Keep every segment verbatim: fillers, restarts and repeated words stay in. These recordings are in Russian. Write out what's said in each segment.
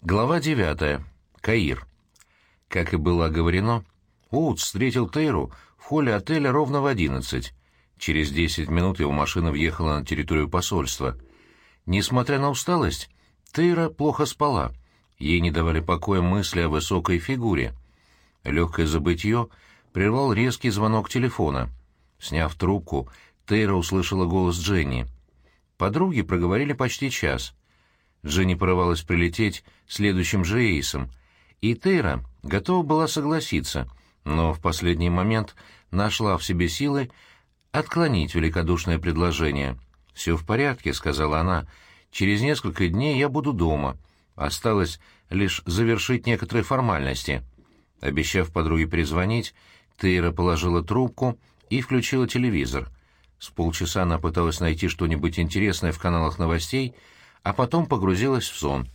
Глава девятая. Каир. Как и было оговорено, Оутс встретил Тейру в холле отеля ровно в одиннадцать. Через десять минут его машина въехала на территорию посольства. Несмотря на усталость, Тейра плохо спала. Ей не давали покоя мысли о высокой фигуре. Легкое забытье прервал резкий звонок телефона. Сняв трубку, Тейра услышала голос Дженни. Подруги проговорили почти час. Дженни порывалась прилететь следующим же рейсом, и Тейра готова была согласиться, но в последний момент нашла в себе силы отклонить великодушное предложение. «Все в порядке», — сказала она, — «через несколько дней я буду дома. Осталось лишь завершить некоторые формальности». Обещав подруге перезвонить, Тейра положила трубку и включила телевизор. С полчаса она пыталась найти что-нибудь интересное в каналах новостей, а потом погрузилась в сон.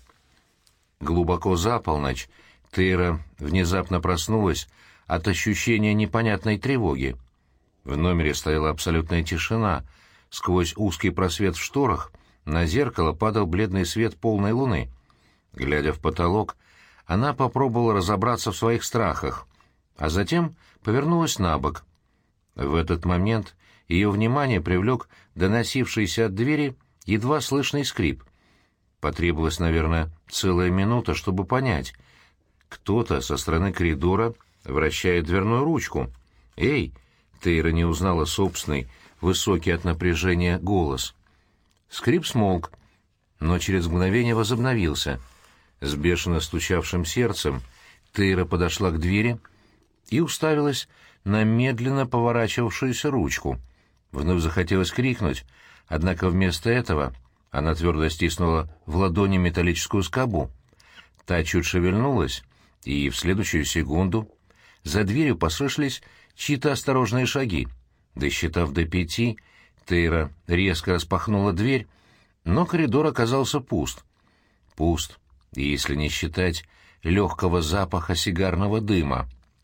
Глубоко за полночь Тейра внезапно проснулась от ощущения непонятной тревоги. В номере стояла абсолютная тишина. Сквозь узкий просвет в шторах на зеркало падал бледный свет полной луны. Глядя в потолок, она попробовала разобраться в своих страхах, а затем повернулась на бок. В этот момент ее внимание привлек доносившийся от двери едва слышный скрип. Потребовалась, наверное, целая минута, чтобы понять. Кто-то со стороны коридора вращает дверную ручку. «Эй!» — Тейра не узнала собственный, высокий от напряжения голос. Скрип смолк, но через мгновение возобновился. С бешено стучавшим сердцем Тейра подошла к двери и уставилась на медленно поворачивавшуюся ручку. Вновь захотелось крикнуть, однако вместо этого она твердо стиснула в ладони металлическую скобу. Та чуть шевельнулась, и в следующую секунду за дверью послышались чьи-то осторожные шаги. Досчитав до пяти, Тейра резко распахнула дверь, но коридор оказался пуст. Пуст, если не считать легкого запаха сигарного дыма.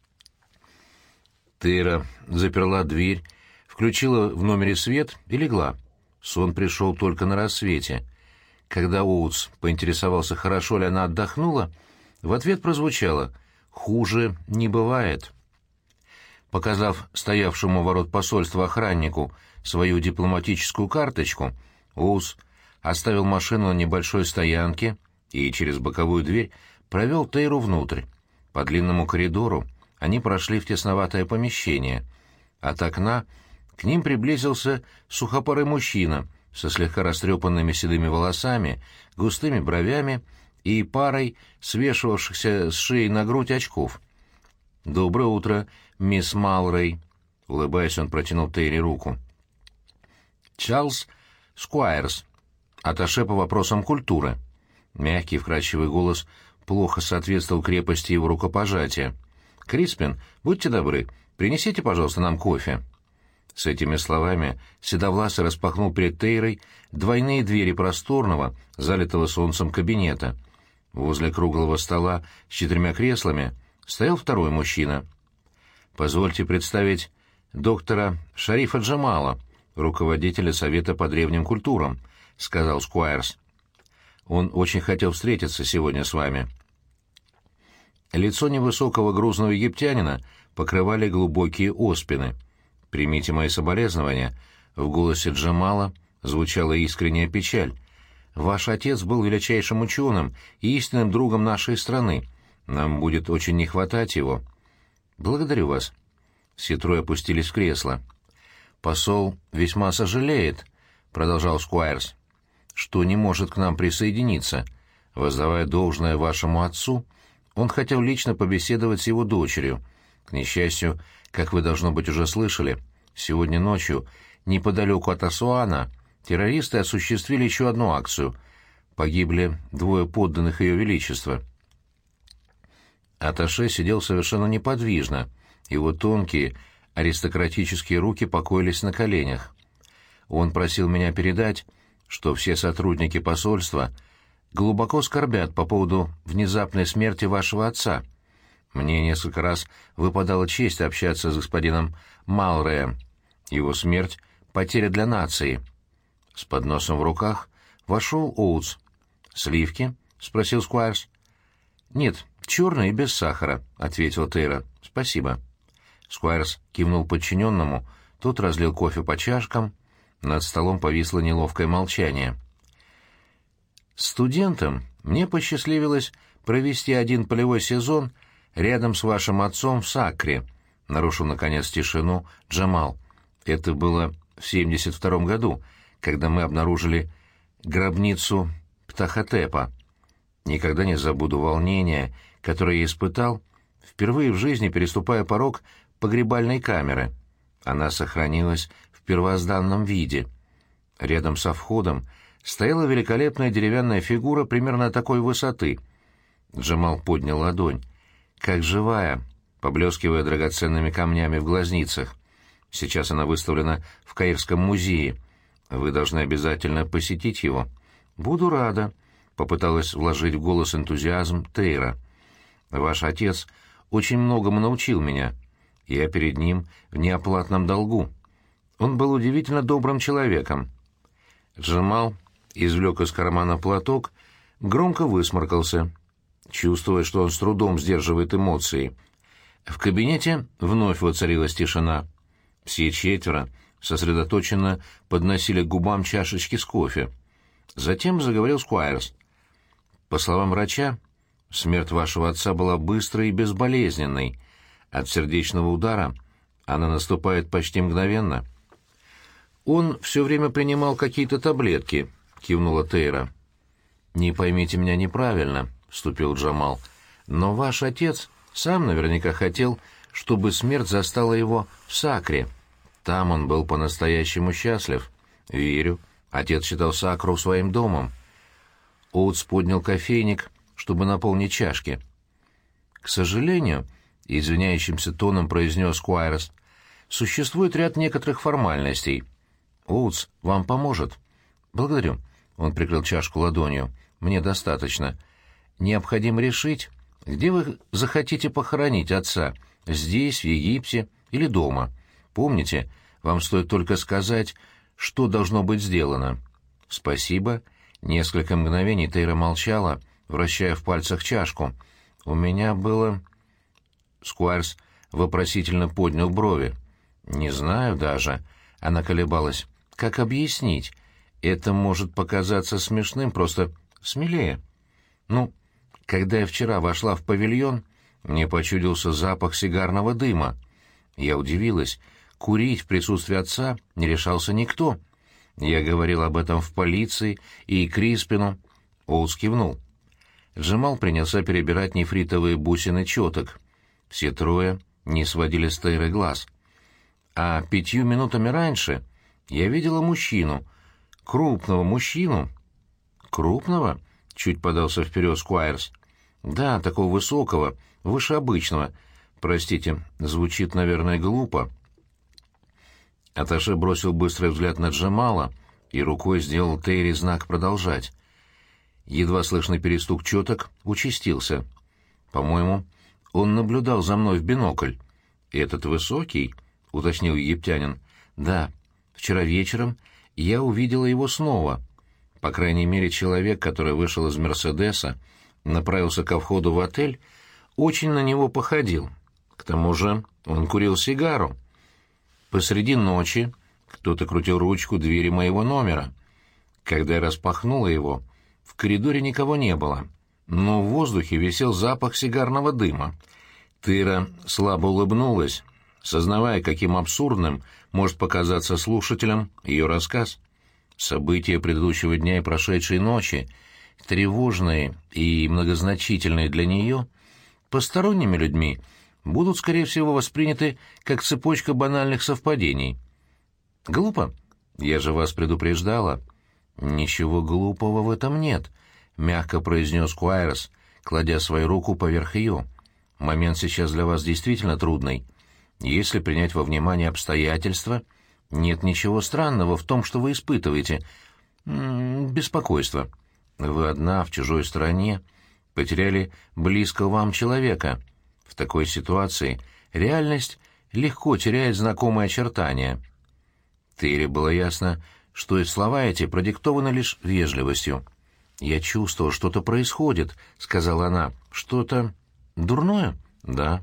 Тейра заперла дверь, включила в номере свет и легла. Сон пришел только на рассвете. Когда Оутс поинтересовался, хорошо ли она отдохнула, в ответ прозвучало «Хуже не бывает». Показав стоявшему у ворот посольства охраннику свою дипломатическую карточку, Оутс оставил машину на небольшой стоянке и через боковую дверь провел Тейру внутрь. По длинному коридору они прошли в тесноватое помещение. От окна к ним приблизился сухопарый мужчина со слегка растрепанными седыми волосами, густыми бровями и парой свешивавшихся с шеи на грудь очков. «Доброе утро, мисс Малрей», — улыбаясь, он протянул Тейре руку. «Чарльз Скуайрс, атташе по вопросам культуры». Мягкий, вкрадчивый голос плохо соответствовал крепости его рукопожатия. «Криспин, будьте добры, принесите, пожалуйста, нам кофе». С этими словами Седовласый распахнул перед Тейрой двойные двери просторного, залитого солнцем кабинета. Возле круглого стола с четырьмя креслами стоял второй мужчина. «Позвольте представить доктора Шарифа Джамала, руководителя Совета по древним культурам», — сказал Скуайрс. «Он очень хотел встретиться сегодня с вами». Лицо невысокого грузного египтянина покрывали глубокие оспины. «Примите мои соболезнования», — в голосе Джамала звучала искренняя печаль. «Ваш отец был величайшим ученым и истинным другом нашей страны. Нам будет очень не хватать его». «Благодарю вас». Все трое опустились в кресло. «Посол весьма сожалеет», — продолжал Скуайрс, — «что не может к нам присоединиться. Воздавая должное вашему отцу, он хотел лично побеседовать с его дочерью. К несчастью, как вы, должно быть, уже слышали, сегодня ночью, неподалеку от Асуана, террористы осуществили еще одну акцию. Погибли двое подданных Ее Величества». Атташе сидел совершенно неподвижно, его тонкие, аристократические руки покоились на коленях. «Он просил меня передать, что все сотрудники посольства глубоко скорбят по поводу внезапной смерти вашего отца. Мне несколько раз выпадала честь общаться с господином Малреем. Его смерть — потеря для нации». С подносом в руках вошел Оутс. «Сливки?» — спросил Скуайрс. «Нет, черный и без сахара», — ответил Тейра. «Спасибо». Сквайрс кивнул подчиненному, тот разлил кофе по чашкам, над столом повисло неловкое молчание. «Студентам мне посчастливилось провести один полевой сезон рядом с вашим отцом в Сакре», — нарушил, наконец, тишину Джамал. «Это было в семьдесят втором году, когда мы обнаружили гробницу Птахотепа. Никогда не забуду волнения, которое я испытал, впервые в жизни переступая порог погребальной камеры. Она сохранилась в первозданном виде. Рядом со входом стояла великолепная деревянная фигура примерно такой высоты. Джамал поднял ладонь. Как живая, поблескивая драгоценными камнями в глазницах. Сейчас она выставлена в Каирском музее. Вы должны обязательно посетить его. Буду рада, — попыталась вложить в голос энтузиазм Тейра. Ваш отец очень многому научил меня. Я перед ним в неоплатном долгу. Он был удивительно добрым человеком. Джамал извлек из кармана платок, громко высморкался, чувствуя, что он с трудом сдерживает эмоции. В кабинете вновь воцарилась тишина. Все четверо сосредоточенно подносили к губам чашечки с кофе. Затем заговорил Сквайрс. «По словам врача, смерть вашего отца была быстрой и безболезненной. От сердечного удара она наступает почти мгновенно». «Он все время принимал какие-то таблетки», — кивнула Тейра. «Не поймите меня неправильно», — вступил Джамал, — «но ваш отец сам наверняка хотел, чтобы смерть застала его в Сакре. Там он был по-настоящему счастлив. Верю, отец считал Сакру своим домом». Оутс поднял кофейник, чтобы наполнить чашки. «К сожалению», — извиняющимся тоном произнес Сквайрс, — «существует ряд некоторых формальностей. Оутс вам поможет». «Благодарю». Он прикрыл чашку ладонью. «Мне достаточно. Необходимо решить, где вы захотите похоронить отца, здесь, в Египте или дома. Помните, вам стоит только сказать, что должно быть сделано». «Спасибо». Несколько мгновений Тейра молчала, вращая в пальцах чашку. «У меня было...» Сквайрс вопросительно поднял брови. «Не знаю даже». Она колебалась. «Как объяснить? Это может показаться смешным, просто смелее. Ну, когда я вчера вошла в павильон, мне почудился запах сигарного дыма. Я удивилась. Курить в присутствии отца не решался никто. Я говорил об этом в полиции и Криспину». Оутс кивнул. Джамал принялся перебирать нефритовые бусины четок. Все трое не сводили с Тейры глаз. А пятью минутами раньше я видела мужчину, крупного мужчину. «Крупного?» — чуть подался вперед Сквайрс. «Да, такого высокого, выше обычного. Простите, звучит, наверное, глупо». Атташе бросил быстрый взгляд на Джамала и рукой сделал Тейре знак «продолжать». Едва слышный перестук четок участился. «По-моему, он наблюдал за мной в бинокль». «Этот высокий?» — уточнил египтянин. «Да, вчера вечером я увидела его снова. По крайней мере, человек, который вышел из «Мерседеса», направился ко входу в отель, очень на него походил. К тому же он курил сигару. Посреди ночи кто-то крутил ручку двери моего номера. Когда я распахнула его, в коридоре никого не было, но в воздухе висел запах сигарного дыма». Тейра слабо улыбнулась, сознавая, каким абсурдным может показаться слушателям ее рассказ. События предыдущего дня и прошедшей ночи, тревожные и многозначительные для нее, посторонними людьми будут, скорее всего, восприняты как цепочка банальных совпадений. «Глупо? Я же вас предупреждала». «Ничего глупого в этом нет», — мягко произнес Сквайрс, кладя свою руку поверх ее. «Момент сейчас для вас действительно трудный. Если принять во внимание обстоятельства, нет ничего странного в том, что вы испытываете. М-м, беспокойство. Вы одна в чужой стране, потеряли близкого вам человека. В такой ситуации реальность легко теряет знакомые очертания». Тейре было ясно, что и слова эти продиктованы лишь вежливостью. «Я чувствовал, что-то происходит», — сказала она. Что-то дурное? Да.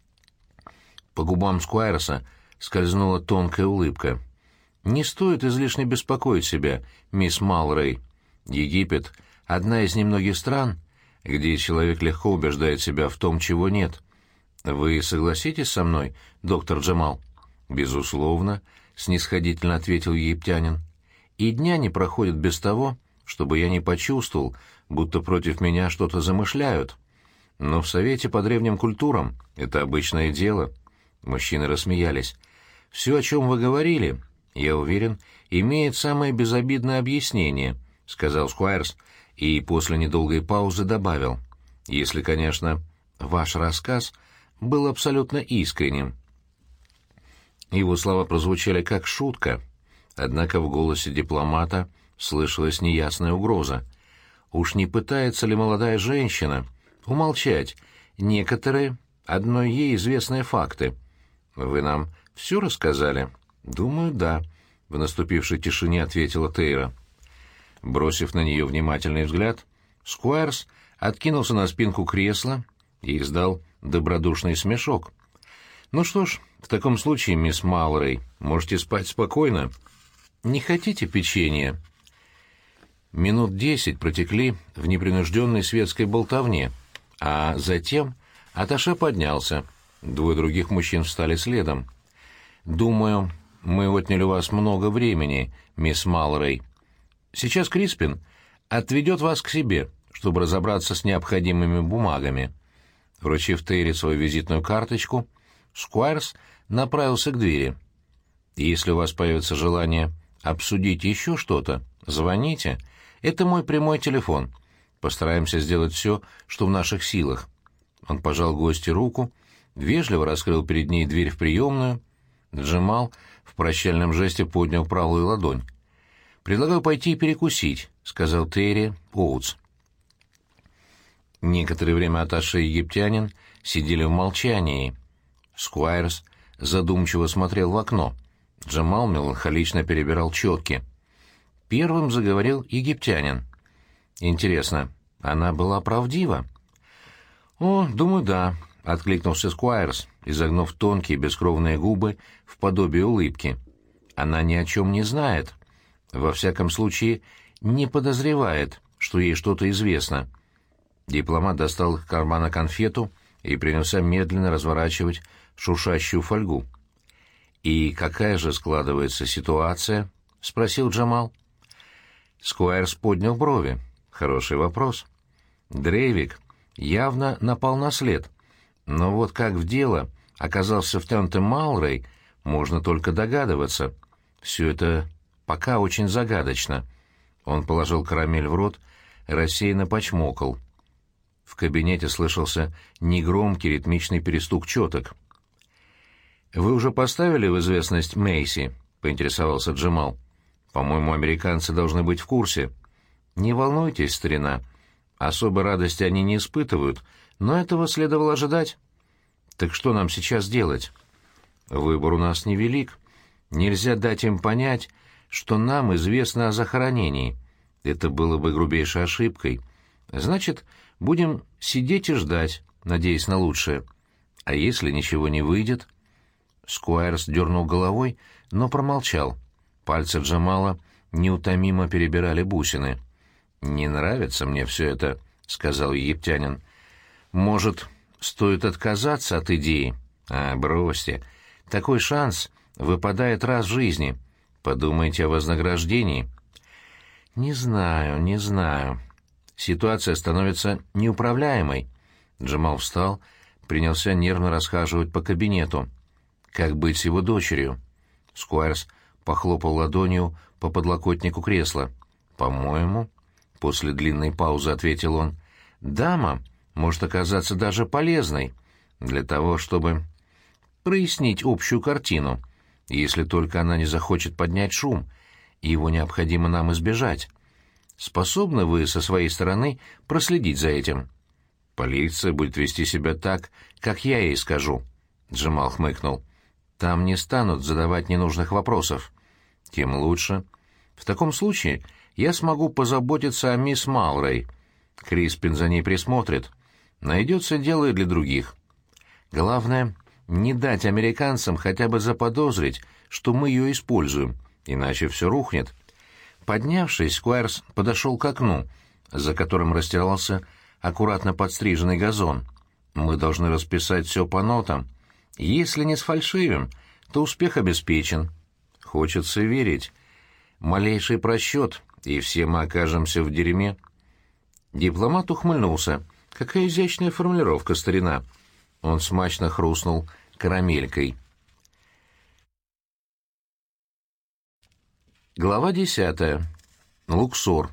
По губам Сквайрса скользнула тонкая улыбка. «Не стоит излишне беспокоить себя, мисс Малрей. Египет — одна из немногих стран, где человек легко убеждает себя в том, чего нет. Вы согласитесь со мной, доктор Джамал?» «Безусловно», — снисходительно ответил египтянин. «И дня не проходит без того, чтобы я не почувствовал, будто против меня что-то замышляют. Но в Совете по древним культурам это обычное дело». Мужчины рассмеялись. «Все, о чем вы говорили, я уверен, имеет самое безобидное объяснение», — сказал Сквайрс, и после недолгой паузы добавил. «Если, конечно, ваш рассказ был абсолютно искренним». Его слова прозвучали как шутка, однако в голосе дипломата слышалась неясная угроза. Уж не пытается ли молодая женщина умолчать некоторые, одной ей известные факты? «Вы нам все рассказали?» «Думаю, да», — в наступившей тишине ответила Тейра. Бросив на нее внимательный взгляд, Сквайрс откинулся на спинку кресла и издал добродушный смешок. «Ну что ж, в таком случае, мисс Малрей, можете спать спокойно. Не хотите печенья?» Минут десять протекли в непринужденной светской болтовне, а затем атташе поднялся. Двое других мужчин встали следом. «Думаю, мы отняли у вас много времени, мисс Малрей. Сейчас Криспин отведет вас к себе, чтобы разобраться с необходимыми бумагами». Вручив Тейре свою визитную карточку, Сквайрс направился к двери. «Если у вас появится желание обсудить еще что-то, звоните. Это мой прямой телефон. Постараемся сделать все, что в наших силах». Он пожал гостю руку, вежливо раскрыл перед ней дверь в приемную. Джамал в прощальном жесте поднял правую ладонь. «Предлагаю пойти и перекусить», — сказал Терри Оутс. Некоторое время атташе и египтянин сидели в молчании. Сквайрс задумчиво смотрел в окно. Джамал меланхолично перебирал четки. Первым заговорил египтянин. «Интересно, она была правдива?» «О, думаю, да», — откликнулся Сквайрс, изогнув тонкие бескровные губы в подобие улыбки. «Она ни о чем не знает. Во всяком случае, не подозревает, что ей что-то известно». Дипломат достал из кармана конфету и принялся медленно разворачивать шуршащую фольгу. «И какая же складывается ситуация?» — спросил Джамал. Сквайрс поднял брови. «Хороший вопрос. Дрейвик явно напал на след, но вот как в дело оказался втянутым Малрей, можно только догадываться. Все это пока очень загадочно». Он положил карамель в рот, рассеянно почмокал. В кабинете слышался негромкий ритмичный перестук четок. «Вы уже поставили в известность Мейси?» — поинтересовался Джамал. «По-моему, американцы должны быть в курсе». «Не волнуйтесь, старина. Особой радости они не испытывают, но этого следовало ожидать». «Так что нам сейчас делать?» «Выбор у нас невелик. Нельзя дать им понять, что нам известно о захоронении. Это было бы грубейшей ошибкой. Значит, будем сидеть и ждать, надеясь на лучшее. А если ничего не выйдет?» Сквайрс дернул головой, но промолчал. Пальцы Джамала неутомимо перебирали бусины. «Не нравится мне все это», — сказал египтянин. «Может, стоит отказаться от идеи?» «А, бросьте. Такой шанс выпадает раз в жизни. Подумайте о вознаграждении». «Не знаю, не знаю. Ситуация становится неуправляемой». Джамал встал, принялся нервно расхаживать по кабинету. «Как быть с его дочерью?» Сквайрс похлопал ладонью по подлокотнику кресла. «По-моему...» — после длинной паузы ответил он. «Дама может оказаться даже полезной для того, чтобы прояснить общую картину, если только она не захочет поднять шум, и его необходимо нам избежать. Способны вы со своей стороны проследить за этим?» «Полиция будет вести себя так, как я ей скажу», — Джамал хмыкнул. «Там не станут задавать ненужных вопросов». «Тем лучше. В таком случае я смогу позаботиться о мисс Малрей. Криспин за ней присмотрит. найдется дело и для других. Главное, не дать американцам хотя бы заподозрить, что мы ее используем, иначе все рухнет. Поднявшись, Сквайрс подошел к окну, за которым растирался аккуратно подстриженный газон. Мы должны расписать все по нотам. Если не сфальшивим, то успех обеспечен. Хочется верить. Малейший просчет, и все мы окажемся в дерьме. Дипломат ухмыльнулся. Какая изящная формулировка, старина. Он смачно хрустнул карамелькой. Глава десятая. Луксор.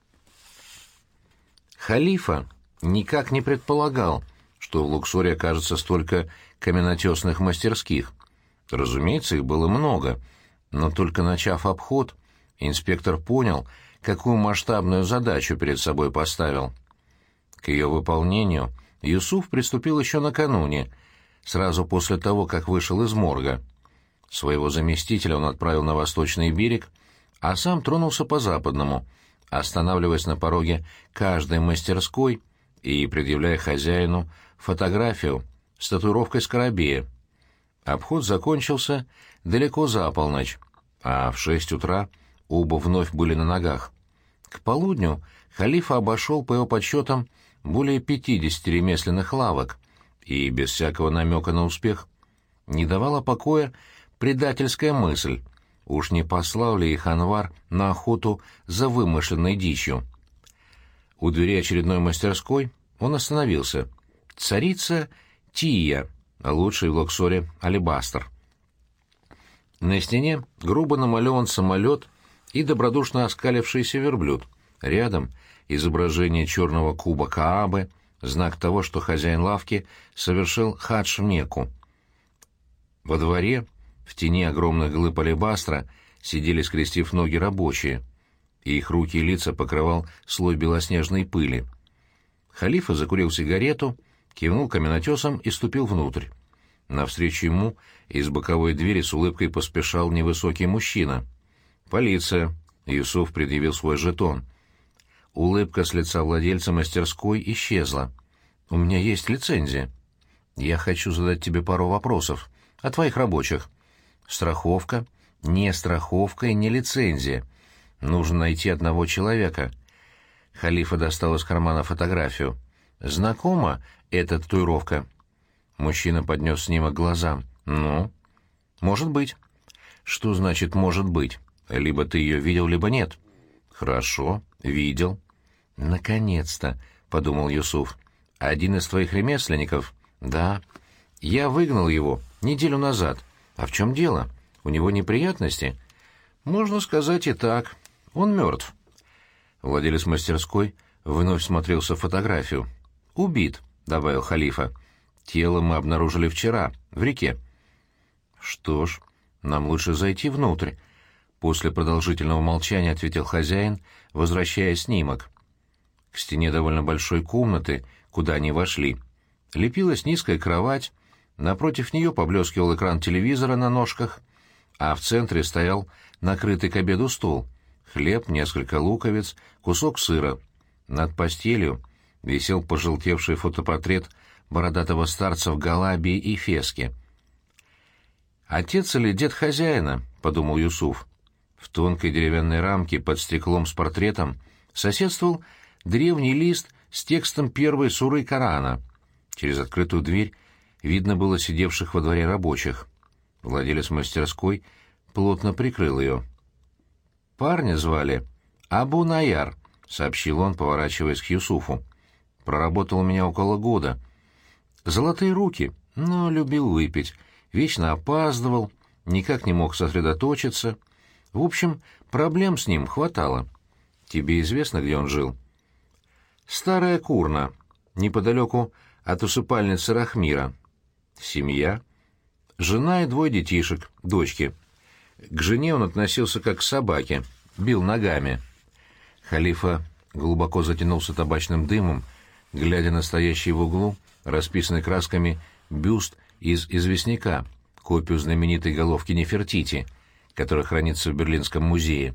Халифа никак не предполагал, что в Луксоре окажется столько каменотесных мастерских. Разумеется, их было много, но только начав обход, инспектор понял, какую масштабную задачу перед собой поставил. К ее выполнению Юсуф приступил еще накануне, сразу после того, как вышел из морга. Своего заместителя он отправил на восточный берег, а сам тронулся по западному, останавливаясь на пороге каждой мастерской и предъявляя хозяину фотографию с татуировкой скоробея. Обход закончился далеко за полночь, а в шесть утра оба вновь были на ногах. К полудню Халифа обошел, по его подсчетам, более пятидесяти ремесленных лавок, и без всякого намека на успех не давала покоя предательская мысль, уж не послал ли их Анвар на охоту за вымышленной дичью. У двери очередной мастерской он остановился. Царица Тия, лучший в Луксоре алебастр. На стене грубо намалеван самолет и добродушно оскалившийся верблюд. Рядом изображение черного куба Каабы, знак того, что хозяин лавки совершил хадж в Мекку. Во дворе, в тени огромных глыб алебастра, сидели, скрестив ноги, рабочие, и их руки и лица покрывал слой белоснежной пыли. Халифа закурил сигарету, кивнул каменотесом и ступил внутрь. Навстречу ему из боковой двери с улыбкой поспешал невысокий мужчина. «Полиция!» — Юсуф предъявил свой жетон. Улыбка с лица владельца мастерской исчезла. «У меня есть лицензия. Я хочу задать тебе пару вопросов. О твоих рабочих. Страховка, не страховка и не лицензия. Нужно найти одного человека». Халифа достал из кармана фотографию. «Знакома эта татуировка?» Мужчина поднес снимок к глазам. «Ну?» «Может быть». «Что значит «может быть»? Либо ты ее видел, либо нет». «Хорошо, видел». «Наконец-то», — подумал Юсуф. «Один из твоих ремесленников?» «Да». «Я выгнал его неделю назад. А в чем дело? У него неприятности?» «Можно сказать и так. Он мертв». Владелец мастерской вновь смотрелся в фотографию. «Убит», — добавил Халифа. «Тело мы обнаружили вчера, в реке». «Что ж, нам лучше зайти внутрь», — после продолжительного молчания ответил хозяин, возвращая снимок. К стене довольно большой комнаты, куда они вошли, лепилась низкая кровать, напротив нее поблескивал экран телевизора на ножках, а в центре стоял накрытый к обеду стол, хлеб, несколько луковиц, кусок сыра. Над постелью висел пожелтевший фотопортрет бородатого старца в галабии и феске. «Отец или дед хозяина?» — подумал Юсуф. В тонкой деревянной рамке под стеклом с портретом соседствовал древний лист с текстом первой суры Корана. Через открытую дверь видно было сидевших во дворе рабочих. Владелец мастерской плотно прикрыл ее. «Парня звали Абу Наяр», — сообщил он, поворачиваясь к Юсуфу. «Проработал у меня около года. Золотые руки, но любил выпить, вечно опаздывал, никак не мог сосредоточиться. В общем, проблем с ним хватало. Тебе известно, где он жил?» «Старая Курна, неподалеку от усыпальницы Рахмира. Семья. Жена и двое детишек, дочки. К жене он относился как к собаке, бил ногами». Халифа глубоко затянулся табачным дымом, глядя на стоящий в углу, расписанный красками, бюст из известняка, копию знаменитой головки Нефертити, которая хранится в Берлинском музее.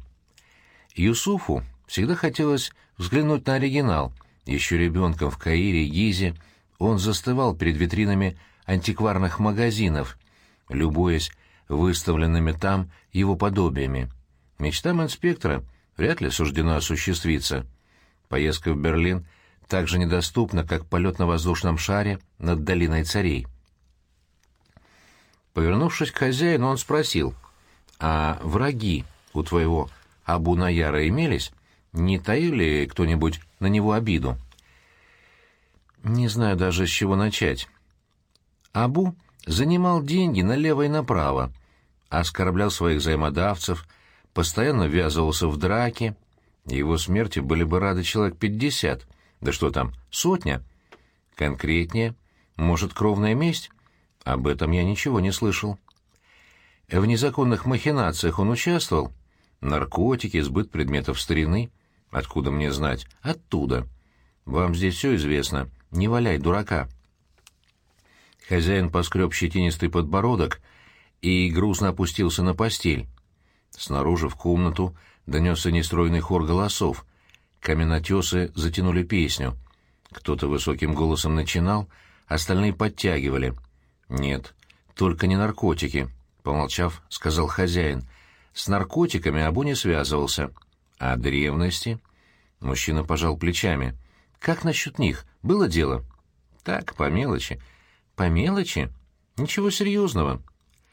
Юсуфу всегда хотелось взглянуть на оригинал, еще ребенком в Каире и Гизе, он застывал перед витринами антикварных магазинов, любуясь выставленными там его подобиями. Мечтам инспектора вряд ли суждено осуществиться. Поездка в Берлин так же недоступна, как полет на воздушном шаре над долиной царей. Повернувшись к хозяину, он спросил: «А враги у твоего Абу-Наяра имелись? Не таил ли кто-нибудь на него обиду?» «Не знаю даже, с чего начать. Абу занимал деньги налево и направо, оскорблял своих взаимодавцев, постоянно ввязывался в драки. Его смерти были бы рады человек пятьдесят. Да что там, сотня? Конкретнее? Может, кровная месть? Об этом я ничего не слышал. В незаконных махинациях он участвовал? Наркотики, сбыт предметов старины? Откуда мне знать? Оттуда. Вам здесь все известно. Не валяй дурака». Хозяин поскреб щетинистый подбородок и грустно опустился на постель. Снаружи в комнату донесся нестройный хор голосов. Каменотесы затянули песню. Кто-то высоким голосом начинал, остальные подтягивали. «Нет, только не наркотики», — помолчав, сказал хозяин. «С наркотиками Абу не связывался. А древности?» Мужчина пожал плечами. «Как насчет них? Было дело?» «Так, по мелочи». «По мелочи? Ничего серьезного.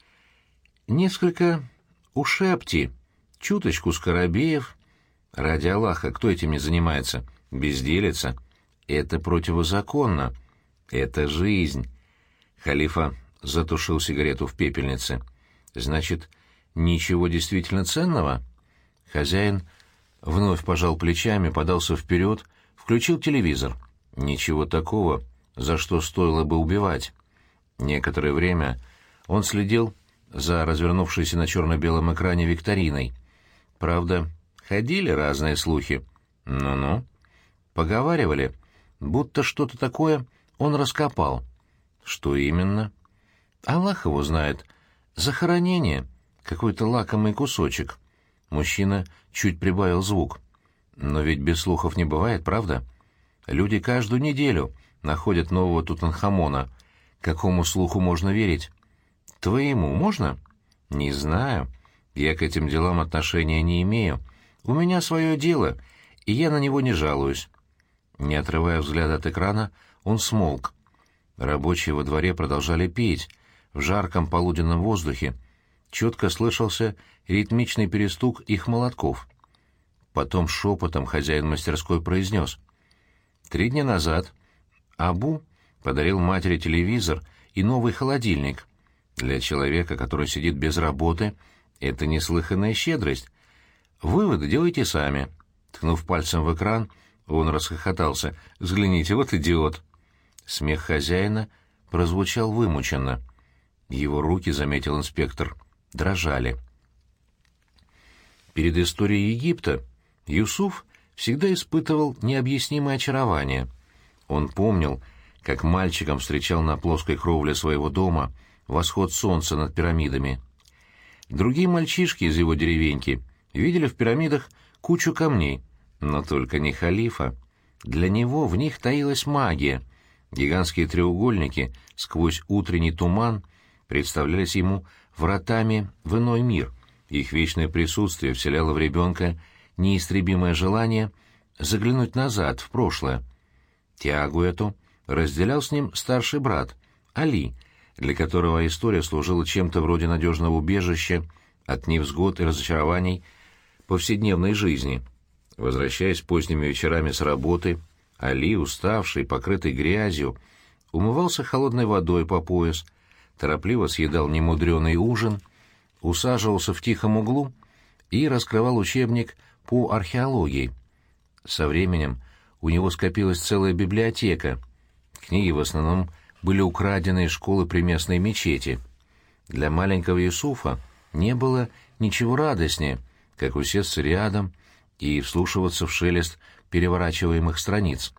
Несколько ушепти, чуточку скоробеев. Ради Аллаха, кто этим не занимается? Безделица. Это противозаконно. Это жизнь». Халифа затушил сигарету в пепельнице. «Значит, ничего действительно ценного?» Хозяин вновь пожал плечами, подался вперед, включил телевизор. «Ничего такого, за что стоило бы убивать». Некоторое время он следил за развернувшейся на черно-белом экране викториной. Правда, ходили разные слухи. Ну-ну. Поговаривали, будто что-то такое он раскопал. Что именно? Аллах его знает. Захоронение. Какой-то лакомый кусочек. Мужчина чуть прибавил звук. Но ведь без слухов не бывает, правда? Люди каждую неделю находят нового Тутанхамона. Какому слуху можно верить? Твоему можно? Не знаю. Я к этим делам отношения не имею. У меня свое дело, и я на него не жалуюсь. Не отрывая взгляда от экрана, он смолк. Рабочие во дворе продолжали петь. В жарком полуденном воздухе четко слышался ритмичный перестук их молотков. Потом шепотом хозяин мастерской произнес: «Три дня назад Абу подарил матери телевизор и новый холодильник. Для человека, который сидит без работы, это неслыханная щедрость. Выводы делайте сами». Ткнув пальцем в экран, он расхохотался. «Взгляните, вот идиот!» Смех хозяина прозвучал вымученно. Его руки, заметил инспектор, дрожали. Перед историей Египта Юсуф всегда испытывал необъяснимое очарование. Он помнил, как мальчиком встречал на плоской кровле своего дома восход солнца над пирамидами. Другие мальчишки из его деревеньки видели в пирамидах кучу камней, но только не халифа. Для него в них таилась магия. Гигантские треугольники сквозь утренний туман представлялись ему вратами в иной мир. Их вечное присутствие вселяло в ребенка неистребимое желание заглянуть назад, в прошлое. Тягу эту разделял с ним старший брат, Али, для которого история служила чем-то вроде надежного убежища от невзгод и разочарований повседневной жизни. Возвращаясь поздними вечерами с работы, Али, уставший, покрытый грязью, умывался холодной водой по пояс, торопливо съедал немудреный ужин, усаживался в тихом углу и раскрывал учебник по археологии. Со временем у него скопилась целая библиотека. Книги в основном были украдены из школы при местной мечети. Для маленького Юсуфа не было ничего радостнее, как усесться рядом и вслушиваться в шелест переворачиваемых страниц.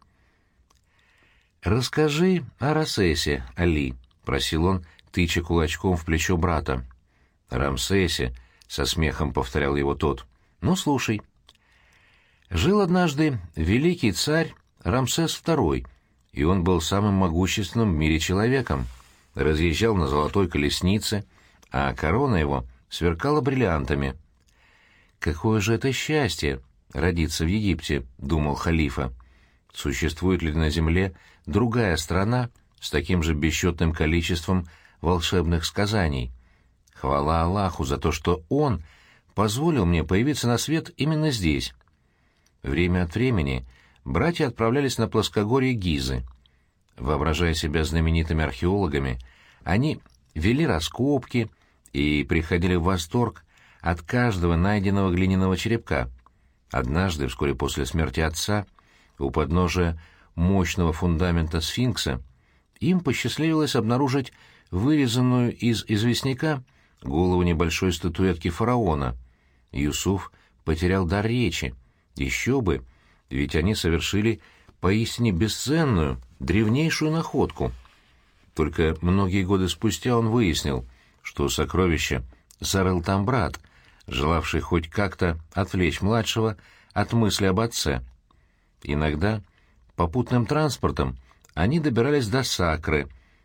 «Расскажи о Рамсесе, Али», — просил он, тыча кулачком в плечо брата. «Рамсесе», — со смехом повторял его тот. «Ну, слушай. Жил однажды великий царь Рамсес второй, и он был самым могущественным в мире человеком. Разъезжал на золотой колеснице, а корона его сверкала бриллиантами. «Какое же это счастье — родиться в Египте», — думал халифа. «Существует ли на земле другая страна с таким же бесчетным количеством волшебных сказаний? Хвала Аллаху за то, что Он позволил мне появиться на свет именно здесь». Время от времени братья отправлялись на плоскогорье Гизы. Воображая себя знаменитыми археологами, они вели раскопки и приходили в восторг от каждого найденного глиняного черепка. Однажды, вскоре после смерти отца, у подножия мощного фундамента сфинкса, им посчастливилось обнаружить вырезанную из известняка голову небольшой статуэтки фараона. Юсуф потерял дар речи. Еще бы, ведь они совершили поистине бесценную, древнейшую находку. Только многие годы спустя он выяснил, что сокровище зарыл там брат, желавший хоть как-то отвлечь младшего от мысли об отце. Иногда попутным транспортом они добирались до Сакры,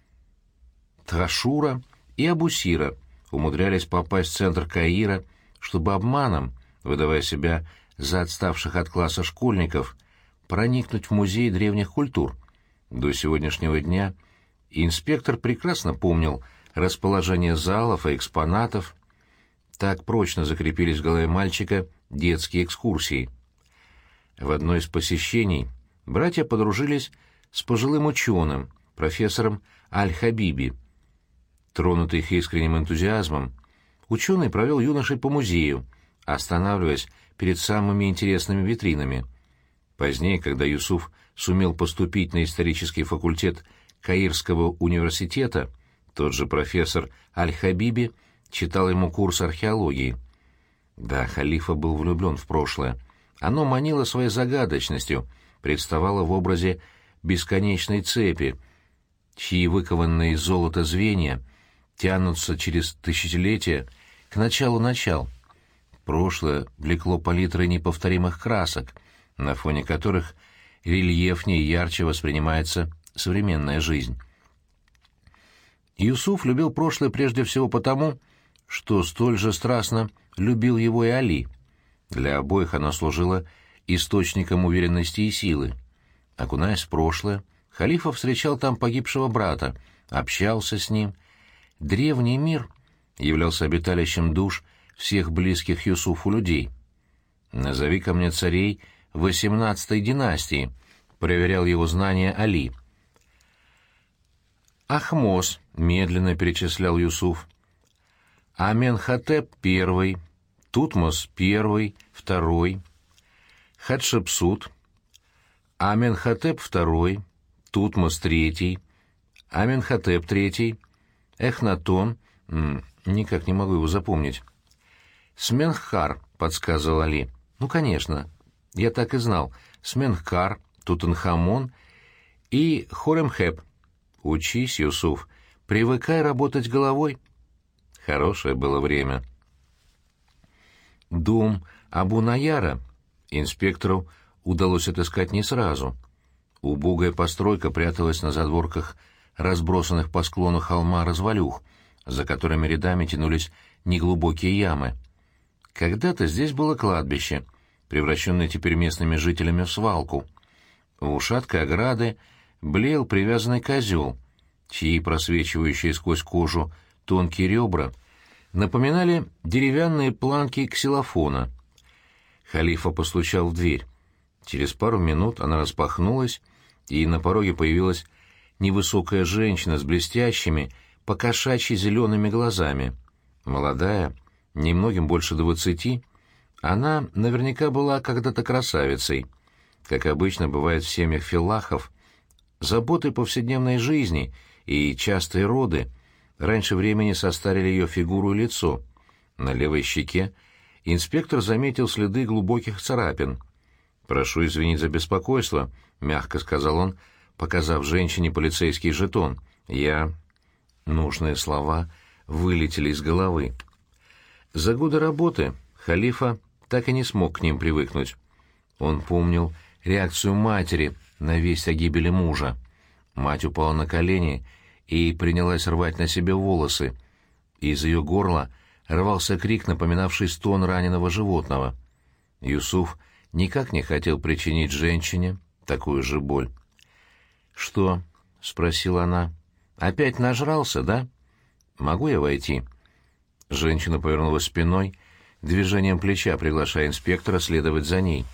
Тхашура и Абусира, умудрялись попасть в центр Каира, чтобы обманом, выдавая себя за отставших от класса школьников, проникнуть в музей древних культур. До сегодняшнего дня инспектор прекрасно помнил расположение залов и экспонатов. Так прочно закрепились в голове мальчика детские экскурсии. В одно из посещений братья подружились с пожилым ученым, профессором Аль-Хабиби. Тронутый их искренним энтузиазмом, ученый провел юношей по музею, останавливаясь перед самыми интересными витринами. Позднее, когда Юсуф сумел поступить на исторический факультет Каирского университета, тот же профессор Аль-Хабиби читал ему курс археологии. Да, халифа был влюблен в прошлое. Оно манило своей загадочностью, представало в образе бесконечной цепи, чьи выкованные из золота звенья тянутся через тысячелетия к началу начал. Прошлое влекло палитрой неповторимых красок, на фоне которых рельефнее и ярче воспринимается современная жизнь. Юсуф любил прошлое прежде всего потому, что столь же страстно любил его и Али. Для обоих оно служило источником уверенности и силы. Окунаясь в прошлое, халифа встречал там погибшего брата, общался с ним. Древний мир являлся обиталищем душ всех близких Юсуфу людей. «Назови-ка мне царей восемнадцатой династии», — проверял его знания Али. «Ахмос», — медленно перечислял Юсуф. «Аменхотеп первый, Тутмос первый, второй, Хатшепсут, Аменхотеп второй, Тутмос третий, Аменхотеп третий, Эхнатон, м, никак не могу его запомнить. Сменхкар», — подсказывал Али. «Ну, конечно, я так и знал. Сменхкар, Тутанхамон и Хоремхеп. Учись, Юсуф, привыкай работать головой». Хорошее было время. Дом Абу-Наяра инспектору удалось отыскать не сразу. Убогая постройка пряталась на задворках разбросанных по склону холма развалюх, за которыми рядами тянулись неглубокие ямы. Когда-то здесь было кладбище, превращенное теперь местными жителями в свалку. У шаткой ограды блеял привязанный козел, чьи просвечивающие сквозь кожу тонкие ребра напоминали деревянные планки ксилофона. Халифа постучал в дверь. Через пару минут она распахнулась, и на пороге появилась невысокая женщина с блестящими, покошачьи зелеными глазами. Молодая, немногим больше двадцати, она наверняка была когда-то красавицей. Как обычно бывает в семьях филлахов, заботы повседневной жизни и частые роды раньше времени состарили ее фигуру и лицо. На левой щеке инспектор заметил следы глубоких царапин. «Прошу извинить за беспокойство», — мягко сказал он, показав женщине полицейский жетон. «Я...» Нужные слова вылетели из головы. За годы работы халифа так и не смог к ним привыкнуть. Он помнил реакцию матери на весть о гибели мужа. Мать упала на колени и принялась рвать на себе волосы. Из ее горла рвался крик, напоминавший стон раненого животного. Юсуф никак не хотел причинить женщине такую же боль. «Что?» — спросила она. «Опять нажрался, да? Могу я войти?» Женщина повернулась спиной, движением плеча приглашая инспектора следовать за ней.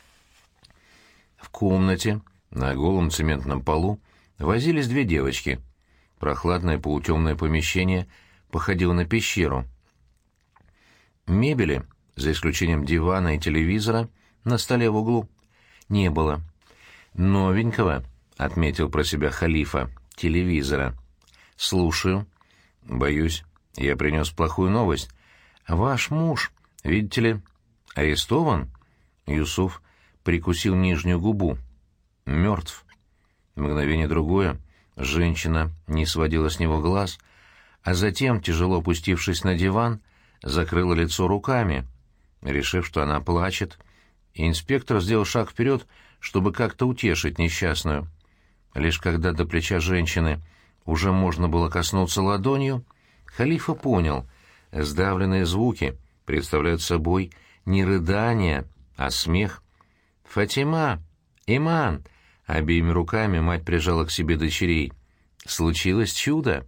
В комнате, на голом цементном полу, возились две девочки. Прохладное полутемное помещение походило на пещеру. Мебели, за исключением дивана и телевизора, на столе в углу не было. «Новенького», — отметил про себя халифа, — «телевизора». «Слушаю». «Боюсь, я принес плохую новость. Ваш муж, видите ли, арестован?» Юсуф прикусил нижнюю губу. «Мертв». Мгновение другое женщина не сводила с него глаз, а затем, тяжело опустившись на диван, закрыла лицо руками. Решив, что она плачет, инспектор сделал шаг вперед, чтобы как-то утешить несчастную. Лишь когда до плеча женщины уже можно было коснуться ладонью, халифа понял, сдавленные звуки представляют собой не рыдания, а смех. «Фатима! Иман!» Обеими руками мать прижала к себе дочерей. «Случилось чудо!»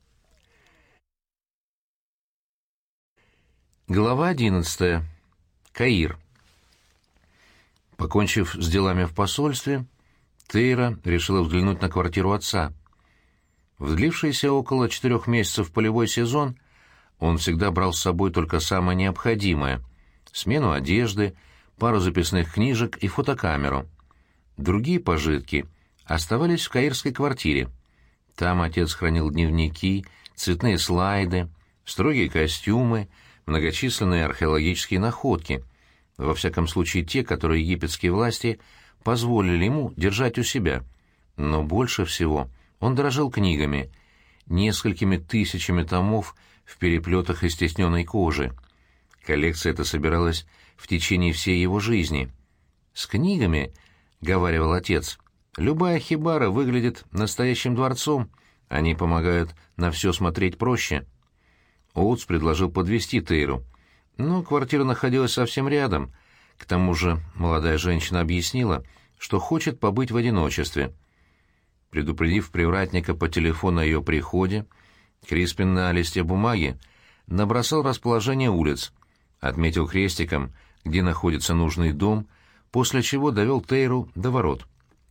Глава одиннадцатая. Каир. Покончив с делами в посольстве, Тейра решила взглянуть на квартиру отца. В длившийся около четырех месяцев полевой сезон он всегда брал с собой только самое необходимое — смену одежды, пару записных книжек и фотокамеру. Другие пожитки оставались в каирской квартире. Там отец хранил дневники, цветные слайды, строгие костюмы, многочисленные археологические находки, во всяком случае те, которые египетские власти позволили ему держать у себя. Но больше всего он дорожил книгами, несколькими тысячами томов в переплетах из тисненной кожи. Коллекция эта собиралась в течение всей его жизни. «С книгами, — говаривал отец, — любая хибара выглядит настоящим дворцом, они помогают на все смотреть проще». Оутс предложил подвезти Тейру, но квартира находилась совсем рядом. К тому же молодая женщина объяснила, что хочет побыть в одиночестве. Предупредив привратника по телефону о ее приходе, Криспин на листе бумаги набросал расположение улиц, отметил крестиком, где находится нужный дом, после чего довел Тейру до ворот.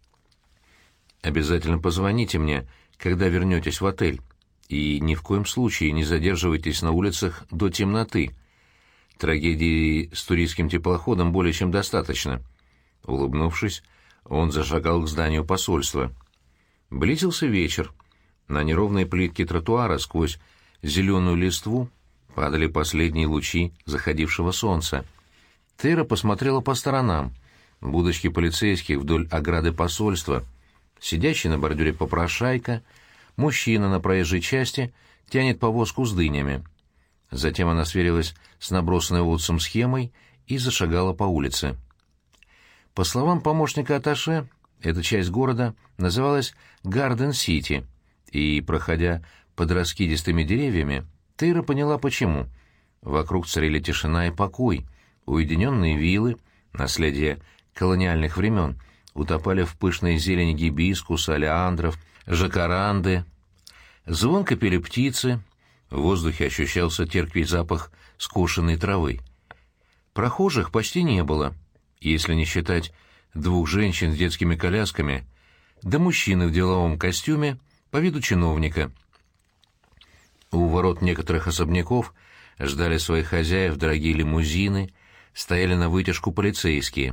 «Обязательно позвоните мне, когда вернетесь в отель, и ни в коем случае не задерживайтесь на улицах до темноты. Трагедии с туристским теплоходом более чем достаточно». Улыбнувшись, он зашагал к зданию посольства. Близился вечер. На неровные плитки тротуара сквозь зеленую листву падали последние лучи заходившего солнца. Тейра посмотрела по сторонам. Будочки полицейских вдоль ограды посольства, сидящий на бордюре попрошайка, мужчина на проезжей части тянет повозку с дынями. Затем она сверилась с набросанной Уотсом схемой и зашагала по улице. По словам помощника атташе, эта часть города называлась Гарден-Сити, и, проходя под раскидистыми деревьями, Тейра поняла, почему. Вокруг царили тишина и покой, уединенные виллы, наследие колониальных времен, утопали в пышной зелени гибискуса, олеандров, жакаранды. Звонко пели птицы, в воздухе ощущался терпкий запах скошенной травы. Прохожих почти не было, если не считать двух женщин с детскими колясками, да мужчины в деловом костюме по виду чиновника. У ворот некоторых особняков ждали своих хозяев дорогие лимузины, стояли на вытяжку полицейские.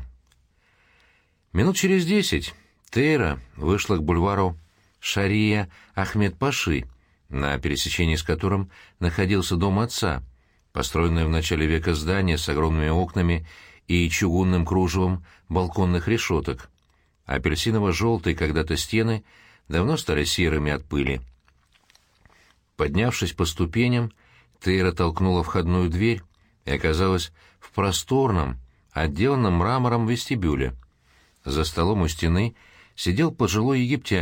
Минут через десять Тейра вышла к бульвару Шария Ахмед-Паши, на пересечении с которым находился дом отца, построенное в начале века здание с огромными окнами и чугунным кружевом балконных решеток. Апельсиново-желтые когда-то стены давно стали серыми от пыли. Поднявшись по ступеням, Тейра толкнула входную дверь и оказалась в просторном, отделанном мрамором вестибюле. За столом у стены сидел пожилой египтянин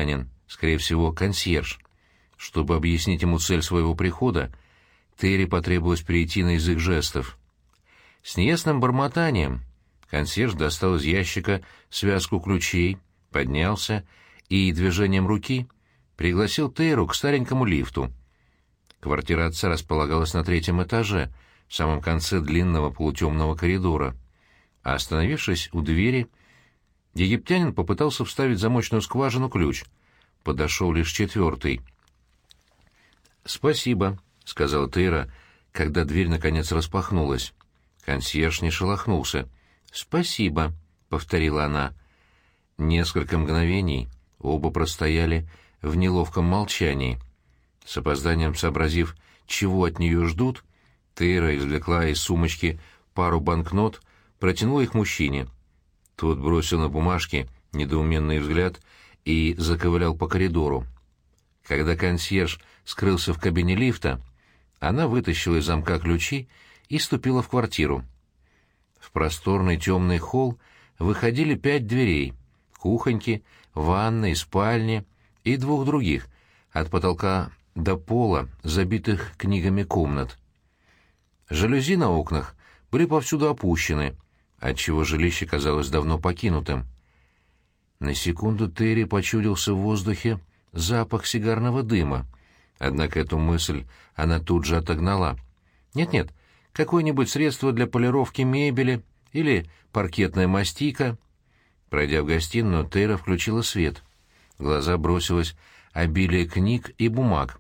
скорее всего, консьерж. Чтобы объяснить ему цель своего прихода, Терри потребовалось перейти на язык жестов. С неясным бормотанием консьерж достал из ящика связку ключей, поднялся и движением руки пригласил Тейру к старенькому лифту. Квартира отца располагалась на третьем этаже, в самом конце длинного полутемного коридора. А остановившись у двери, египтянин попытался вставить в замочную скважину ключ. Подошел лишь четвертый. «Спасибо», — сказала Тейра, когда дверь наконец распахнулась. Консьерж не шелохнулся. «Спасибо», — повторила она. Несколько мгновений оба простояли в неловком молчании. С опозданием сообразив, чего от нее ждут, Тейра извлекла из сумочки пару банкнот, протянула их мужчине. Тот бросил на бумажки недоуменный взгляд и заковылял по коридору. Когда консьерж скрылся в кабине лифта, она вытащила из замка ключи и ступила в квартиру. В просторный темный холл выходили пять дверей — кухоньки, ванной, спальни и двух других, от потолка до пола, забитых книгами комнат. Жалюзи на окнах были повсюду опущены, отчего жилище казалось давно покинутым. На секунду Терри почудился в воздухе запах сигарного дыма, однако эту мысль она тут же отогнала. Нет-нет, какое-нибудь средство для полировки мебели или паркетная мастика. Пройдя в гостиную, Тейра включила свет. В глаза бросилось обилие книг и бумаг.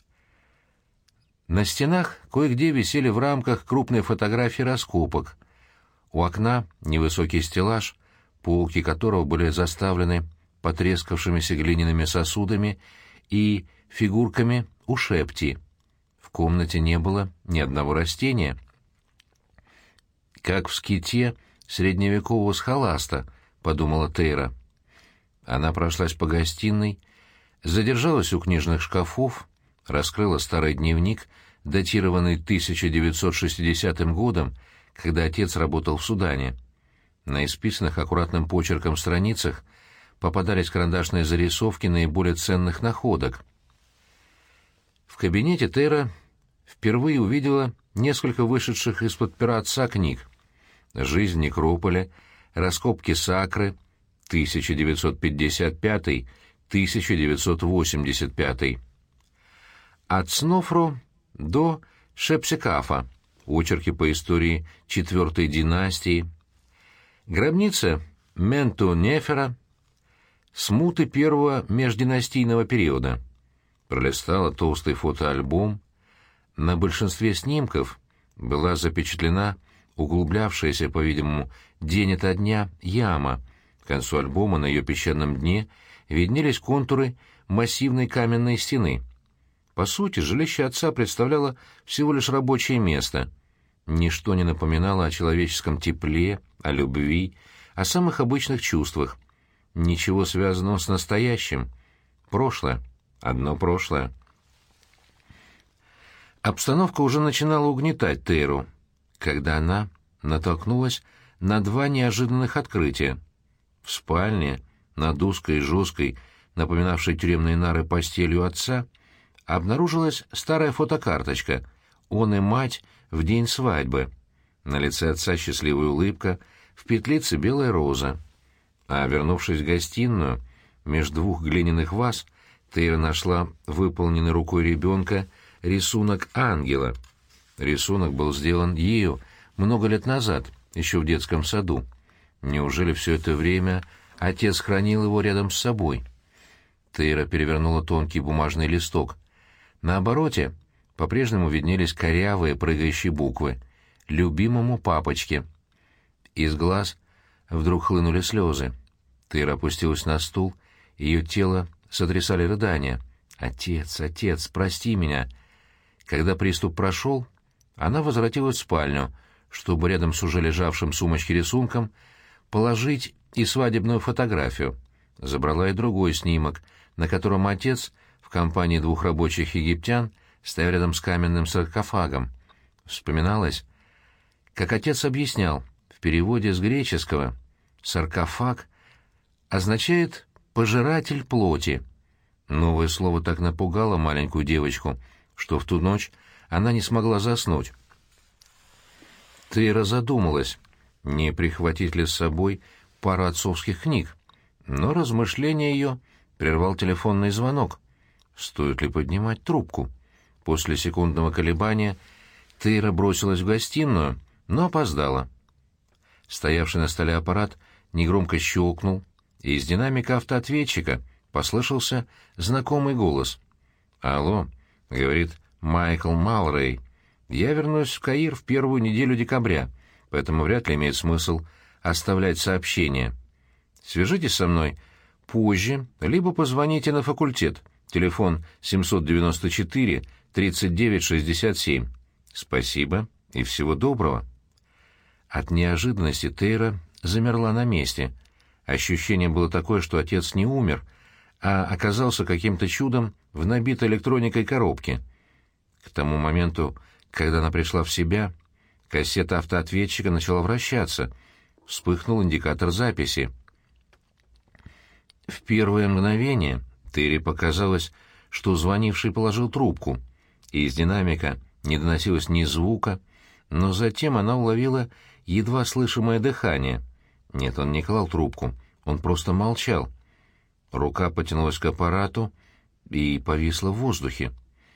На стенах кое-где висели в рамках крупные фотографии раскопок. У окна невысокий стеллаж, полки которого были заставлены потрескавшимися глиняными сосудами и фигурками ушепти. В комнате не было ни одного растения. «Как в ските средневекового схоласта», — подумала Тейра. Она прошлась по гостиной, задержалась у книжных шкафов, раскрыла старый дневник, датированный тысяча девятьсот шестидесятым годом, когда отец работал в Судане. На исписанных аккуратным почерком страницах попадались карандашные зарисовки наиболее ценных находок. В кабинете Тейра впервые увидела несколько вышедших из-под пера отца книг. «Жизнь в некрополе», «Раскопки Сакры», тысяча девятьсот пятьдесят пятый — тысяча девятьсот восемьдесят пятый. От Снофру до Шепсекафа, очерки по истории четвертой династии, гробница Менту-Нефера, смуты первого междинастийного периода. Пролистала толстый фотоальбом. На большинстве снимков была запечатлена углублявшаяся, по-видимому, день ото дня яма. К концу альбома на ее песчаном дне виднелись контуры массивной каменной стены. По сути, жилище отца представляло всего лишь рабочее место. Ничто не напоминало о человеческом тепле, о любви, о самых обычных чувствах. Ничего связанного с настоящим. Прошлое. Одно прошлое. Обстановка уже начинала угнетать Тейру, когда она натолкнулась на два неожиданных открытия. В спальне, над узкой и жесткой, напоминавшей тюремные нары постелью отца, обнаружилась старая фотокарточка «Он и мать в день свадьбы». На лице отца счастливая улыбка, в петлице белая роза. А вернувшись в гостиную, меж двух глиняных ваз, Тейра нашла выполненный рукой ребенка рисунок ангела. Рисунок был сделан ею много лет назад, еще в детском саду. Неужели все это время отец хранил его рядом с собой? Тейра перевернула тонкий бумажный листок. На обороте по-прежнему виднелись корявые прыгающие буквы «Любимому папочке». Из глаз вдруг хлынули слезы. Тейра опустилась на стул, ее тело сотрясали рыдания. «Отец, отец, прости меня!» Когда приступ прошел, она возвратилась в спальню, чтобы рядом с уже лежавшим в сумочке рисунком положить и свадебную фотографию. Забрала и другой снимок, на котором отец в компании двух рабочих египтян стоял рядом с каменным саркофагом. Вспоминалось, как отец объяснял, в переводе с греческого «саркофаг» означает «пожиратель плоти». Новое слово так напугало маленькую девочку, что в ту ночь она не смогла заснуть. Тейра задумалась, не прихватить ли с собой пару отцовских книг, но размышление ее прервал телефонный звонок. Стоит ли поднимать трубку? После секундного колебания Тейра бросилась в гостиную, но опоздала. Стоявший на столе аппарат негромко щелкнул, и из динамика автоответчика послышался знакомый голос. «Алло», — говорит Майкл Малрей, — «я вернусь в Каир в первую неделю декабря, поэтому вряд ли имеет смысл оставлять сообщение. Свяжитесь со мной позже, либо позвоните на факультет, телефон семь девять четыре тридцать девять шестьдесят семь. Спасибо и всего доброго». От неожиданности Тейра замерла на месте. Ощущение было такое, что отец не умер, а оказался каким-то чудом в набитой электроникой коробке. К тому моменту, когда она пришла в себя, кассета автоответчика начала вращаться. Вспыхнул индикатор записи. В первое мгновение Тейре показалось, что звонивший положил трубку, и из динамика не доносилось ни звука, но затем она уловила едва слышимое дыхание. Нет, он не клал трубку, он просто молчал. Рука потянулась к аппарату и повисла в воздухе.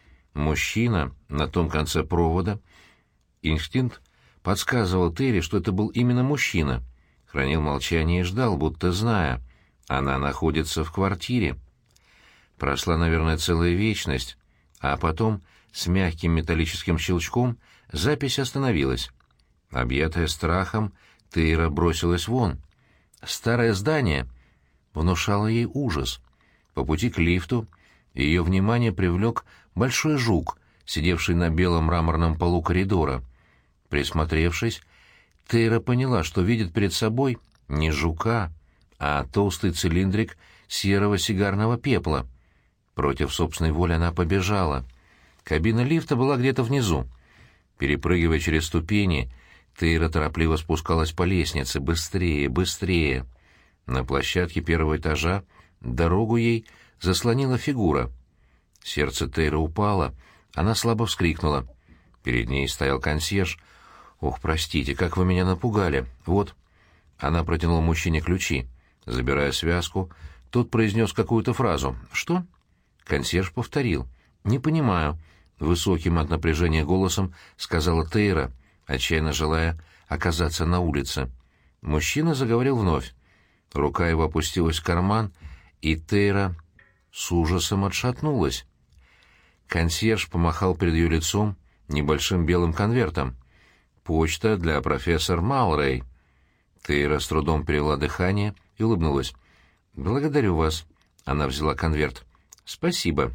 Мужчина на том конце провода. Инстинкт подсказывал Тейре, что это был именно мужчина. Хранил молчание и ждал, будто зная. Она находится в квартире. Прошла, наверное, целая вечность, а потом с мягким металлическим щелчком запись остановилась. Объятая страхом, Тейра бросилась вон. Старое здание внушало ей ужас. По пути к лифту ее внимание привлек большой жук, сидевший на белом мраморном полу коридора. Присмотревшись, Тейра поняла, что видит перед собой не жука, а толстый цилиндрик серого сигарного пепла. Против собственной воли она побежала. Кабина лифта была где-то внизу. Перепрыгивая через ступени, Тейра торопливо спускалась по лестнице. Быстрее, быстрее. На площадке первого этажа дорогу ей заслонила фигура. Сердце Тейры упало, она слабо вскрикнула. Перед ней стоял консьерж. «Ох, простите, как вы меня напугали. Вот». Она протянула мужчине ключи. Забирая связку, тот произнес какую-то фразу. «Что?» Консьерж повторил. «Не понимаю», — высоким от напряжения голосом сказала Тейра, отчаянно желая оказаться на улице. Мужчина заговорил вновь. Рука его опустилась в карман, и Тейра с ужасом отшатнулась. Консьерж помахал перед ее лицом небольшим белым конвертом. «Почта для профессора Малрей». Тейра с трудом перевела дыхание и улыбнулась. «Благодарю вас». Она взяла конверт. «Спасибо».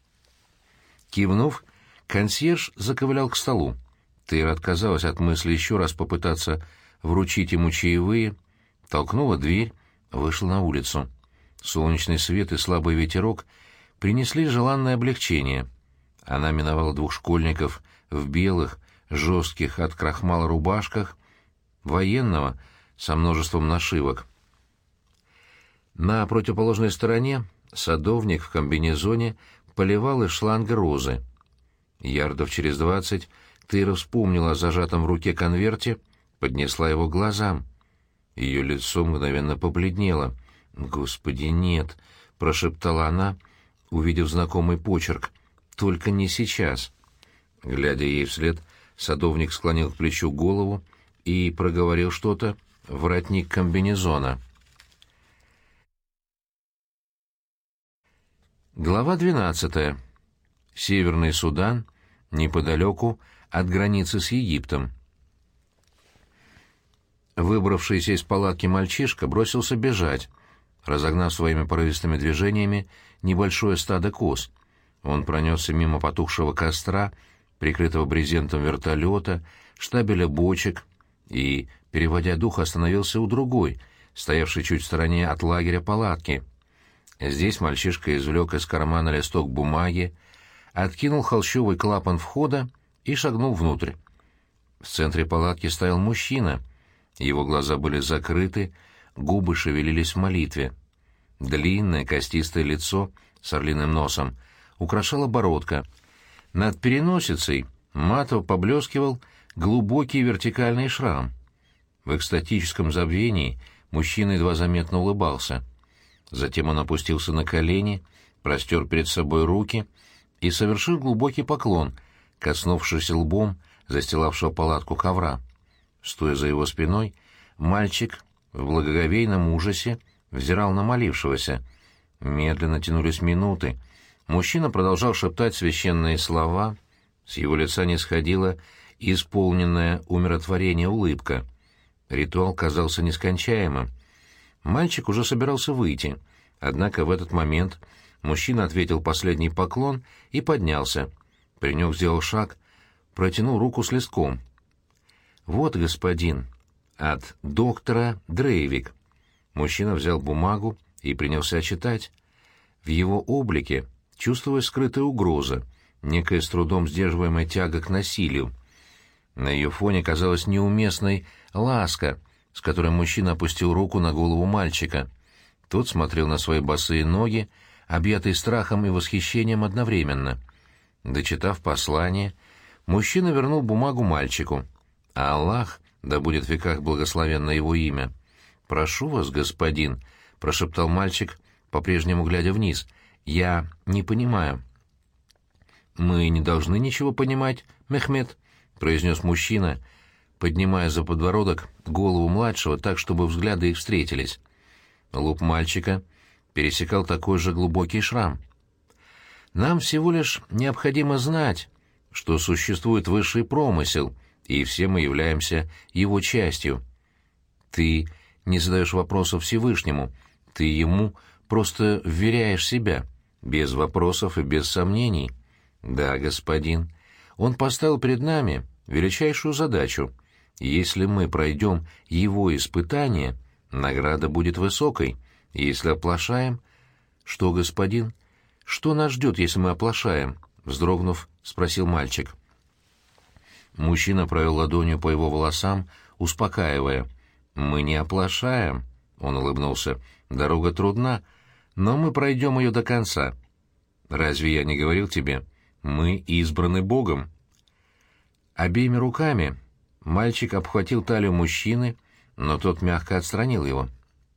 Кивнув, консьерж заковылял к столу. Тейра отказалась от мысли еще раз попытаться вручить ему чаевые, толкнула дверь, вышла на улицу. Солнечный свет и слабый ветерок принесли желанное облегчение. Она миновала двух школьников в белых, жестких от крахмала рубашках, военного со множеством нашивок. На противоположной стороне садовник в комбинезоне поливал из шланга розы. Ярдов через двадцать Тейра вспомнила о зажатом в руке конверте, поднесла его к глазам. Ее лицо мгновенно побледнело. «Господи, нет!» — прошептала она, увидев знакомый почерк. «Только не сейчас!» Глядя ей вслед, садовник склонил к плечу голову и проговорил что-то в воротник комбинезона. Глава двенадцатая. Северный Судан, неподалеку от границы с Египтом. Выбравшийся из палатки мальчишка бросился бежать, разогнав своими порывистыми движениями небольшое стадо коз. Он пронесся мимо потухшего костра, прикрытого брезентом вертолета, штабеля бочек, и, переводя дух, остановился у другой, стоявшей чуть в стороне от лагеря палатки. Здесь мальчишка извлек из кармана листок бумаги, откинул холщовый клапан входа и шагнул внутрь. В центре палатки стоял мужчина. Его глаза были закрыты, губы шевелились в молитве. Длинное костистое лицо с орлиным носом украшала бородка. Над переносицей матово поблескивал глубокий вертикальный шрам. В экстатическом забвении мужчина едва заметно улыбался. Затем он опустился на колени, простер перед собой руки и совершил глубокий поклон, коснувшись лбом застилавшего палатку ковра. Стоя за его спиной, мальчик в благоговейном ужасе взирал на молившегося. Медленно тянулись минуты. Мужчина продолжал шептать священные слова, с его лица не сходила исполненная умиротворение улыбка. Ритуал казался нескончаемым. Мальчик уже собирался выйти, однако в этот момент мужчина ответил последний поклон и поднялся. Паренек сделал шаг, протянул руку с листком. «Вот, господин, от доктора Дрейвик». Мужчина взял бумагу и принялся читать. В его облике чувствовалась скрытая угроза, некая с трудом сдерживаемая тяга к насилию. На ее фоне казалась неуместной ласка, с которой мужчина опустил руку на голову мальчика. Тот смотрел на свои босые ноги, объятый страхом и восхищением одновременно. Дочитав послание, мужчина вернул бумагу мальчику. А Аллах, да будет в веках благословенно его имя. «Прошу вас, господин», — прошептал мальчик, по-прежнему глядя вниз, — «я не понимаю». «Мы не должны ничего понимать, Мехмед», — произнес мужчина, поднимая за подбородок голову младшего так, чтобы взгляды их встретились. Лоб мальчика пересекал такой же глубокий шрам. «Нам всего лишь необходимо знать, что существует высший промысел, и все мы являемся его частью. Ты не задаешь вопросов Всевышнему, ты ему просто вверяешь себя, без вопросов и без сомнений». «Да, господин. Он поставил перед нами величайшую задачу. Если мы пройдем его испытание, награда будет высокой. Если оплошаем...» «Что, господин? Что нас ждет, если мы оплошаем?» — вздрогнув, спросил мальчик. Мужчина провел ладонью по его волосам, успокаивая. «Мы не оплошаем», — он улыбнулся. «Дорога трудна, но мы пройдем ее до конца. Разве я не говорил тебе? Мы избраны Богом». Обеими руками мальчик обхватил талию мужчины, но тот мягко отстранил его.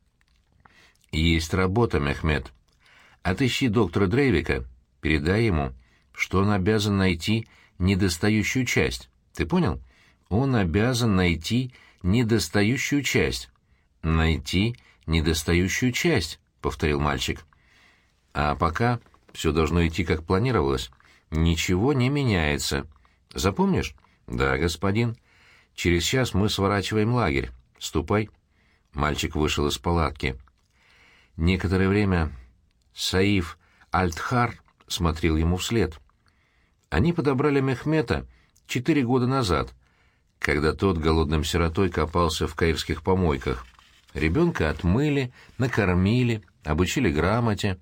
«Есть работа, Мехмед. Отыщи доктора Дрейвика, передай ему, что он обязан найти недостающую часть. Ты понял? Он обязан найти недостающую часть». «Найти недостающую часть», — повторил мальчик. «А пока все должно идти, как планировалось. Ничего не меняется. Запомнишь?» «Да, господин. Через час мы сворачиваем лагерь. Ступай». Мальчик вышел из палатки. Некоторое время Саиф Альтхар смотрел ему вслед. Они подобрали Мехмета четыре года назад, когда тот голодным сиротой копался в каирских помойках. Ребенка отмыли, накормили, обучили грамоте.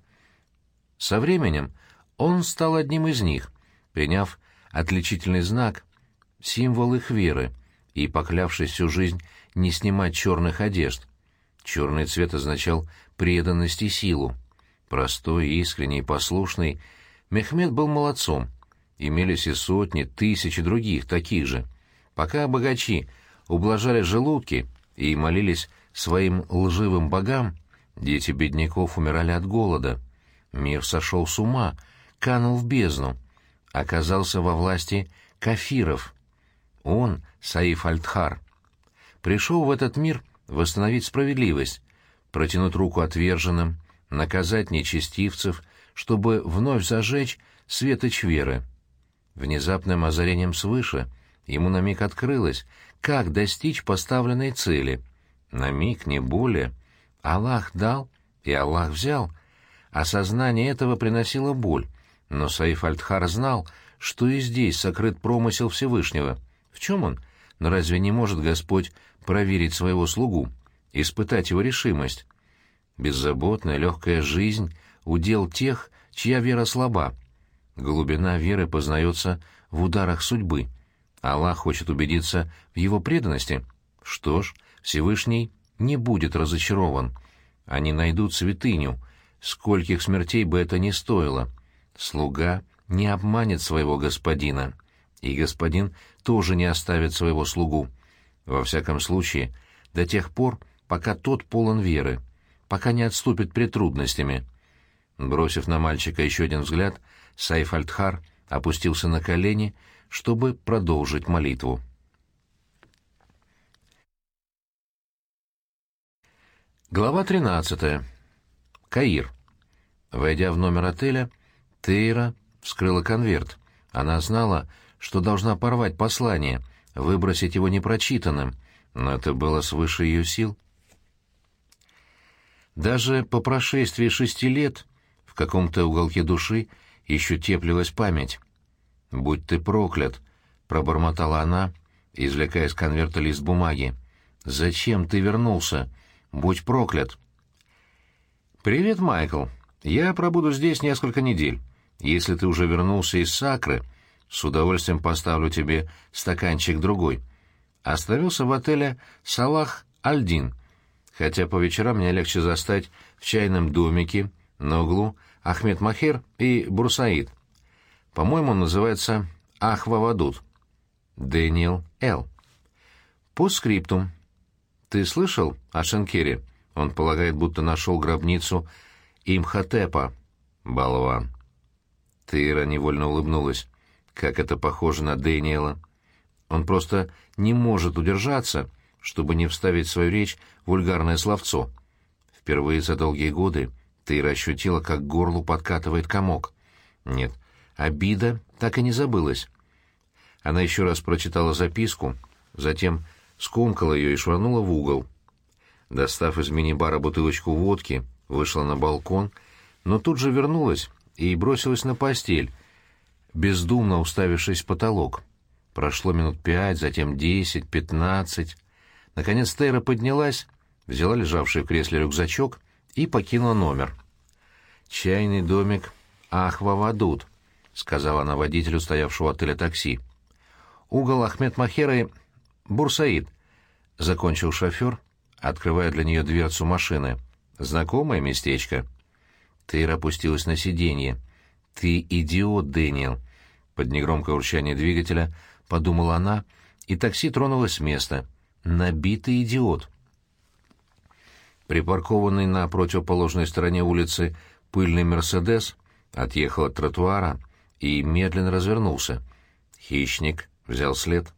Со временем он стал одним из них, приняв отличительный знак, символ их веры, и поклявшись всю жизнь не снимать черных одежд. Черный цвет означал преданность и силу. Простой, искренний и послушный, Мехмед был молодцом. Имелись и сотни, тысячи других, таких же. Пока богачи ублажали желудки и молились своим лживым богам, дети бедняков умирали от голода. Мир сошел с ума, канул в бездну, оказался во власти кафиров. Он, Саиф Альтхар, пришел в этот мир восстановить справедливость, протянуть руку отверженным, наказать нечестивцев, чтобы вновь зажечь светоч веры. Внезапным озарением свыше ему на миг открылось, как достичь поставленной цели. На миг, не более. Аллах дал, и Аллах взял. Осознание этого приносило боль, но Саиф Альтхар знал, что и здесь сокрыт промысел Всевышнего. В чем он? Но разве не может Господь проверить своего слугу, испытать его решимость? Беззаботная, легкая жизнь — удел тех, чья вера слаба. Глубина веры познается в ударах судьбы. Аллах хочет убедиться в его преданности. Что ж, Всевышний не будет разочарован. Они найдут святыню, скольких смертей бы это ни стоило. Слуга не обманет своего господина, и господин тоже не оставит своего слугу. Во всяком случае, до тех пор, пока тот полон веры, пока не отступит пред трудностями. Бросив на мальчика еще один взгляд, Сайф аль-Дхар опустился на колени, чтобы продолжить молитву. Глава тринадцатая. Каир. Войдя в номер отеля, Тейра вскрыла конверт. Она знала, что должна порвать послание, выбросить его непрочитанным, но это было свыше ее сил. Даже по прошествии шести лет в каком-то уголке души еще теплилась память. «Будь ты проклят!» — пробормотала она, извлекая из конверта лист бумаги. «Зачем ты вернулся? Будь проклят!» «Привет, Майкл. Я пробуду здесь несколько недель. Если ты уже вернулся из Сакры, с удовольствием поставлю тебе стаканчик другой. Остановился в отеле «Салах Аль-Дин», хотя по вечерам мне легче застать в чайном домике на углу Ахмед Махер и Бурсаид. По-моему, он называется Ахвавадут. Дэниел Л. Постскриптум. Ты слышал о Шенкере? Он полагает, будто нашел гробницу Имхотепа. Болван. Тейра невольно улыбнулась. Как это похоже на Дэниела. Он просто не может удержаться, чтобы не вставить в свою речь вульгарное словцо. Впервые за долгие годы Тейра ощутила, как к горлу подкатывает комок. Нет, обида так и не забылась. Она еще раз прочитала записку, затем скомкала ее и швырнула в угол. Достав из мини-бара бутылочку водки, вышла на балкон, но тут же вернулась и бросилась на постель, бездумно уставившись в потолок. Прошло минут пять, затем десять, пятнадцать. Наконец Тейра поднялась, взяла лежавший в кресле рюкзачок и покинула номер. «Чайный домик Ахвавадут», — сказала она водителю стоявшего у отеля такси. «Угол Ахмед Махера и Бурсаид», — закончил шофер, открывая для нее дверцу машины. «Знакомое местечко». Тейра опустилась на сиденье. «Ты идиот, Дэниел», — под негромкое урчание двигателя подумала она, и такси тронулось с места. «Набитый идиот». Припаркованный на противоположной стороне улицы пыльный «Мерседес» отъехал от тротуара и медленно развернулся. Хищник взял след.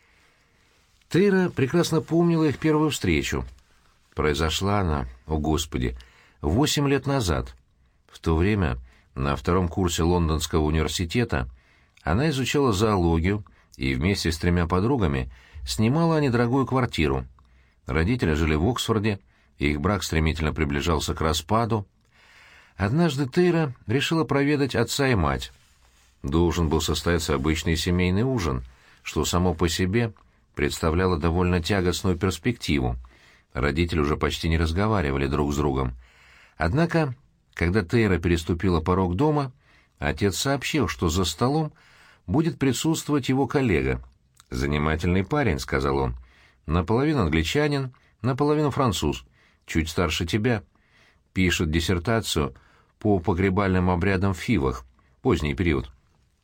Тейра прекрасно помнила их первую встречу. Произошла она, о Господи, восемь лет назад. В то время на втором курсе Лондонского университета она изучала зоологию и вместе с тремя подругами снимала недорогую квартиру. Родители жили в Оксфорде, и их брак стремительно приближался к распаду. Однажды Тейра решила проведать отца и мать. Должен был состояться обычный семейный ужин, что само по себе представляло довольно тягостную перспективу. Родители уже почти не разговаривали друг с другом. Однако, когда Тейра переступила порог дома, отец сообщил, что за столом будет присутствовать его коллега. «Занимательный парень», — сказал он. «Наполовину англичанин, наполовину француз, чуть старше тебя. Пишет диссертацию по погребальным обрядам в Фивах, поздний период.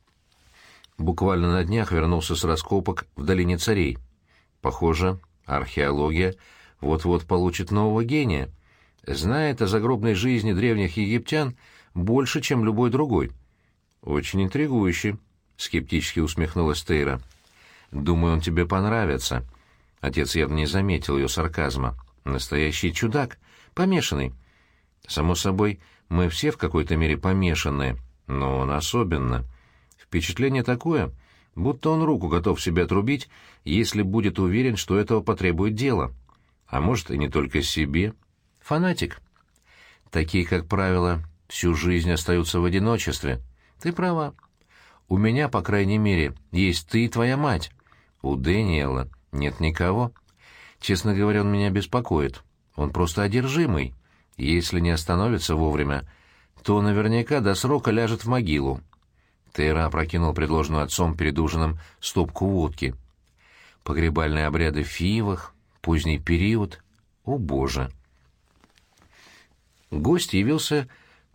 Буквально на днях вернулся с раскопок в Долине Царей. Похоже, археология вот-вот получит нового гения. Знает о загробной жизни древних египтян больше, чем любой другой». «Очень интригующе», — скептически усмехнулась Тейра. «Думаю, он тебе понравится». Отец явно не заметил ее сарказма. «Настоящий чудак, помешанный». «Само собой, мы все в какой-то мере помешанные, но он особенно. Впечатление такое, будто он руку готов себе отрубить, если будет уверен, что этого потребует дело. А может, и не только себе. Фанатик. Такие, как правило, всю жизнь остаются в одиночестве. Ты права. У меня, по крайней мере, есть ты и твоя мать. У Дэниела нет никого. Честно говоря, он меня беспокоит. Он просто одержимый. Если не остановится вовремя, то наверняка до срока ляжет в могилу». Тейра опрокинул предложенную отцом перед ужином стопку водки. Погребальные обряды в Фивах, поздний период. О, Боже! Гость явился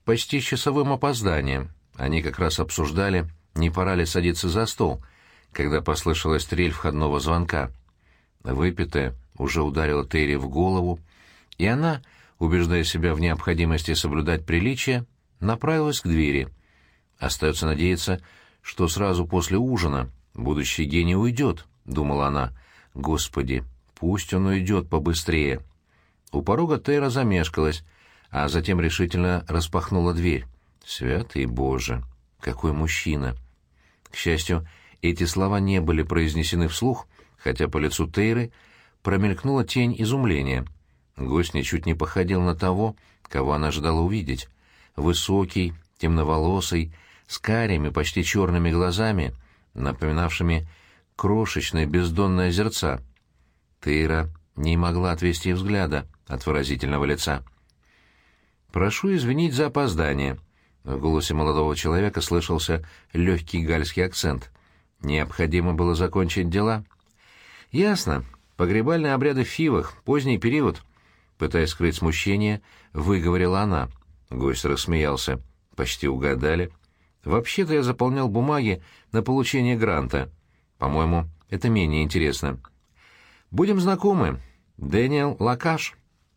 почти с часовым опозданием. Они как раз обсуждали, не пора ли садиться за стол, когда послышалась трель входного звонка. Выпитая уже ударила Терри в голову, и она, убеждая себя в необходимости соблюдать приличие, направилась к двери. Остается надеяться, что сразу после ужина будущий гений уйдет, — думала она. Господи, пусть он уйдет побыстрее. У порога Тейра замешкалась, а затем решительно распахнула дверь. Святый Боже, какой мужчина! К счастью, эти слова не были произнесены вслух, хотя по лицу Тейры промелькнула тень изумления. Гость ничуть не походил на того, кого она ожидала увидеть. Высокий, темноволосый, с карими, почти черными глазами, напоминавшими крошечные бездонные озерца. Тейра не могла отвести взгляда от выразительного лица. «Прошу извинить за опоздание». В голосе молодого человека слышался легкий гальский акцент. «Необходимо было закончить дела». «Ясно. Погребальные обряды в Фивах, поздний период». Пытаясь скрыть смущение, выговорила она. Гость рассмеялся. «Почти угадали. Вообще-то я заполнял бумаги на получение гранта. По-моему, это менее интересно. Будем знакомы. Дэниел Лакаш».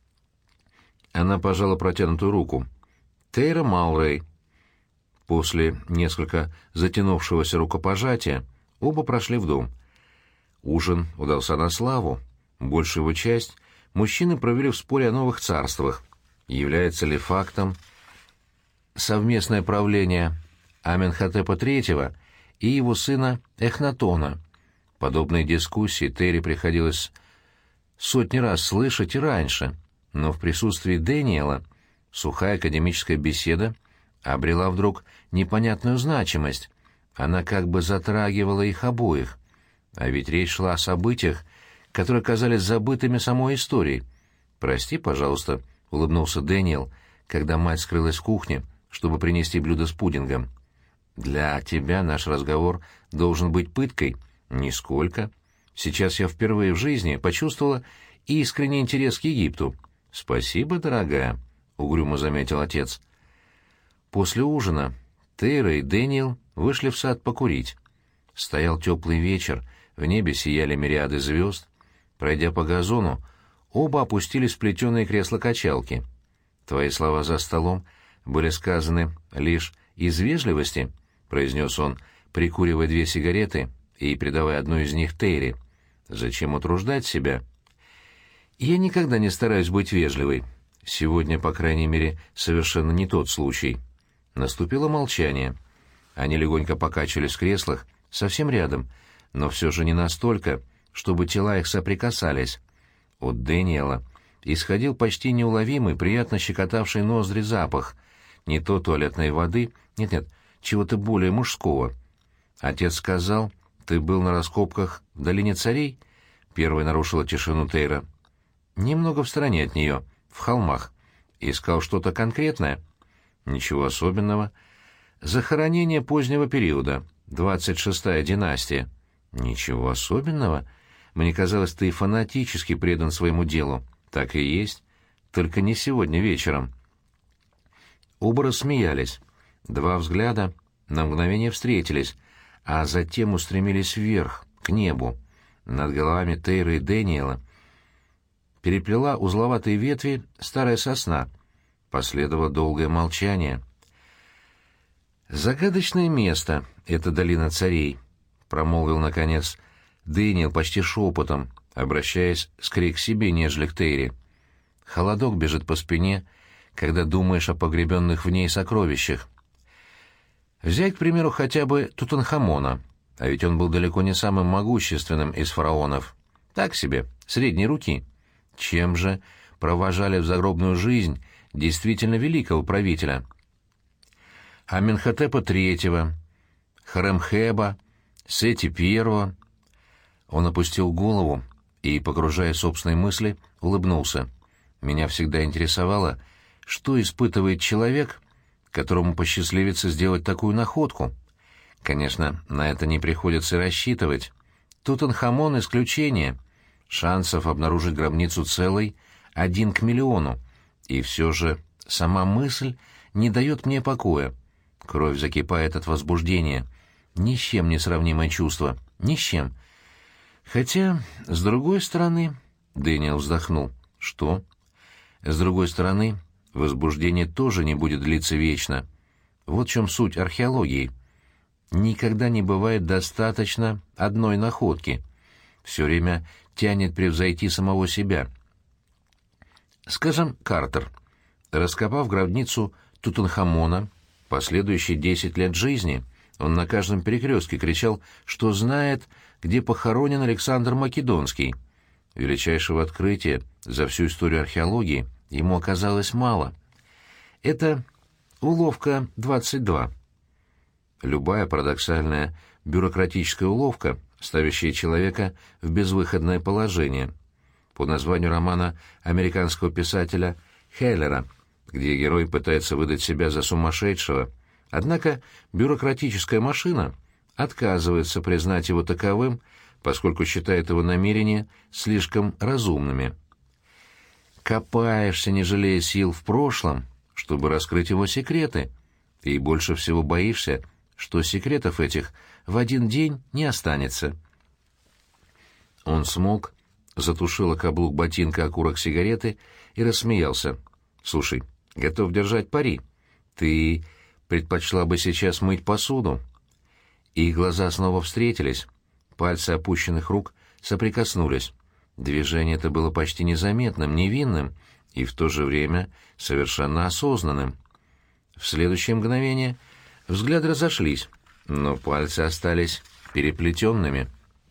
Она пожала протянутую руку. «Тейра Маурей». После несколько затянувшегося рукопожатия оба прошли в дом. Ужин удался на славу. Большую его часть мужчины провели в споре о новых царствах. Является ли фактом совместное правление Аменхотепа третьего и его сына Эхнатона? Подобные дискуссии Терри приходилось сотни раз слышать и раньше, но в присутствии Дэниела сухая академическая беседа обрела вдруг непонятную значимость. Она как бы затрагивала их обоих. А ведь речь шла о событиях, которые казались забытыми самой историей. «Прости, пожалуйста», — улыбнулся Дэниел, когда мать скрылась в кухне, чтобы принести блюдо с пудингом. «Для тебя наш разговор должен быть пыткой?» «Нисколько. Сейчас я впервые в жизни почувствовала искренний интерес к Египту». «Спасибо, дорогая», — угрюмо заметил отец. После ужина Тейра и Дэниел вышли в сад покурить. Стоял теплый вечер, в небе сияли мириады звезд. Пройдя по газону, оба опустились в плетеные кресла-качалки. «Твои слова за столом были сказаны лишь из вежливости», — произнес он, прикуривая две сигареты и придавая одну из них Тейре. «Зачем утруждать себя?» «Я никогда не стараюсь быть вежливой. Сегодня, по крайней мере, совершенно не тот случай». Наступило молчание. Они легонько покачивались в креслах, совсем рядом, но все же не настолько, чтобы тела их соприкасались. От Дэниела исходил почти неуловимый, приятно щекотавший ноздри запах. Не то туалетной воды, нет-нет, чего-то более мужского. «Отец сказал, ты был на раскопках в долине царей?» Первой нарушила тишину Тейра. «Немного в стороне от нее, в холмах. Искал что-то конкретное?» «Ничего особенного. Захоронение позднего периода, двадцать шестая династия». «Ничего особенного? Мне казалось, ты фанатически предан своему делу». «Так и есть. Только не сегодня вечером». Оба рассмеялись. Два взгляда на мгновение встретились, а затем устремились вверх, к небу. Над головами Тейры и Дэниела переплела узловатые ветви старая сосна. Последовало долгое молчание. «Загадочное место — это долина царей», — промолвил, наконец, Дэниел почти шепотом, обращаясь скорее к себе, нежели к Тейре. Холодок бежит по спине, когда думаешь о погребенных в ней сокровищах. Взять, к примеру, хотя бы Тутанхамона, а ведь он был далеко не самым могущественным из фараонов. Так себе, средней руки. Чем же провожали в загробную жизнь действительно великого правителя? Аменхотепа третьего, Хоремхеба, Сети первого. Он опустил голову и, погружая собственные мысли, улыбнулся. Меня всегда интересовало, что испытывает человек, которому посчастливится сделать такую находку. Конечно, на это не приходится рассчитывать. Тутанхамон — исключение. Шансов обнаружить гробницу целой один к миллиону. И все же сама мысль не дает мне покоя. Кровь закипает от возбуждения. Ни с чем не сравнимое чувство. Ни с чем. Хотя, с другой стороны... Дэниел вздохнул. Что? С другой стороны, возбуждение тоже не будет длиться вечно. Вот в чем суть археологии. Никогда не бывает достаточно одной находки. Все время тянет превзойти самого себя. Скажем, Картер, раскопав гробницу Тутанхамона, последующие десять лет жизни, он на каждом перекрестке кричал, что знает, где похоронен Александр Македонский. Величайшего открытия за всю историю археологии ему оказалось мало. Это уловка двадцать два. Любая парадоксальная бюрократическая уловка, ставящая человека в безвыходное положение. По названию романа американского писателя Хеллера, где герой пытается выдать себя за сумасшедшего, однако бюрократическая машина отказывается признать его таковым, поскольку считает его намерения слишком разумными. Копаешься, не жалея сил, в прошлом, чтобы раскрыть его секреты, и больше всего боишься, что секретов этих в один день не останется. Он смолк, затушил о каблук ботинка окурок сигареты и рассмеялся. «Слушай, готов держать пари. Ты предпочла бы сейчас мыть посуду?» Их глаза снова встретились, пальцы опущенных рук соприкоснулись. Движение это было почти незаметным, невинным и в то же время совершенно осознанным. В следующее мгновение взгляды разошлись, но пальцы остались переплетенными.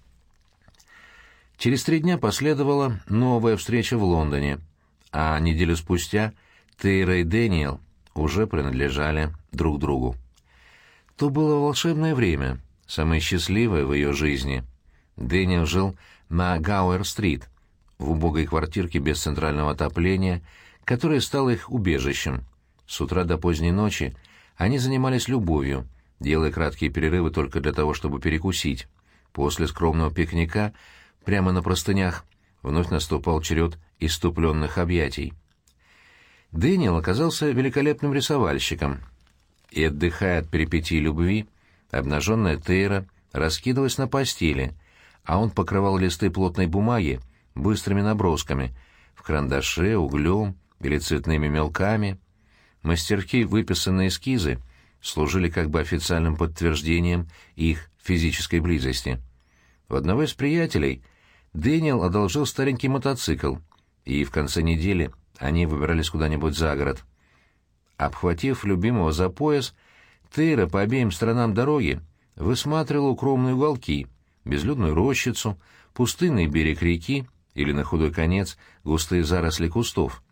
Через три дня последовала новая встреча в Лондоне, а неделю спустя Тейра и Дэниел уже принадлежали друг другу. То было волшебное время, самое счастливое в ее жизни. Дэниел жил на Гауэр-стрит, в убогой квартирке без центрального отопления, которая стала их убежищем. С утра до поздней ночи они занимались любовью, делая краткие перерывы только для того, чтобы перекусить. После скромного пикника прямо на простынях вновь наступал черед исступленных объятий. Дэниел оказался великолепным рисовальщиком, и, отдыхая от перипетий любви, обнаженная Тейра раскидывалась на постели, а он покрывал листы плотной бумаги быстрыми набросками, в карандаше, углем или цветными мелками. Мастерски выписанные эскизы служили как бы официальным подтверждением их физической близости. У одного из приятелей Дэниел одолжил старенький мотоцикл, и в конце недели они выбирались куда-нибудь за город. Обхватив любимого за пояс, Тейра по обеим сторонам дороги высматривала укромные уголки, безлюдную рощицу, пустынный берег реки или, на худой конец, густые заросли кустов.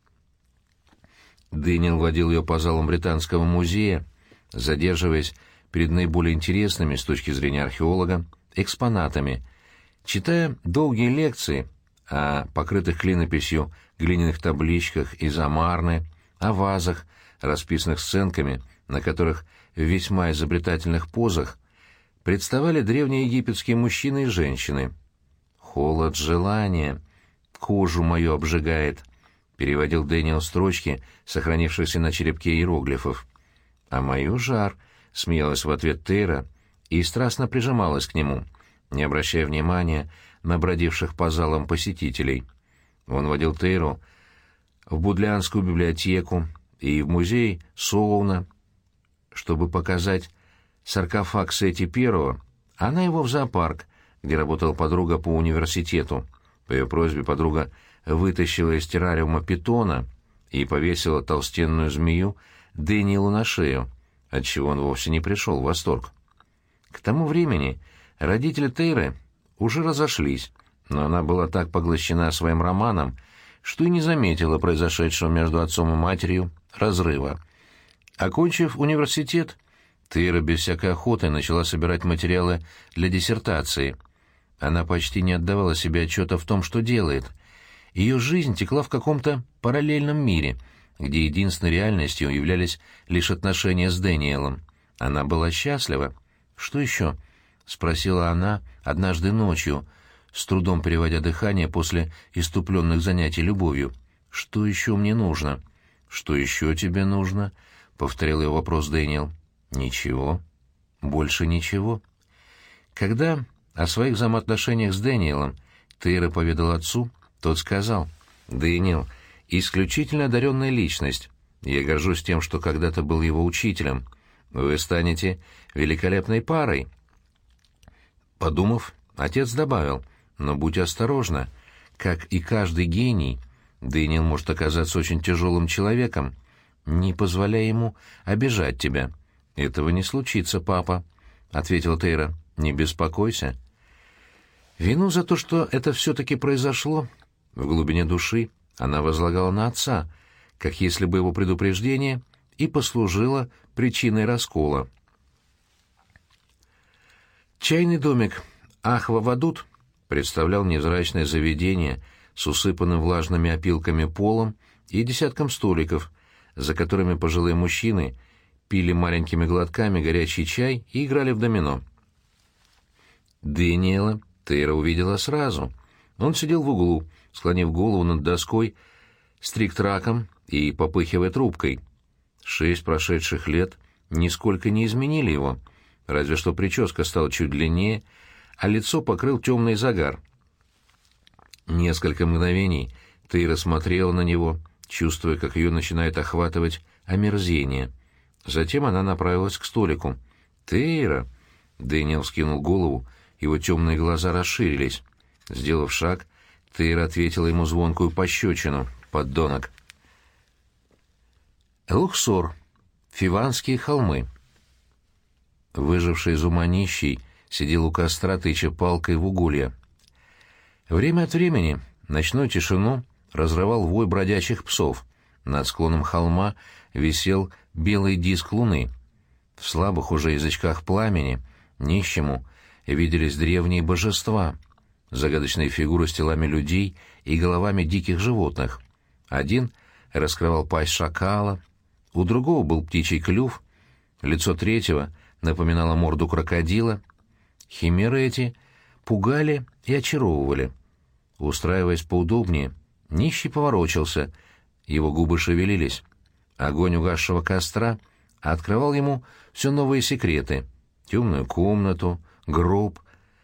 Дэниел водил ее по залам Британского музея, задерживаясь перед наиболее интересными с точки зрения археолога экспонатами, читая долгие лекции о покрытых клинописью глиняных табличках из Амарны, о вазах, расписанных сценками, на которых в весьма изобретательных позах представали древние египетские мужчины и женщины. «Холод желания, кожу мою обжигает», — переводил Дэниел строчки, сохранившиеся на черепке иероглифов. «А мою жар», — смеялась в ответ Тейра и страстно прижималась к нему, не обращая внимания на бродивших по залам посетителей. Он водил Тейру в Будлянскую библиотеку и в музей Соуна, чтобы показать саркофаг Сети Первого, а она его в зоопарк, где работала подруга по университету. По ее просьбе подруга вытащила из террариума питона и повесила толстенную змею Дэниелу на шею, отчего он вовсе не пришел в восторг. К тому времени родители Тейры уже разошлись, но она была так поглощена своим романом, что и не заметила произошедшего между отцом и матерью разрыва. Окончив университет, Тейра без всякой охоты начала собирать материалы для диссертации. Она почти не отдавала себе отчета в том, что делает. Ее жизнь текла в каком-то параллельном мире, где единственной реальностью являлись лишь отношения с Дэниелом. Она была счастлива. «Что еще?» — спросила она однажды ночью, с трудом переводя дыхание после иступленных занятий любовью. «Что еще мне нужно?» «Что еще тебе нужно?» — повторил его вопрос Дэниел. «Ничего. Больше ничего». Когда о своих взаимоотношениях с Дэниелом Тейра поведал отцу, тот сказал: «Дэниел — исключительно одаренная личность. Я горжусь тем, что когда-то был его учителем. Вы станете великолепной парой». Подумав, отец добавил: «Но будь осторожна. Как и каждый гений, Дэниел может оказаться очень тяжелым человеком. Не позволяй ему обижать тебя». «Этого не случится, папа», — ответил Тейра. «Не беспокойся». Вину за то, что это все-таки произошло, в глубине души она возлагала на отца, как если бы его предупреждение и послужило причиной раскола. Чайный домик Ахва-Вадут представлял невзрачное заведение с усыпанным влажными опилками полом и десятком столиков, за которыми пожилые мужчины пили маленькими глотками горячий чай и играли в домино. Дэниела Тейра увидела сразу. Он сидел в углу, склонив голову над доской с трик-траком и попыхивая трубкой. Шесть прошедших лет нисколько не изменили его, разве что прическа стала чуть длиннее, а лицо покрыл темный загар. Несколько мгновений Тейра смотрела на него, чувствуя, как ее начинает охватывать омерзение. Затем она направилась к столику. «Тейра!» Дэниел вскинул голову, его темные глаза расширились. Сделав шаг, Тейра ответила ему звонкую пощечину. «Подонок!» Луксор. Фиванские холмы. Выживший из ума нищий сидел у костра, тыча палкой в уголья. Время от времени ночную тишину разрывал вой бродячих псов. Над склоном холма висел белый диск луны. В слабых уже язычках пламени нищему виделись древние божества, загадочные фигуры с телами людей и головами диких животных. Один раскрывал пасть шакала, у другого был птичий клюв, лицо третьего напоминало морду крокодила. Химеры эти пугали и очаровывали. Устраиваясь поудобнее, нищий поворочился, его губы шевелились. Огонь угасшего костра открывал ему все новые секреты: темную комнату, гроб,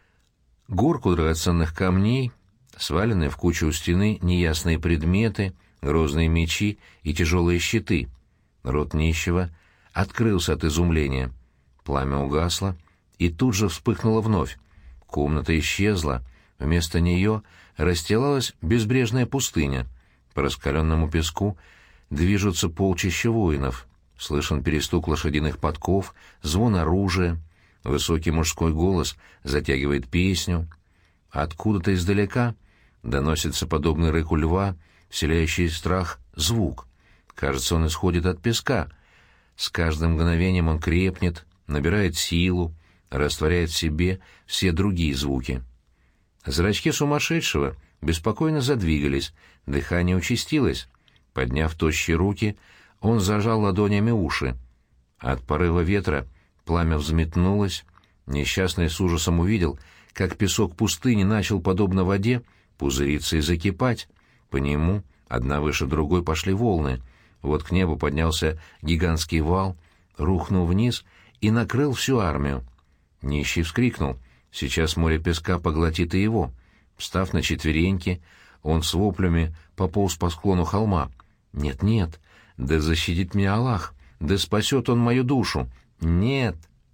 горку драгоценных камней, сваленные в кучу у стены неясные предметы, грозные мечи и тяжелые щиты. Рот нищего открылся от изумления. Пламя угасло и тут же вспыхнуло вновь. Комната исчезла, вместо нее расстилалась безбрежная пустыня. По раскаленному песку движутся полчища воинов. Слышен перестук лошадиных подков, звон оружия. Высокий мужской голос затягивает песню. Откуда-то издалека доносится подобный рыку льва, вселяющий страх, звук. Кажется, он исходит от песка. С каждым мгновением он крепнет, набирает силу, растворяет в себе все другие звуки. Зрачки сумасшедшего беспокойно задвигались, дыхание участилось. Подняв тощие руки, он зажал ладонями уши. От порыва ветра пламя взметнулось. Несчастный с ужасом увидел, как песок пустыни начал, подобно воде, пузыриться и закипать. По нему, одна выше другой, пошли волны. Вот к небу поднялся гигантский вал, рухнул вниз и накрыл всю армию. Нищий вскрикнул. Сейчас море песка поглотит и его. Встав на четвереньки, он с воплями пополз по склону холма. «Нет-нет, да защитит меня Аллах, да спасет он мою душу! Нет!»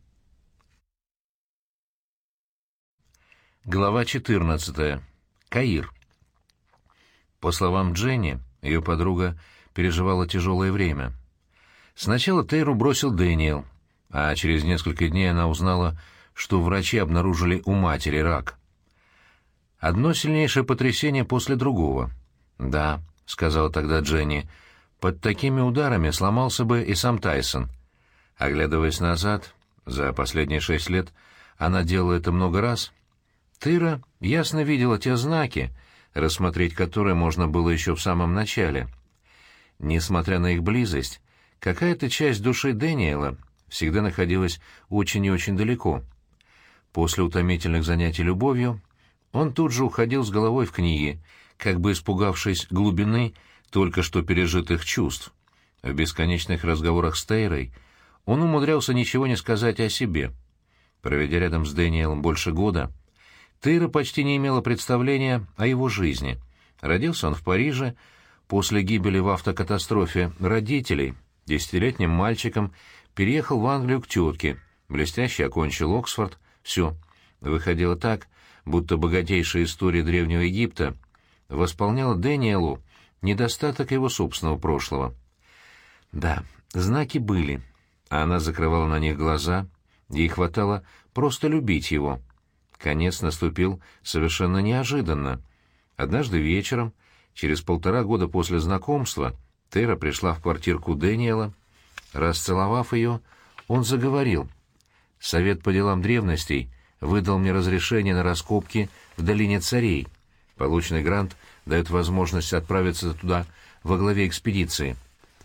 Глава четырнадцатая. Каир. По словам Дженни, ее подруга переживала тяжелое время. Сначала Тейру бросил Дэниел, а через несколько дней она узнала, что врачи обнаружили у матери рак. Одно сильнейшее потрясение после другого. «Да», — сказала тогда Дженни, — «под такими ударами сломался бы и сам Тайсон». Оглядываясь назад, за последние шесть лет она делала это много раз, Тейра ясно видела те знаки, рассмотреть которые можно было еще в самом начале. Несмотря на их близость, какая-то часть души Дэниела всегда находилась очень и очень далеко. После утомительных занятий любовью он тут же уходил с головой в книги, как бы испугавшись глубины только что пережитых чувств. В бесконечных разговорах с Тейрой он умудрялся ничего не сказать о себе. Проведя рядом с Дэниелом больше года, Тейра почти не имела представления о его жизни. Родился он в Париже после гибели в автокатастрофе родителей, десятилетним мальчиком, переехал в Англию к тетке, блестяще окончил Оксфорд. Все. Выходило так, будто богатейшая история Древнего Египта восполняла Дэниелу недостаток его собственного прошлого. Да, знаки были, а она закрывала на них глаза, ей хватало просто любить его. Конец наступил совершенно неожиданно. Однажды вечером, через полтора года после знакомства, Тейра пришла в квартирку Дэниела. Расцеловав ее, он заговорил. «Совет по делам древностей выдал мне разрешение на раскопки в долине царей. Полученный грант дает возможность отправиться туда во главе экспедиции».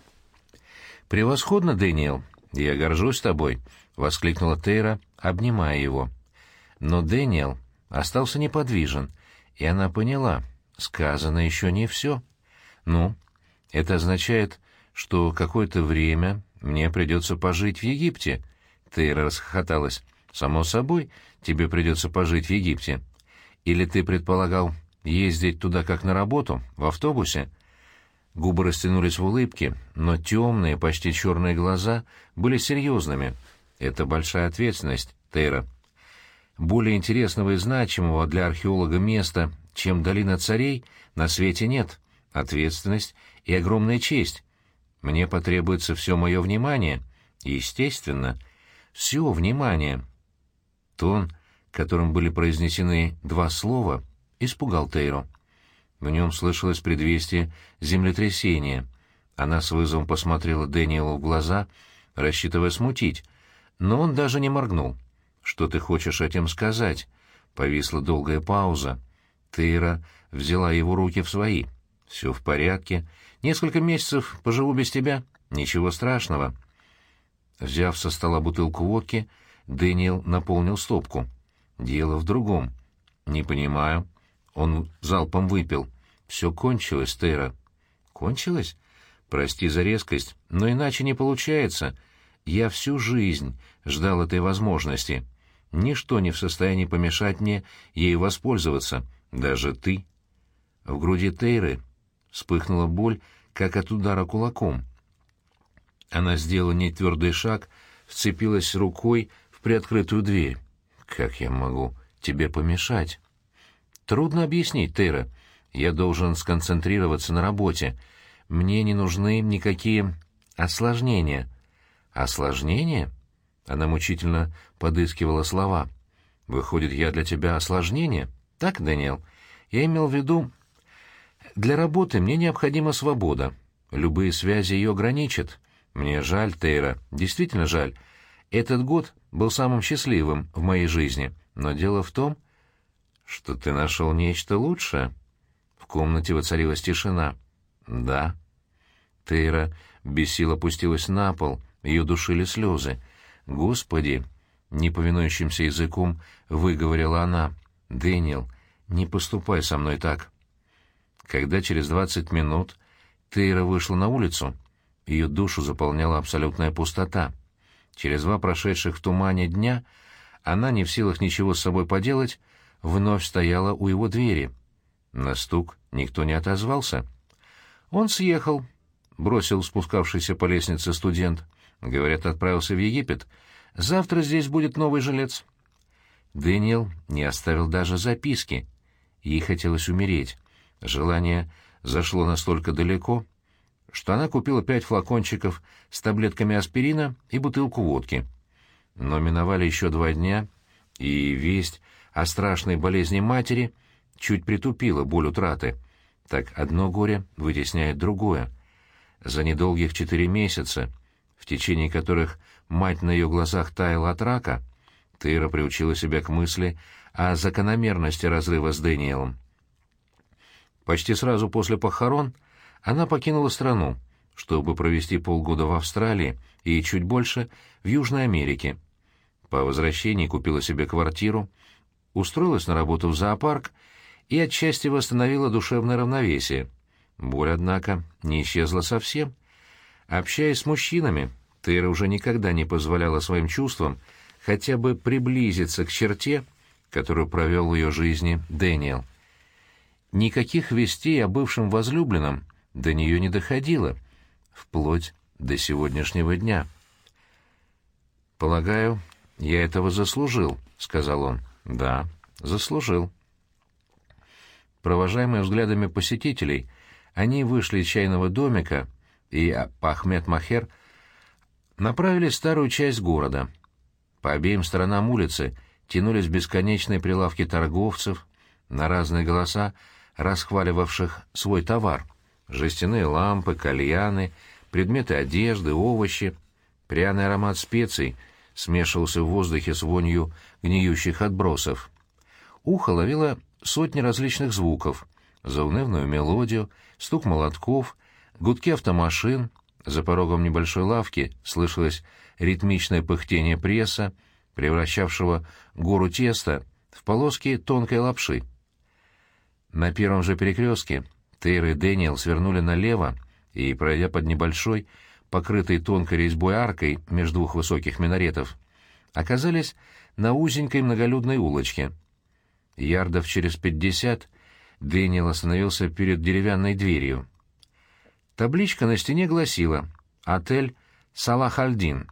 «Превосходно, Дэниел! Я горжусь тобой!» — воскликнула Тейра, обнимая его. Но Дэниел остался неподвижен, и она поняла, сказано еще не все. «Ну, это означает, что какое-то время мне придется пожить в Египте?» Тейра расхохоталась. «Само собой, тебе придется пожить в Египте. Или ты предполагал ездить туда как на работу, в автобусе?» Губы растянулись в улыбке, но темные, почти черные глаза были серьезными. «Это большая ответственность, Тейра. Более интересного и значимого для археолога места, чем долина царей, на свете нет. Ответственность и огромная честь. Мне потребуется все мое внимание. Естественно, все внимание». Тон, которым были произнесены два слова, испугал Тейру. В нем слышалось предвестие землетрясения. Она с вызовом посмотрела Дэниелу в глаза, рассчитывая смутить, но он даже не моргнул. «Что ты хочешь этим сказать?» Повисла долгая пауза. Тейра взяла его руки в свои. «Все в порядке. Несколько месяцев поживу без тебя. Ничего страшного». Взяв со стола бутылку водки, Дэниел наполнил стопку. «Дело в другом». «Не понимаю». Он залпом выпил. «Все кончилось, Тейра». «Кончилось? Прости за резкость, но иначе не получается. Я всю жизнь ждал этой возможности. Ничто не в состоянии помешать мне ею воспользоваться, даже ты». В груди Тейры вспыхнула боль, как от удара кулаком. Она сделала нетвердый шаг, вцепилась рукой в приоткрытую дверь. «Как я могу тебе помешать?» «Трудно объяснить, Тейра. Я должен сконцентрироваться на работе. Мне не нужны никакие осложнения». «Осложнения?» Она мучительно подыскивала слова. «Выходит, я для тебя осложнение? Так, Дэниел? Я имел в виду... Для работы мне необходима свобода. Любые связи ее ограничат. Мне жаль, Тейра, действительно жаль. Этот год был самым счастливым в моей жизни. Но дело в том, что ты нашел нечто лучшее». В комнате воцарилась тишина. «Да». Тейра без сил опустилась на пол, ее душили слезы. «Господи!» — неповинующимся языком выговорила она. «Дэниел, не поступай со мной так». Когда через двадцать минут Тейра вышла на улицу, ее душу заполняла абсолютная пустота. Через два прошедших в тумане дня она, не в силах ничего с собой поделать, вновь стояла у его двери. На стук никто не отозвался. «Он съехал», — бросил спускавшийся по лестнице студент. «Говорят, отправился в Египет. Завтра здесь будет новый жилец». Дэниел не оставил даже записки. Ей хотелось умереть. Желание зашло настолько далеко, что она купила пять флакончиков с таблетками аспирина и бутылку водки. Но миновали еще два дня, и весть о страшной болезни матери чуть притупила боль утраты. Так одно горе вытесняет другое. За недолгих четыре месяца, в течение которых мать на ее глазах таяла от рака, Тейра приучила себя к мысли о закономерности разрыва с Дэниелом. Почти сразу после похорон она покинула страну, чтобы провести полгода в Австралии и чуть больше в Южной Америке. По возвращении купила себе квартиру, устроилась на работу в зоопарк и отчасти восстановила душевное равновесие. Боль, однако, не исчезла совсем. Общаясь с мужчинами, Тейра уже никогда не позволяла своим чувствам хотя бы приблизиться к черте, которую провел в ее жизни Дэниел. Никаких вестей о бывшем возлюбленном до нее не доходило, вплоть до сегодняшнего дня. «Полагаю, я этого заслужил», — сказал он. «Да, заслужил». Провожаемые взглядами посетителей, они вышли из чайного домика, и Ахмед Махер направили в старую часть города. По обеим сторонам улицы тянулись бесконечные прилавки торговцев, на разные голоса расхваливавших свой товар: жестяные лампы, кальяны, предметы одежды, овощи. Пряный аромат специй смешивался в воздухе с вонью гниющих отбросов. Ухо ловило сотни различных звуков: заунывную мелодию, стук молотков, гудки автомашин. За порогом небольшой лавки слышалось ритмичное пыхтение пресса, превращавшего гору теста в полоски тонкой лапши. На первом же перекрестке Тейра и Дэниел свернули налево и, пройдя под небольшой, покрытой тонкой резьбой аркой между двух высоких минаретов, оказались на узенькой многолюдной улочке. Ярдов через пятьдесят Дэниел остановился перед деревянной дверью. Табличка на стене гласила «Отель Салах аль-Дин».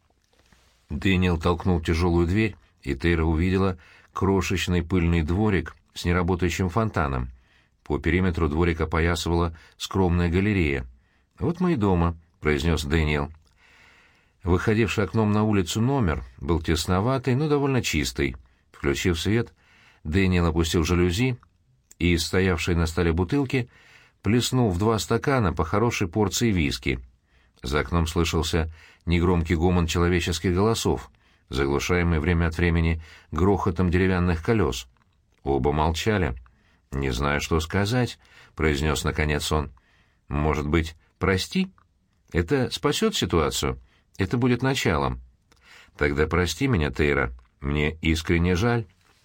Дэниел толкнул тяжелую дверь, и Тейра увидела крошечный пыльный дворик с неработающим фонтаном. По периметру дворика опоясывала скромная галерея. «Вот мы и дома», — произнес Дэниел. Выходивший окном на улицу номер был тесноватый, но довольно чистый. Включив свет, Дэниел опустил жалюзи и, из стоявшей на столе бутылки, плеснул в два стакана по хорошей порции виски. За окном слышался негромкий гомон человеческих голосов, заглушаемый время от времени грохотом деревянных колес. Оба молчали. «Не знаю, что сказать», — произнес наконец он. «Может быть, прости? Это спасет ситуацию? Это будет началом». «Тогда прости меня, Тейра. Мне искренне жаль».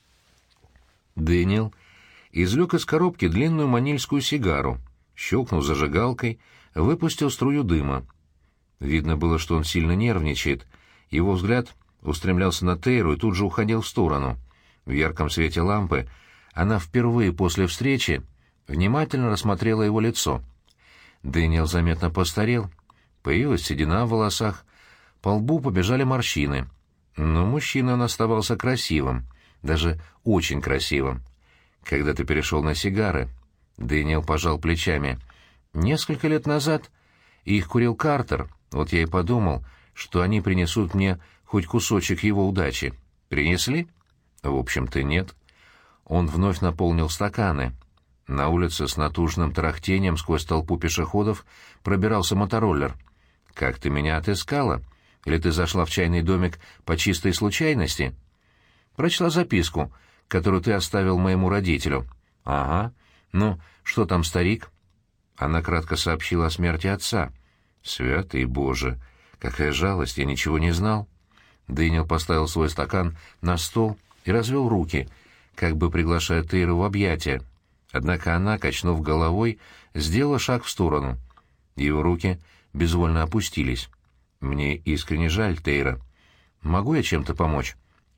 Дэниел извлек из коробки длинную манильскую сигару, щелкнул зажигалкой, выпустил струю дыма. Видно было, что он сильно нервничает. Его взгляд устремлялся на Тейру и тут же уходил в сторону. В ярком свете лампы она впервые после встречи внимательно рассмотрела его лицо. Дэниел заметно постарел, появилась седина в волосах, по лбу побежали морщины. Но мужчина он оставался красивым, даже очень красивым. «Когда ты перешел на сигары?» Дэниел пожал плечами. «Несколько лет назад их курил Картер, вот я и подумал, что они принесут мне хоть кусочек его удачи. Принесли?» «В общем-то, нет». Он вновь наполнил стаканы. На улице с натужным тарахтением сквозь толпу пешеходов пробирался мотороллер. «Как ты меня отыскала? Или ты зашла в чайный домик по чистой случайности?» «Прочла записку, которую ты оставил моему родителю». «Ага. Ну, что там, старик?» Она кратко сообщила о смерти отца. «Святый Боже! Какая жалость! Я ничего не знал». Дэниел поставил свой стакан на стол и развел руки, как бы приглашая Тейру в объятия. Однако она, качнув головой, сделала шаг в сторону. Его руки безвольно опустились. «Мне искренне жаль, Тейра. Могу я чем-то помочь?»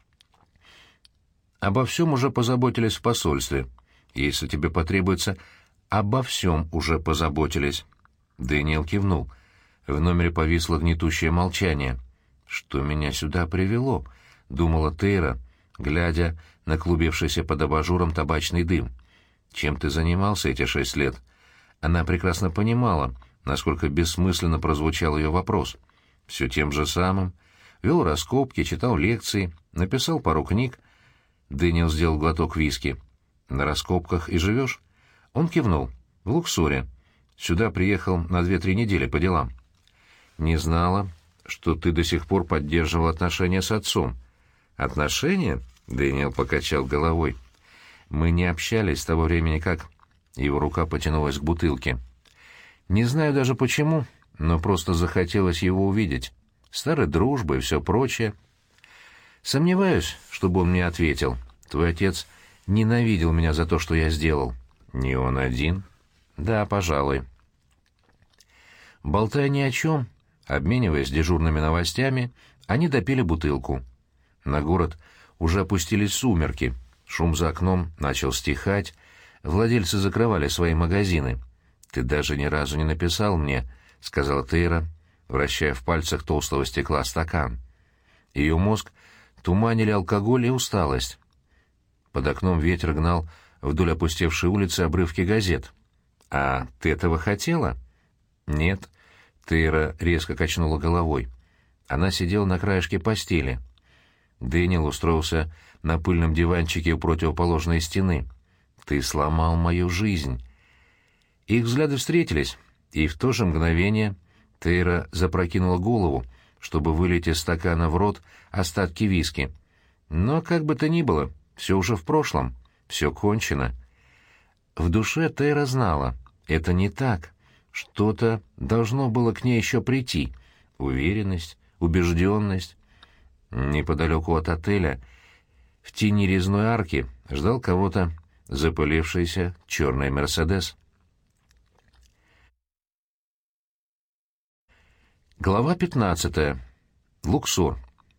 «Обо всем уже позаботились в посольстве. Если тебе потребуется, обо всем уже позаботились». Дэниел кивнул. В номере повисло гнетущее молчание. «Что меня сюда привело?» — думала Тейра, глядя на клубившийся под абажуром табачный дым. «Чем ты занимался эти шесть лет?» Она прекрасно понимала, насколько бессмысленно прозвучал ее вопрос. Все тем же самым. Вел раскопки, читал лекции, написал пару книг. Дэниел сделал глоток виски. «На раскопках и живешь?» Он кивнул. «В Луксоре. Сюда приехал на две-три недели по делам». «Не знала, что ты до сих пор поддерживал отношения с отцом». «Отношения?» — Дэниел покачал головой. «Мы не общались с того времени, как...» Его рука потянулась к бутылке. «Не знаю даже почему, но просто захотелось его увидеть. Старая дружба и все прочее». «Сомневаюсь, чтобы он мне ответил. Твой отец ненавидел меня за то, что я сделал». «Не он один?» «Да, пожалуй». Болтая ни о чем, обмениваясь дежурными новостями, они допили бутылку. На город уже опустились сумерки, шум за окном начал стихать, владельцы закрывали свои магазины. «Ты даже ни разу не написал мне», — сказала Тейра, вращая в пальцах толстого стекла стакан. Ее мозг туманили алкоголь и усталость. Под окном ветер гнал вдоль опустевшей улицы обрывки газет. «А ты этого хотела?» «Нет», — Тейра резко качнула головой. Она сидела на краешке постели. Дэниел устроился на пыльном диванчике у противоположной стены. «Ты сломал мою жизнь». Их взгляды встретились, и в то же мгновение Тейра запрокинула голову, чтобы вылить из стакана в рот остатки виски. Но как бы то ни было, все уже в прошлом, все кончено. В душе Тейра знала, это не так. Что-то должно было к ней еще прийти. Уверенность, убежденность. Неподалеку от отеля, в тени резной арки, ждал кого-то запылившийся черный «Мерседес». Глава пятнадцатая. Луксор.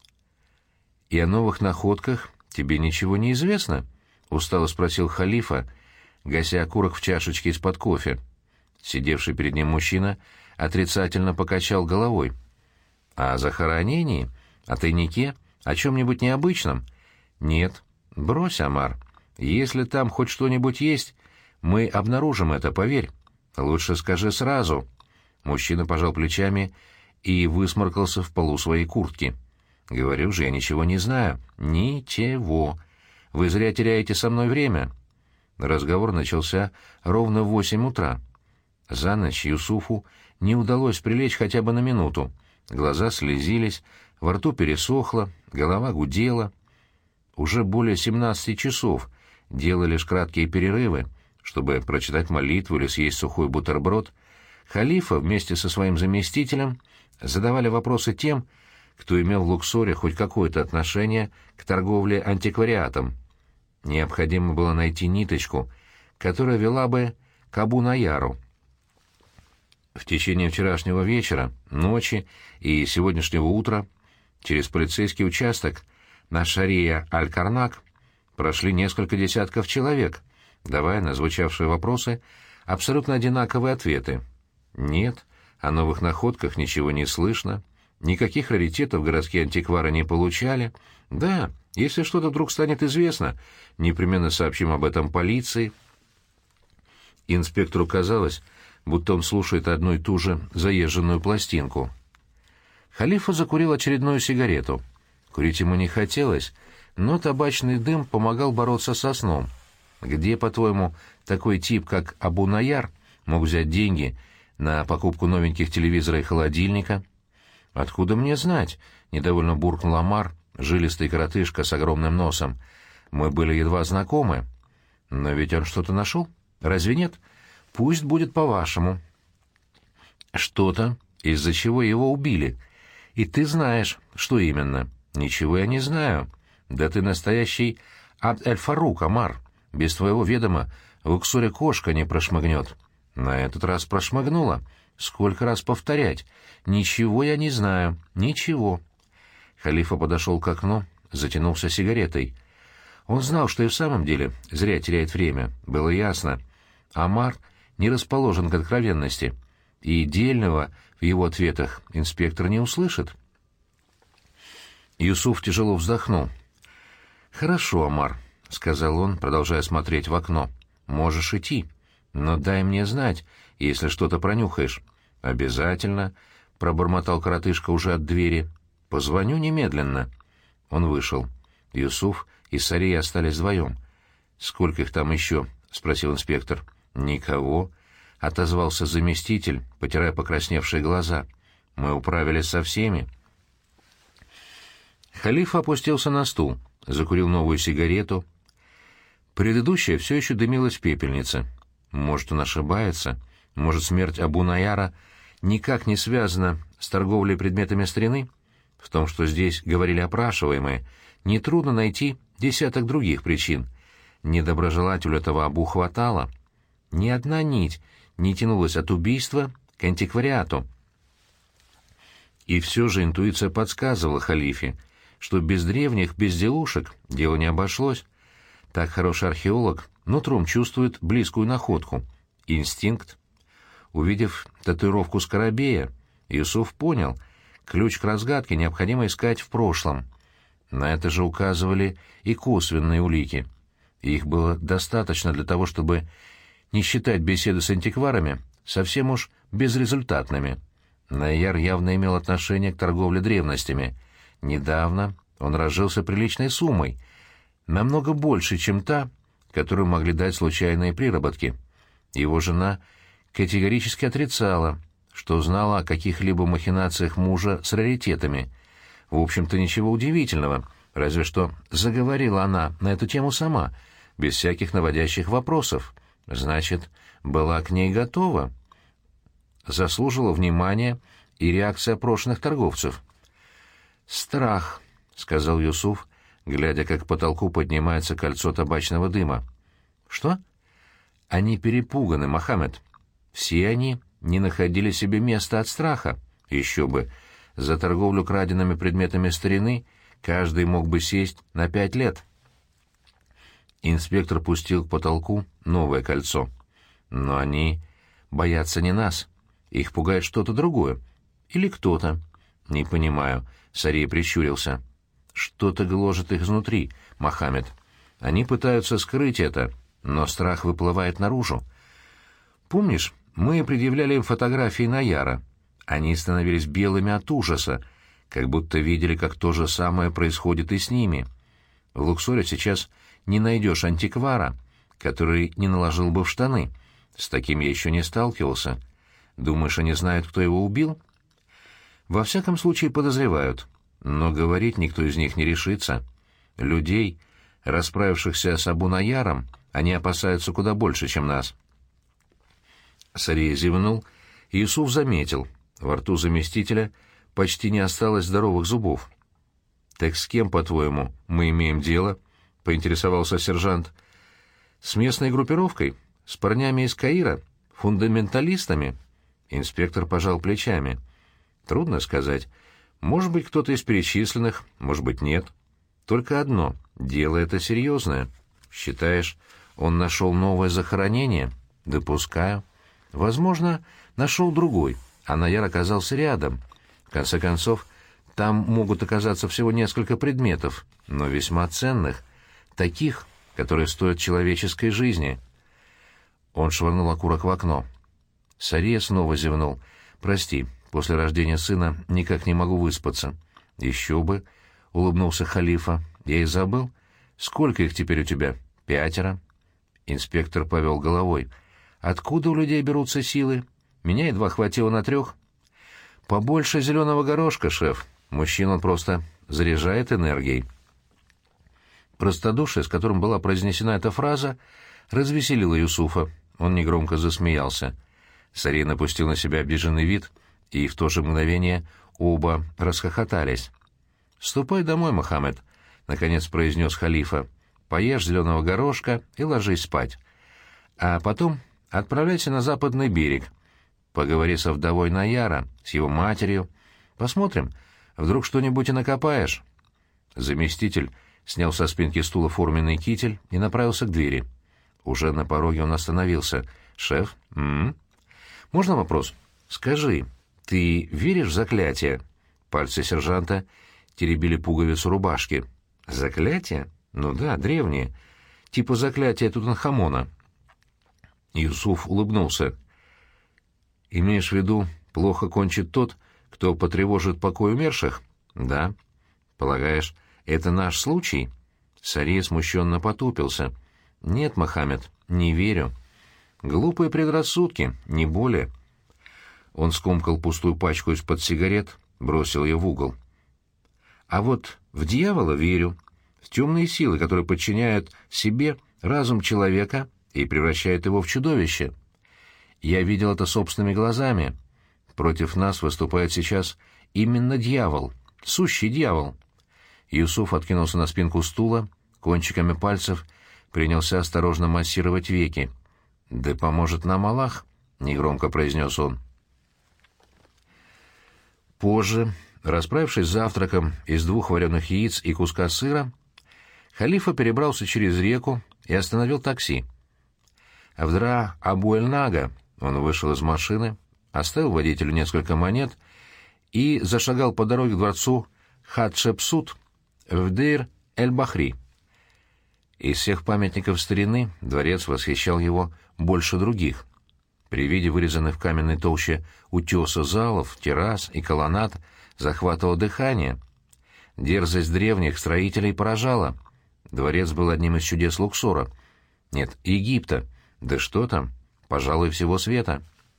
«И о новых находках тебе ничего не известно?» — устало спросил Халифа, гася окурок в чашечке из-под кофе. Сидевший перед ним мужчина отрицательно покачал головой. «О захоронении? О тайнике? О чем-нибудь необычном?» «Нет. Брось, Омар. Если там хоть что-нибудь есть, мы обнаружим это, поверь. Лучше скажи сразу». Мужчина пожал плечами и высморкался в полу своей куртки. «Говорю же, я ничего не знаю. Ничего. Вы зря теряете со мной время». Разговор начался ровно в восемь утра. За ночь Юсуфу не удалось прилечь хотя бы на минуту. Глаза слезились, во рту пересохло, голова гудела. Уже более семнадцати часов, делая лишь краткие перерывы, чтобы прочитать молитву или съесть сухой бутерброд, Халифа вместе со своим заместителем задавали вопросы тем, кто имел в Луксоре хоть какое-то отношение к торговле антиквариатом. Необходимо было найти ниточку, которая вела бы к Абу-Наяру. В течение вчерашнего вечера, ночи и сегодняшнего утра через полицейский участок на Шария Аль-Карнак прошли несколько десятков человек, давая на звучавшие вопросы абсолютно одинаковые ответы. Нет, о новых находках ничего не слышно, никаких раритетов городские антиквары не получали. Да, если что-то вдруг станет известно, непременно сообщим об этом полиции. Инспектору казалось, будто он слушает одну и ту же заезженную пластинку. Халифа закурил очередную сигарету. Курить ему не хотелось, но табачный дым помогал бороться со сном. Где, по-твоему, такой тип, как Абу-Наяр, мог взять деньги на покупку новеньких телевизора и холодильника? «Откуда мне знать?» — недовольно буркнул Омар, жилистый коротышка с огромным носом. «Мы были едва знакомы». «Но ведь он что-то нашел? Разве нет? Пусть будет по-вашему». «Что-то, из-за чего его убили. И ты знаешь, что именно». «Ничего я не знаю. Да ты настоящий Абд-эль-Фарук, Омар. Без твоего ведома в Луксоре кошка не прошмыгнет». «На этот раз прошмыгнула. Сколько раз повторять? Ничего я не знаю. Ничего». Халифа подошел к окну, затянулся сигаретой. Он знал, что и в самом деле зря теряет время. Было ясно. Омар не расположен к откровенности, и дельного в его ответах инспектор не услышит. Юсуф тяжело вздохнул. «Хорошо, Омар», — сказал он, продолжая смотреть в окно. «Можешь идти, но дай мне знать, если что-то пронюхаешь». «Обязательно», — пробормотал коротышка уже от двери. «Позвоню немедленно». Он вышел. Юсуф и Сария остались вдвоем. «Сколько их там еще?» — спросил инспектор. «Никого», — отозвался заместитель, потирая покрасневшие глаза. «Мы управились со всеми». Халифа опустился на стул, закурил новую сигарету. Предыдущая все еще дымилась в пепельнице. Может, он ошибается? Может, смерть Абу-Наяра никак не связана с торговлей предметами старины? В том, что здесь говорили опрашиваемые, нетрудно найти десяток других причин. Недоброжелателю этого Абу хватало. Ни одна нить не тянулась от убийства к антиквариату, И все же интуиция подсказывала халифе, что без древних безделушек дело не обошлось. Так хороший археолог нутром чувствует близкую находку. Инстинкт. Увидев татуировку скоробея, Юсуф понял, ключ к разгадке необходимо искать в прошлом. На это же указывали и косвенные улики. Их было достаточно для того, чтобы не считать беседы с антикварами совсем уж безрезультатными. Найяр явно имел отношение к торговле древностями. Недавно он разжился приличной суммой, намного больше, чем та, которую могли дать случайные приработки. Его жена категорически отрицала, что знала о каких-либо махинациях мужа с раритетами. В общем-то, ничего удивительного, разве что заговорила она на эту тему сама, без всяких наводящих вопросов. Значит, была к ней готова. Заслужила внимания и реакция опрошенных торговцев. «Страх», — сказал Юсуф, глядя, как к потолку поднимается кольцо табачного дыма. «Что?» «Они перепуганы, Мохаммед. Все они не находили себе места от страха. Еще бы. За торговлю краденными предметами старины каждый мог бы сесть на пять лет». Инспектор пустил к потолку новое кольцо. «Но они боятся не нас. Их пугает что-то другое. Или кто-то. Не понимаю». Сарей прищурился. «Что-то гложет их изнутри, Мохаммед. Они пытаются скрыть это, но страх выплывает наружу. Помнишь, мы предъявляли им фотографии Найяра. Они становились белыми от ужаса, как будто видели, как то же самое происходит и с ними. В Луксоре сейчас не найдешь антиквара, который не наложил бы в штаны. С таким я еще не сталкивался. Думаешь, они знают, кто его убил?» «Во всяком случае подозревают, но говорить никто из них не решится. Людей, расправившихся с Абу Найяром, они опасаются куда больше, чем нас». Сарей зевнул, и Юсуф заметил, во рту заместителя почти не осталось здоровых зубов. «Так с кем, по-твоему, мы имеем дело?» — поинтересовался сержант. «С местной группировкой? С парнями из Каира? Фундаменталистами?» Инспектор пожал плечами. «Трудно сказать. Может быть, кто-то из перечисленных, может быть, нет. Только одно — дело это серьезное. Считаешь, он нашел новое захоронение? Допускаю. Возможно, нашел другой, а Найяр оказался рядом. В конце концов, там могут оказаться всего несколько предметов, но весьма ценных, таких, которые стоят человеческой жизни». Он швырнул окурок в окно. Сария снова зевнул. «Прости, после рождения сына никак не могу выспаться». «Еще бы», — улыбнулся халифа. «Я и забыл. Сколько их теперь у тебя?» «Пятеро». Инспектор повел головой. «Откуда у людей берутся силы? Меня едва хватило на трех». «Побольше зеленого горошка, шеф. Мужчин он просто заряжает энергией». Простодушие, с которым была произнесена эта фраза, развеселило Юсуфа. Он негромко засмеялся. Сарей напустил на себя обиженный вид, и в то же мгновение оба расхохотались. «Ступай домой, Мохаммед», — наконец произнес халифа. «Поешь зеленого горошка и ложись спать. А потом отправляйся на западный берег. Поговори со вдовой Найяра, с его матерью. Посмотрим, вдруг что-нибудь и накопаешь». Заместитель снял со спинки стула форменный китель и направился к двери. Уже на пороге он остановился. «Шеф? М-м? Можно вопрос? Скажи, ты веришь в заклятие?» Пальцы сержанта теребили пуговицу рубашки. «Заклятие? Ну да, древние. Типа заклятия Тутанхамона». Юсуф улыбнулся. «Имеешь в виду, плохо кончит тот, кто потревожит покой умерших?» «Да». «Полагаешь, это наш случай?» Сарей смущенно потупился. «Нет, Мохаммед, не верю. Глупые предрассудки, не более». Он скомкал пустую пачку из-под сигарет, бросил ее в угол. «А вот в дьявола верю, в темные силы, которые подчиняют себе разум человека и превращают его в чудовище. Я видел это собственными глазами. Против нас выступает сейчас именно дьявол, сущий дьявол». Юсуф откинулся на спинку стула, кончиками пальцев принялся осторожно массировать веки. «Да поможет нам Аллах», — негромко произнес он. Позже, расправившись с завтраком из двух вареных яиц и куска сыра, халифа перебрался через реку и остановил такси. В Дра-Абу-эль-Нага он вышел из машины, оставил водителю несколько монет и зашагал по дороге к дворцу Хатшепсут в Дейр-эль-Бахри. Из всех памятников старины дворец восхищал его больше других. При виде вырезанных в каменной толще утеса залов, террас и колоннад захватывало дыхание. Дерзость древних строителей поражала. Дворец был одним из чудес Луксора. Нет, Египта. Да что там, пожалуй, всего света.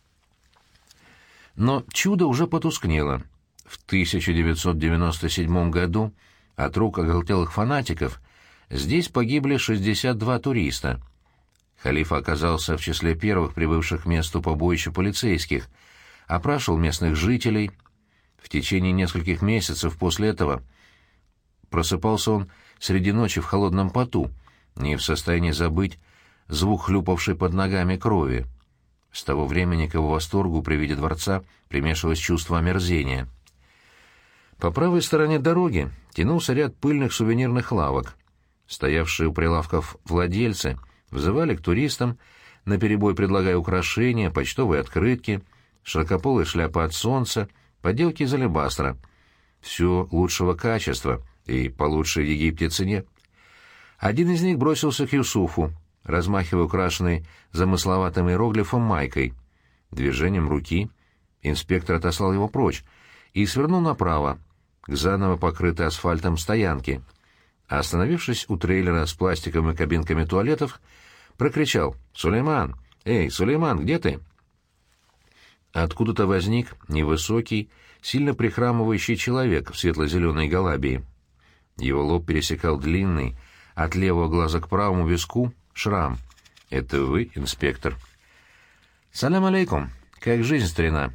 Но чудо уже потускнело. В тысяча девятьсот девяносто седьмом году от рук оголтелых фанатиков здесь погибли шестьдесят два туриста. Халифа оказался в числе первых прибывших к месту побоища полицейских, опрашивал местных жителей. В течение нескольких месяцев после этого просыпался он среди ночи в холодном поту, не в состоянии забыть звук хлюпавшей под ногами крови. С того времени к его восторгу при виде дворца примешивалось чувство омерзения. По правой стороне дороги тянулся ряд пыльных сувенирных лавок. Стоявшие у прилавков владельцы взывали к туристам, наперебой предлагая украшения, почтовые открытки, широкополые шляпы от солнца, поделки из алебастра. Все лучшего качества и по лучшей в Египте цене. Один из них бросился к Юсуфу, размахивая украшенной замысловатым иероглифом майкой. Движением руки инспектор отослал его прочь и свернул направо, к заново покрытой асфальтом стоянке. Остановившись у трейлера с пластиковыми кабинками туалетов, прокричал: «Сулейман! Эй, Сулейман, где ты?» Откуда-то возник невысокий, сильно прихрамывающий человек в светло-зеленой галабии. Его лоб пересекал длинный, от левого глаза к правому виску, шрам. «Это вы, инспектор?» «Салям алейкум! Как жизнь, старина?»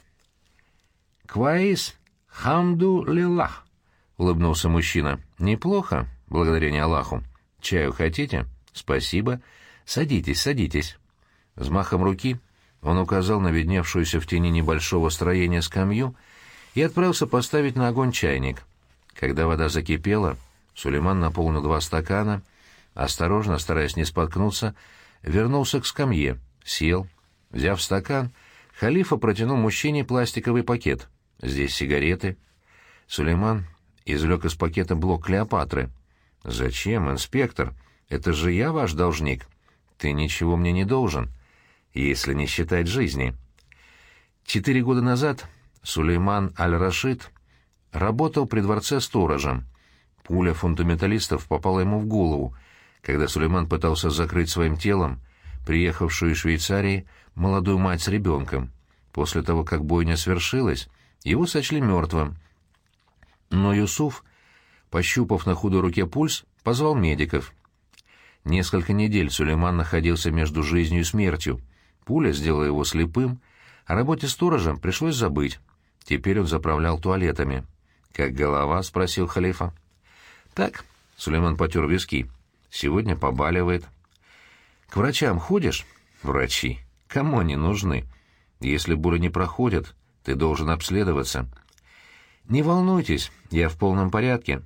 «Кваис, хамду лиллах!» — улыбнулся мужчина. «Неплохо, благодарение Аллаху. Чаю хотите?» «Спасибо. Садитесь, садитесь». Взмахом руки он указал на видневшуюся в тени небольшого строения скамью и отправился поставить на огонь чайник. Когда вода закипела, Сулейман наполнил два стакана, осторожно, стараясь не споткнуться, вернулся к скамье, сел. Взяв стакан, халифа протянул мужчине пластиковый пакет. «Здесь сигареты». Сулейман извлек из пакета блок Клеопатры. «Зачем, инспектор? Это же я ваш должник. Ты ничего мне не должен, если не считать жизни». Четыре года назад Сулейман Аль-Рашид работал при дворце сторожем. Пуля фундаменталистов попала ему в голову, когда Сулейман пытался закрыть своим телом приехавшую из Швейцарии молодую мать с ребенком. После того, как бойня свершилась, его сочли мертвым. Но Юсуф, пощупав на худой руке пульс, позвал медиков. Несколько недель Сулейман находился между жизнью и смертью. Пуля сделала его слепым, о работе сторожа пришлось забыть. Теперь он заправлял туалетами. «Как голова?» — спросил халифа. «Так», — Сулейман потер виски, — «сегодня побаливает». «К врачам ходишь?» «Врачи. Кому они нужны? Если боли не проходят, ты должен обследоваться». «Не волнуйтесь, я в полном порядке».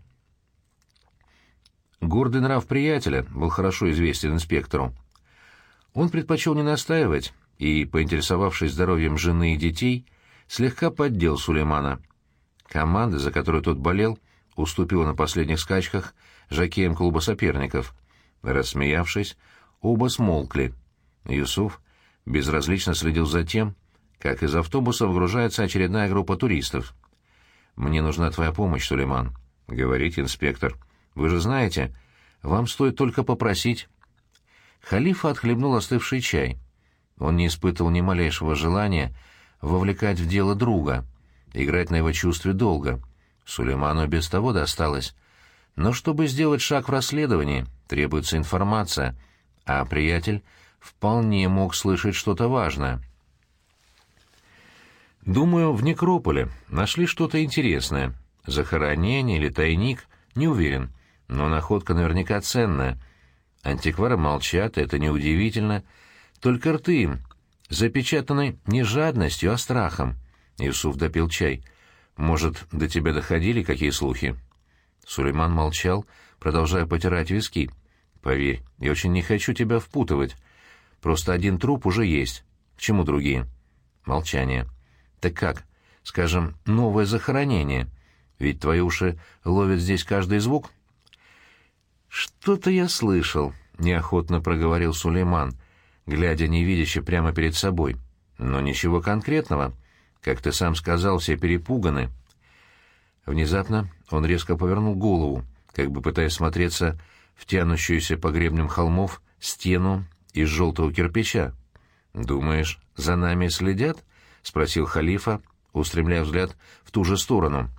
Гордый нрав приятеля был хорошо известен инспектору. Он предпочел не настаивать и, поинтересовавшись здоровьем жены и детей, слегка поддел Сулеймана. Команда, за которую тот болел, уступила на последних скачках жокеям клуба соперников. Рассмеявшись, оба смолкли. Юсуф безразлично следил за тем, как из автобуса выгружается очередная группа туристов. «Мне нужна твоя помощь, Сулейман». «Говорите, инспектор. Вы же знаете, вам стоит только попросить». Халифа отхлебнул остывший чай. Он не испытывал ни малейшего желания вовлекать в дело друга, играть на его чувстве долга. Сулейману без того досталось. Но чтобы сделать шаг в расследовании, требуется информация, а приятель вполне мог слышать что-то важное. «Думаю, в некрополе нашли что-то интересное. Захоронение или тайник, не уверен, но находка наверняка ценная. Антиквары молчат, это неудивительно. Только рты им запечатаны не жадностью, а страхом». Юсуф допил чай. Может, до тебя доходили какие слухи?» Сулейман молчал, продолжая потирать виски. «Поверь, я очень не хочу тебя впутывать. Просто один труп уже есть. К чему другие?» Молчание. «Так как? Скажем, новое захоронение. Ведь твои уши ловят здесь каждый звук?» «Что-то я слышал», — неохотно проговорил Сулейман, глядя невидяще прямо перед собой. «Но ничего конкретного. Как ты сам сказал, все перепуганы». Внезапно он резко повернул голову, как бы пытаясь смотреться в тянущуюся по гребням холмов стену из желтого кирпича. «Думаешь, за нами следят?» — спросил халифа, устремляя взгляд в ту же сторону.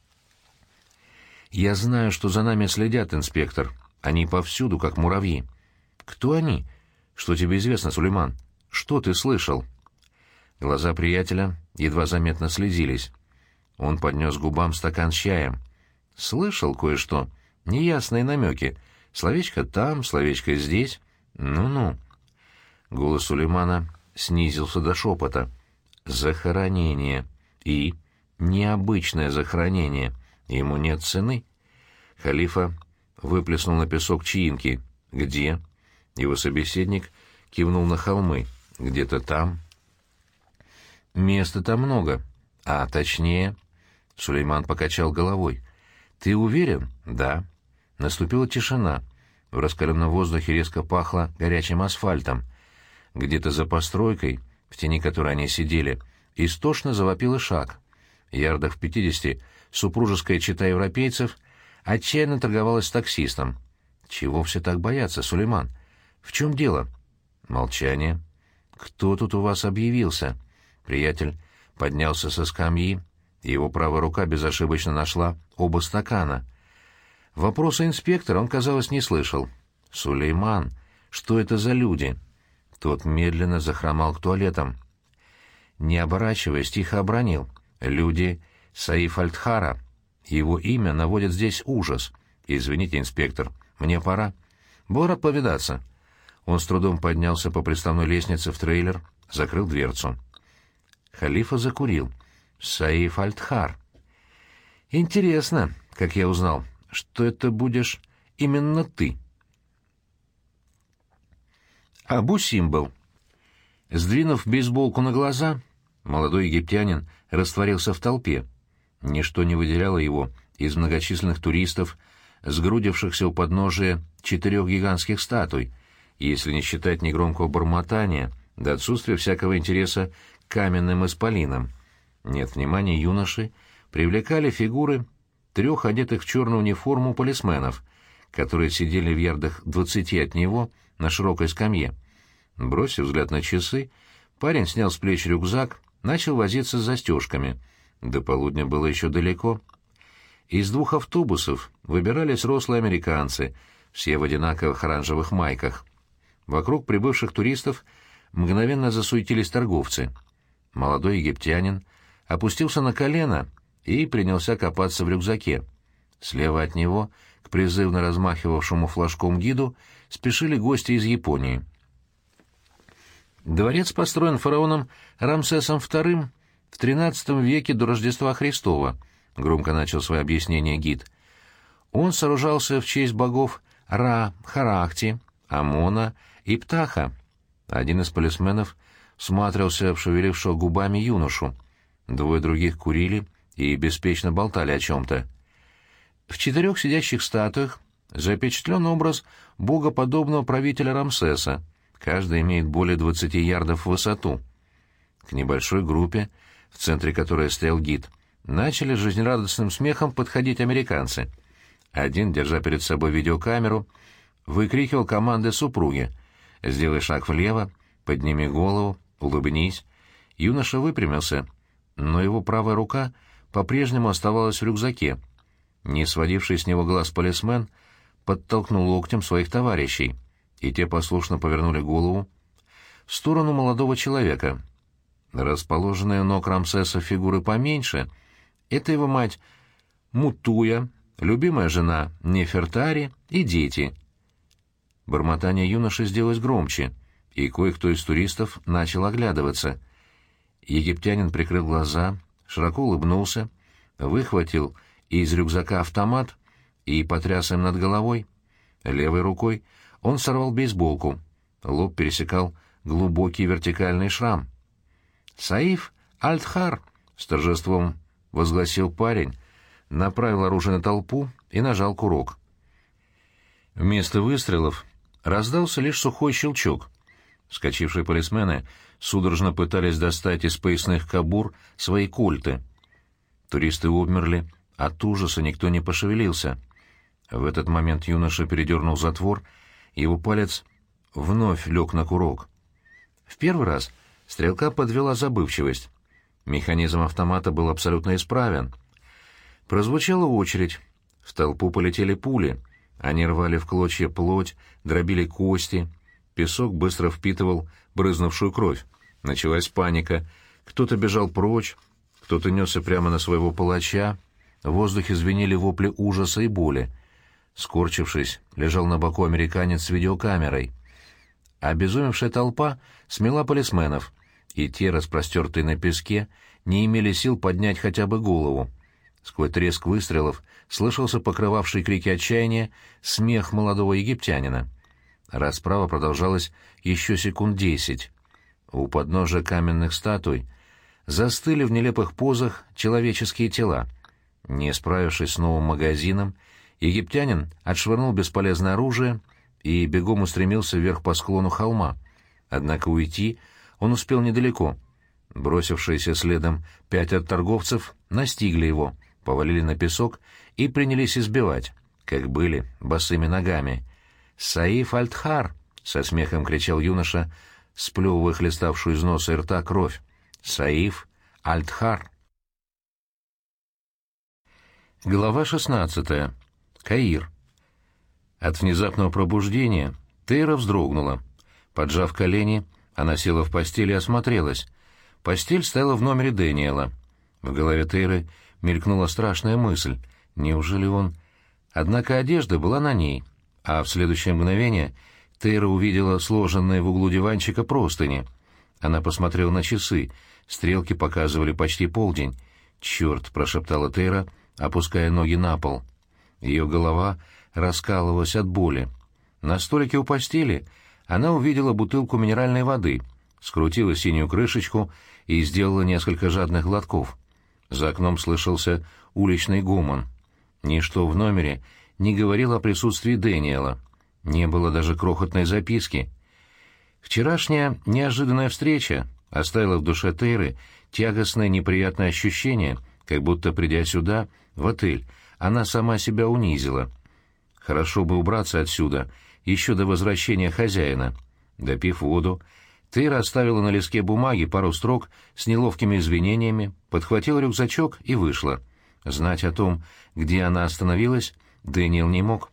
«Я знаю, что за нами следят, инспектор. Они повсюду, как муравьи». «Кто они? Что тебе известно, Сулейман? Что ты слышал?» Глаза приятеля едва заметно слезились. Он поднес к губам стакан с чаем. «Слышал кое-что. Неясные намеки. Словечко там, словечко здесь. Ну-ну». Голос Сулеймана снизился до шепота. «Захоронение. И необычное захоронение. Ему нет цены». Халифа выплеснул на песок чаинки. «Где?» Его собеседник кивнул на холмы. «Где-то там». «Места-то много. А точнее...» Сулейман покачал головой. «Ты уверен?» «Да». Наступила тишина. В раскаленном воздухе резко пахло горячим асфальтом. Где-то за постройкой, в тени которой они сидели, истошно завопил Ишак. Ярдах в пятидесяти супружеская чета европейцев отчаянно торговалась с таксистом. «Чего все так боятся, Сулейман? В чем дело?» Молчание. «Кто тут у вас объявился?» Приятель поднялся со скамьи, и его правая рука безошибочно нашла оба стакана. Вопроса инспектора он, казалось, не слышал. «Сулейман, что это за люди?» Тот медленно захромал к туалетам. Не оборачиваясь, тихо обронил. «Люди Саиф Альтхара. Его имя наводит здесь ужас. Извините, инспектор, мне пора. Был рад повидаться». Он с трудом поднялся по приставной лестнице в трейлер, закрыл дверцу. Халифа закурил. «Саиф Альтхар. Интересно, как я узнал, что это будешь именно ты». Абу Симбл. Сдвинув бейсболку на глаза, молодой египтянин растворился в толпе. Ничто не выделяло его из многочисленных туристов, сгрудившихся у подножия четырех гигантских статуй, если не считать негромкого бормотания до отсутствия всякого интереса к каменным исполинам. Нет, внимания юноши привлекали фигуры трех одетых в черную униформу полисменов, которые сидели в ярдах двадцати от него на широкой скамье. Бросив взгляд на часы, парень снял с плеч рюкзак, начал возиться с застежками. До полудня было еще далеко. Из двух автобусов выбирались рослые американцы, все в одинаковых оранжевых майках. Вокруг прибывших туристов мгновенно засуетились торговцы. Молодой египтянин опустился на колено и принялся копаться в рюкзаке. Слева от него, к призывно размахивавшему флажком гиду, спешили гости из Японии. Дворец построен фараоном Рамсесом вторым в тринадцатом веке до Рождества Христова, громко начал свое объяснение гид. Он сооружался в честь богов Ра, Харахти, Амона и Птаха. Один из полисменов всматривался в шевелившего губами юношу. Двое других курили и беспечно болтали о чем-то. В четырех сидящих статуях запечатлен образ богоподобного правителя Рамсеса. Каждый имеет более двадцати ярдов в высоту. К небольшой группе, в центре которой стоял гид, начали с жизнерадостным смехом подходить американцы. Один, держа перед собой видеокамеру, выкрикивал команды супруге: «Сделай шаг влево, подними голову, улыбнись». Юноша выпрямился, но его правая рука по-прежнему оставалась в рюкзаке. Не сводивший с него глаз полисмен подтолкнул локтем своих товарищей, и те послушно повернули голову в сторону молодого человека. Расположенные у ног Рамсеса фигуры поменьше — это его мать Мутуя, любимая жена Нефертари и дети. Бормотание юноши сделалось громче, и кое-кто из туристов начал оглядываться. Египтянин прикрыл глаза, широко улыбнулся, выхватил из рюкзака автомат и потряс им над головой. Левой рукой он сорвал бейсболку. Лоб пересекал глубокий вертикальный шрам. «Саиф Альтхар!» — с торжеством возгласил парень, направил оружие на толпу и нажал курок. Вместо выстрелов раздался лишь сухой щелчок. Вскочившие полисмены судорожно пытались достать из поясных кобур свои кольты. Туристы обмерли, от ужаса никто не пошевелился. В этот момент юноша передернул затвор, его палец вновь лег на курок. В первый раз стрелка подвела забывчивость. Механизм автомата был абсолютно исправен. Прозвучала очередь. В толпу полетели пули. Они рвали в клочья плоть, дробили кости. Песок быстро впитывал брызнувшую кровь. Началась паника. Кто-то бежал прочь, кто-то несся прямо на своего палача. В воздухе звенели вопли ужаса и боли. Скорчившись, лежал на боку американец с видеокамерой. Обезумевшая толпа смела полисменов, и те, распростертые на песке, не имели сил поднять хотя бы голову. Сквозь треск выстрелов слышался покрывавший крики отчаяния смех молодого египтянина. Расправа продолжалась еще секунд десять. У подножия каменных статуй застыли в нелепых позах человеческие тела. Не справившись с новым магазином, египтянин отшвырнул бесполезное оружие и бегом устремился вверх по склону холма. Однако уйти он успел недалеко. Бросившиеся следом пятеро торговцев настигли его, повалили на песок и принялись избивать, как были, босыми ногами. «Саиф Альтхар!» — со смехом кричал юноша, сплевывая хлеставшую из носа и рта кровь. «Саиф Альтхар!» Глава шестнадцатая. Каир. От внезапного пробуждения Тейра вздрогнула. Поджав колени, она села в постель и осмотрелась. Постель стояла в номере Дэниела. В голове Тейры мелькнула страшная мысль. Неужели он... Однако одежда была на ней, а в следующее мгновение Тейра увидела сложенные в углу диванчика простыни. Она посмотрела на часы. Стрелки показывали почти полдень. «Черт!» — прошептала Тейра, опуская ноги на пол. Ее голова раскалывалась от боли. На столике у постели она увидела бутылку минеральной воды, скрутила синюю крышечку и сделала несколько жадных глотков. За окном слышался уличный гомон. Ничто в номере не говорило о присутствии Дэниела. Не было даже крохотной записки. Вчерашняя неожиданная встреча оставила в душе Тейры тягостное неприятное ощущение, как будто, придя сюда, в отель, она сама себя унизила. Хорошо бы убраться отсюда, еще до возвращения хозяина. Допив воду, Тейра оставила на листке бумаги пару строк с неловкими извинениями, подхватила рюкзачок и вышла. Знать о том, где она остановилась, Дэниел не мог.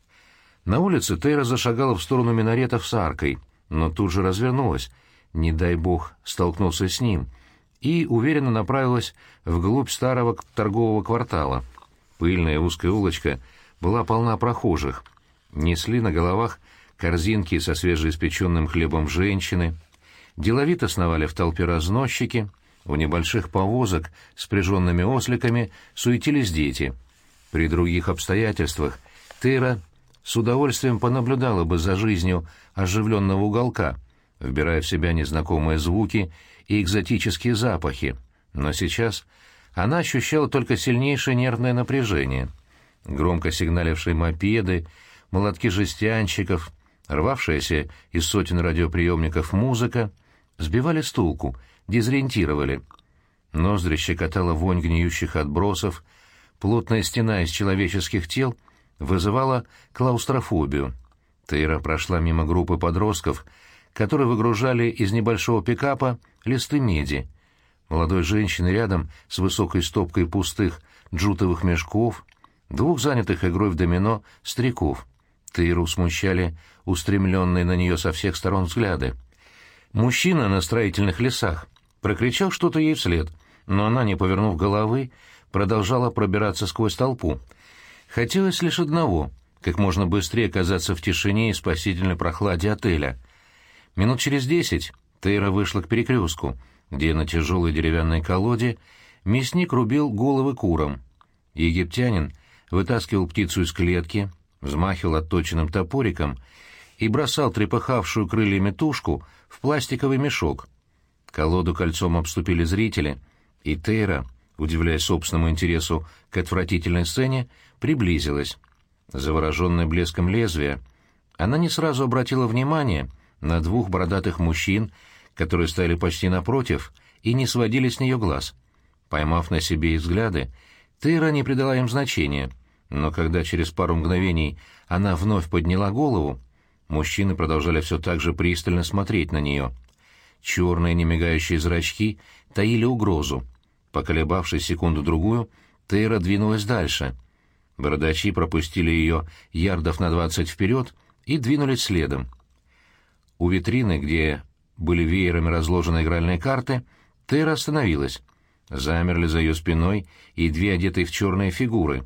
На улице Тейра зашагала в сторону минаретов с аркой, но тут же развернулась, не дай бог столкнулся с ним, и уверенно направилась вглубь старого торгового квартала. Пыльная узкая улочка была полна прохожих. Несли на головах корзинки со свежеиспеченным хлебом женщины. Деловито сновали в толпе разносчики. У небольших повозок с пряженными осликами суетились дети. При других обстоятельствах Тейра с удовольствием понаблюдала бы за жизнью оживленного уголка, вбирая в себя незнакомые звуки и экзотические запахи. Но сейчас она ощущала только сильнейшее нервное напряжение. Громко сигналившие мопеды, молотки жестянщиков, рвавшаяся из сотен радиоприемников музыка сбивали с толку, дезориентировали. Ноздри щекотала вонь гниющих отбросов, плотная стена из человеческих тел вызывала клаустрофобию. Тейра прошла мимо группы подростков, которые выгружали из небольшого пикапа листы меди. Молодой женщины рядом с высокой стопкой пустых джутовых мешков, двух занятых игрой в домино стариков. Тейру смущали устремленные на нее со всех сторон взгляды. Мужчина на строительных лесах прокричал что-то ей вслед, но она, не повернув головы, продолжала пробираться сквозь толпу. Хотелось лишь одного — как можно быстрее оказаться в тишине и спасительной прохладе отеля. Минут через десять Тейра вышла к перекрестку, где на тяжелой деревянной колоде мясник рубил головы курам. Египтянин вытаскивал птицу из клетки, взмахивал отточенным топориком и бросал трепыхавшую крыльями тушку в пластиковый мешок. Колоду кольцом обступили зрители, и Тейра, удивляясь собственному интересу к отвратительной сцене, приблизилась. Завороженная блеском лезвия, она не сразу обратила внимание на двух бородатых мужчин, которые стояли почти напротив и не сводили с нее глаз. Поймав на себе их взгляды, Тейра не придала им значения, но когда через пару мгновений она вновь подняла голову, мужчины продолжали все так же пристально смотреть на нее. Черные немигающие зрачки таили угрозу. Поколебавшись секунду-другую, Тейра двинулась дальше. Бородачи пропустили ее ярдов на двадцать вперед и двинулись следом. У витрины, где были веерами разложены игральные карты, Тейра остановилась. Замерли за ее спиной и две одетые в черные фигуры.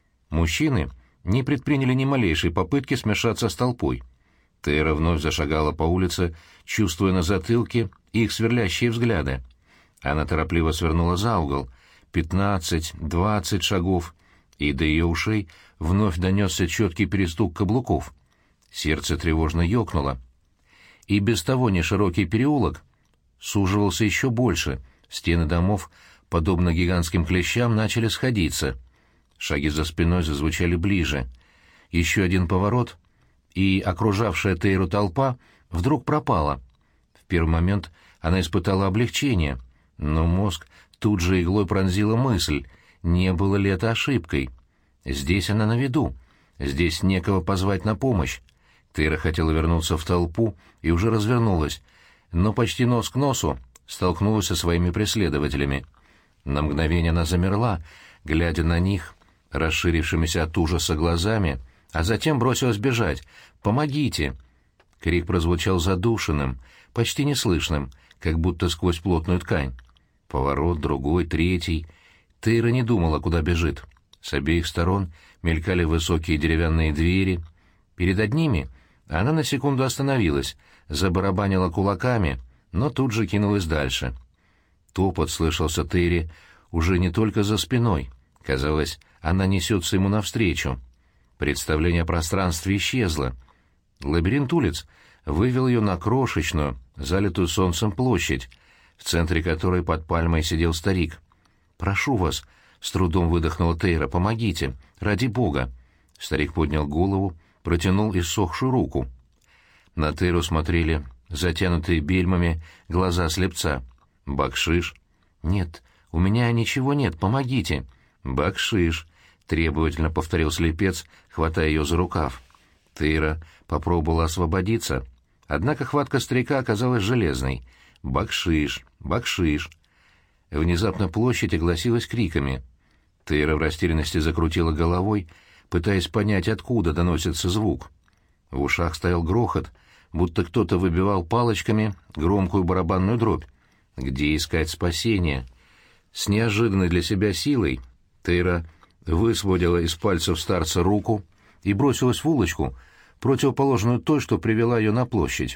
Мужчины не предприняли ни малейшей попытки смешаться с толпой. Тейра вновь зашагала по улице, чувствуя на затылке их сверлящие взгляды. Она торопливо свернула за угол. Пятнадцать, двадцать шагов, и до ее ушей вновь донесся четкий перестук каблуков. Сердце тревожно ёкнуло. И без того неширокий переулок суживался еще больше. Стены домов, подобно гигантским клещам, начали сходиться. Шаги за спиной зазвучали ближе. Еще один поворот, и окружавшая Тейру толпа вдруг пропала. В первый момент она испытала облегчение, но мозг тут же иглой пронзила мысль, не было ли это ошибкой. Здесь она на виду, здесь некого позвать на помощь. Тейра хотела вернуться в толпу и уже развернулась, но почти нос к носу столкнулась со своими преследователями. На мгновение она замерла, глядя на них, расширившимися от ужаса глазами, а затем бросилась бежать. «Помогите!» Крик прозвучал задушенным, почти неслышным, как будто сквозь плотную ткань. Поворот, другой, третий. Тейра не думала, куда бежит. С обеих сторон мелькали высокие деревянные двери. Перед одними она на секунду остановилась, забарабанила кулаками, но тут же кинулась дальше. Топот слышался Тейре уже не только за спиной. Казалось, она несется ему навстречу. Представление о пространстве исчезло. Лабиринт улиц вывел ее на крошечную, залитую солнцем площадь, в центре которой под пальмой сидел старик. «Прошу вас», — с трудом выдохнула Тейра, — «помогите, ради бога». Старик поднял голову, протянул иссохшую руку. На Тейру смотрели затянутые бельмами глаза слепца. «Бакшиш?» «Нет, у меня ничего нет, помогите». «Бакшиш», — требовательно повторил слепец, хватая ее за рукав. Тейра попробовала освободиться, однако хватка старика оказалась железной. «Бакшиш! Бакшиш!» Внезапно площадь огласилась криками. Тейра в растерянности закрутила головой, пытаясь понять, откуда доносится звук. В ушах стоял грохот, будто кто-то выбивал палочками громкую барабанную дробь. Где искать спасения? С неожиданной для себя силой Тейра высвободила из пальцев старца руку и бросилась в улочку, противоположную той, что привела ее на площадь.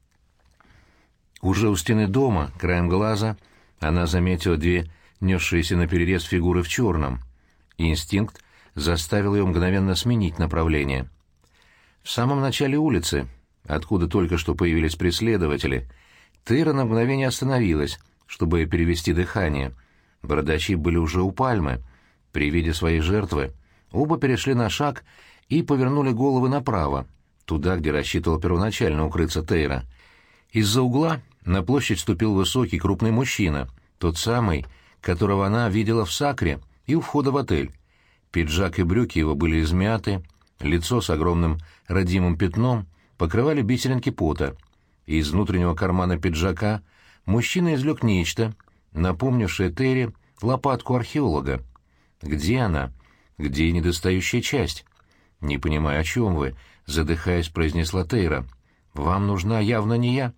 Уже у стены дома, краем глаза, она заметила две несшиеся наперерез фигуры в черном. Инстинкт заставил ее мгновенно сменить направление. В самом начале улицы, откуда только что появились преследователи, Тейра на мгновение остановилась, чтобы перевести дыхание. Бородачи были уже у пальмы. При виде своей жертвы оба перешли на шаг и повернули головы направо, туда, где рассчитывал первоначально укрыться Тейра. Из-за угла на площадь вступил высокий крупный мужчина, тот самый, которого она видела в Сакре и у входа в отель. Пиджак и брюки его были измяты, лицо с огромным родимым пятном покрывали бисеринки пота. Из внутреннего кармана пиджака мужчина извлек нечто, напомнившее Тейре лопатку археолога. «Где она? Где недостающая часть?» «Не понимаю, о чем вы», — задыхаясь, произнесла Тейра. «Вам нужна явно не я».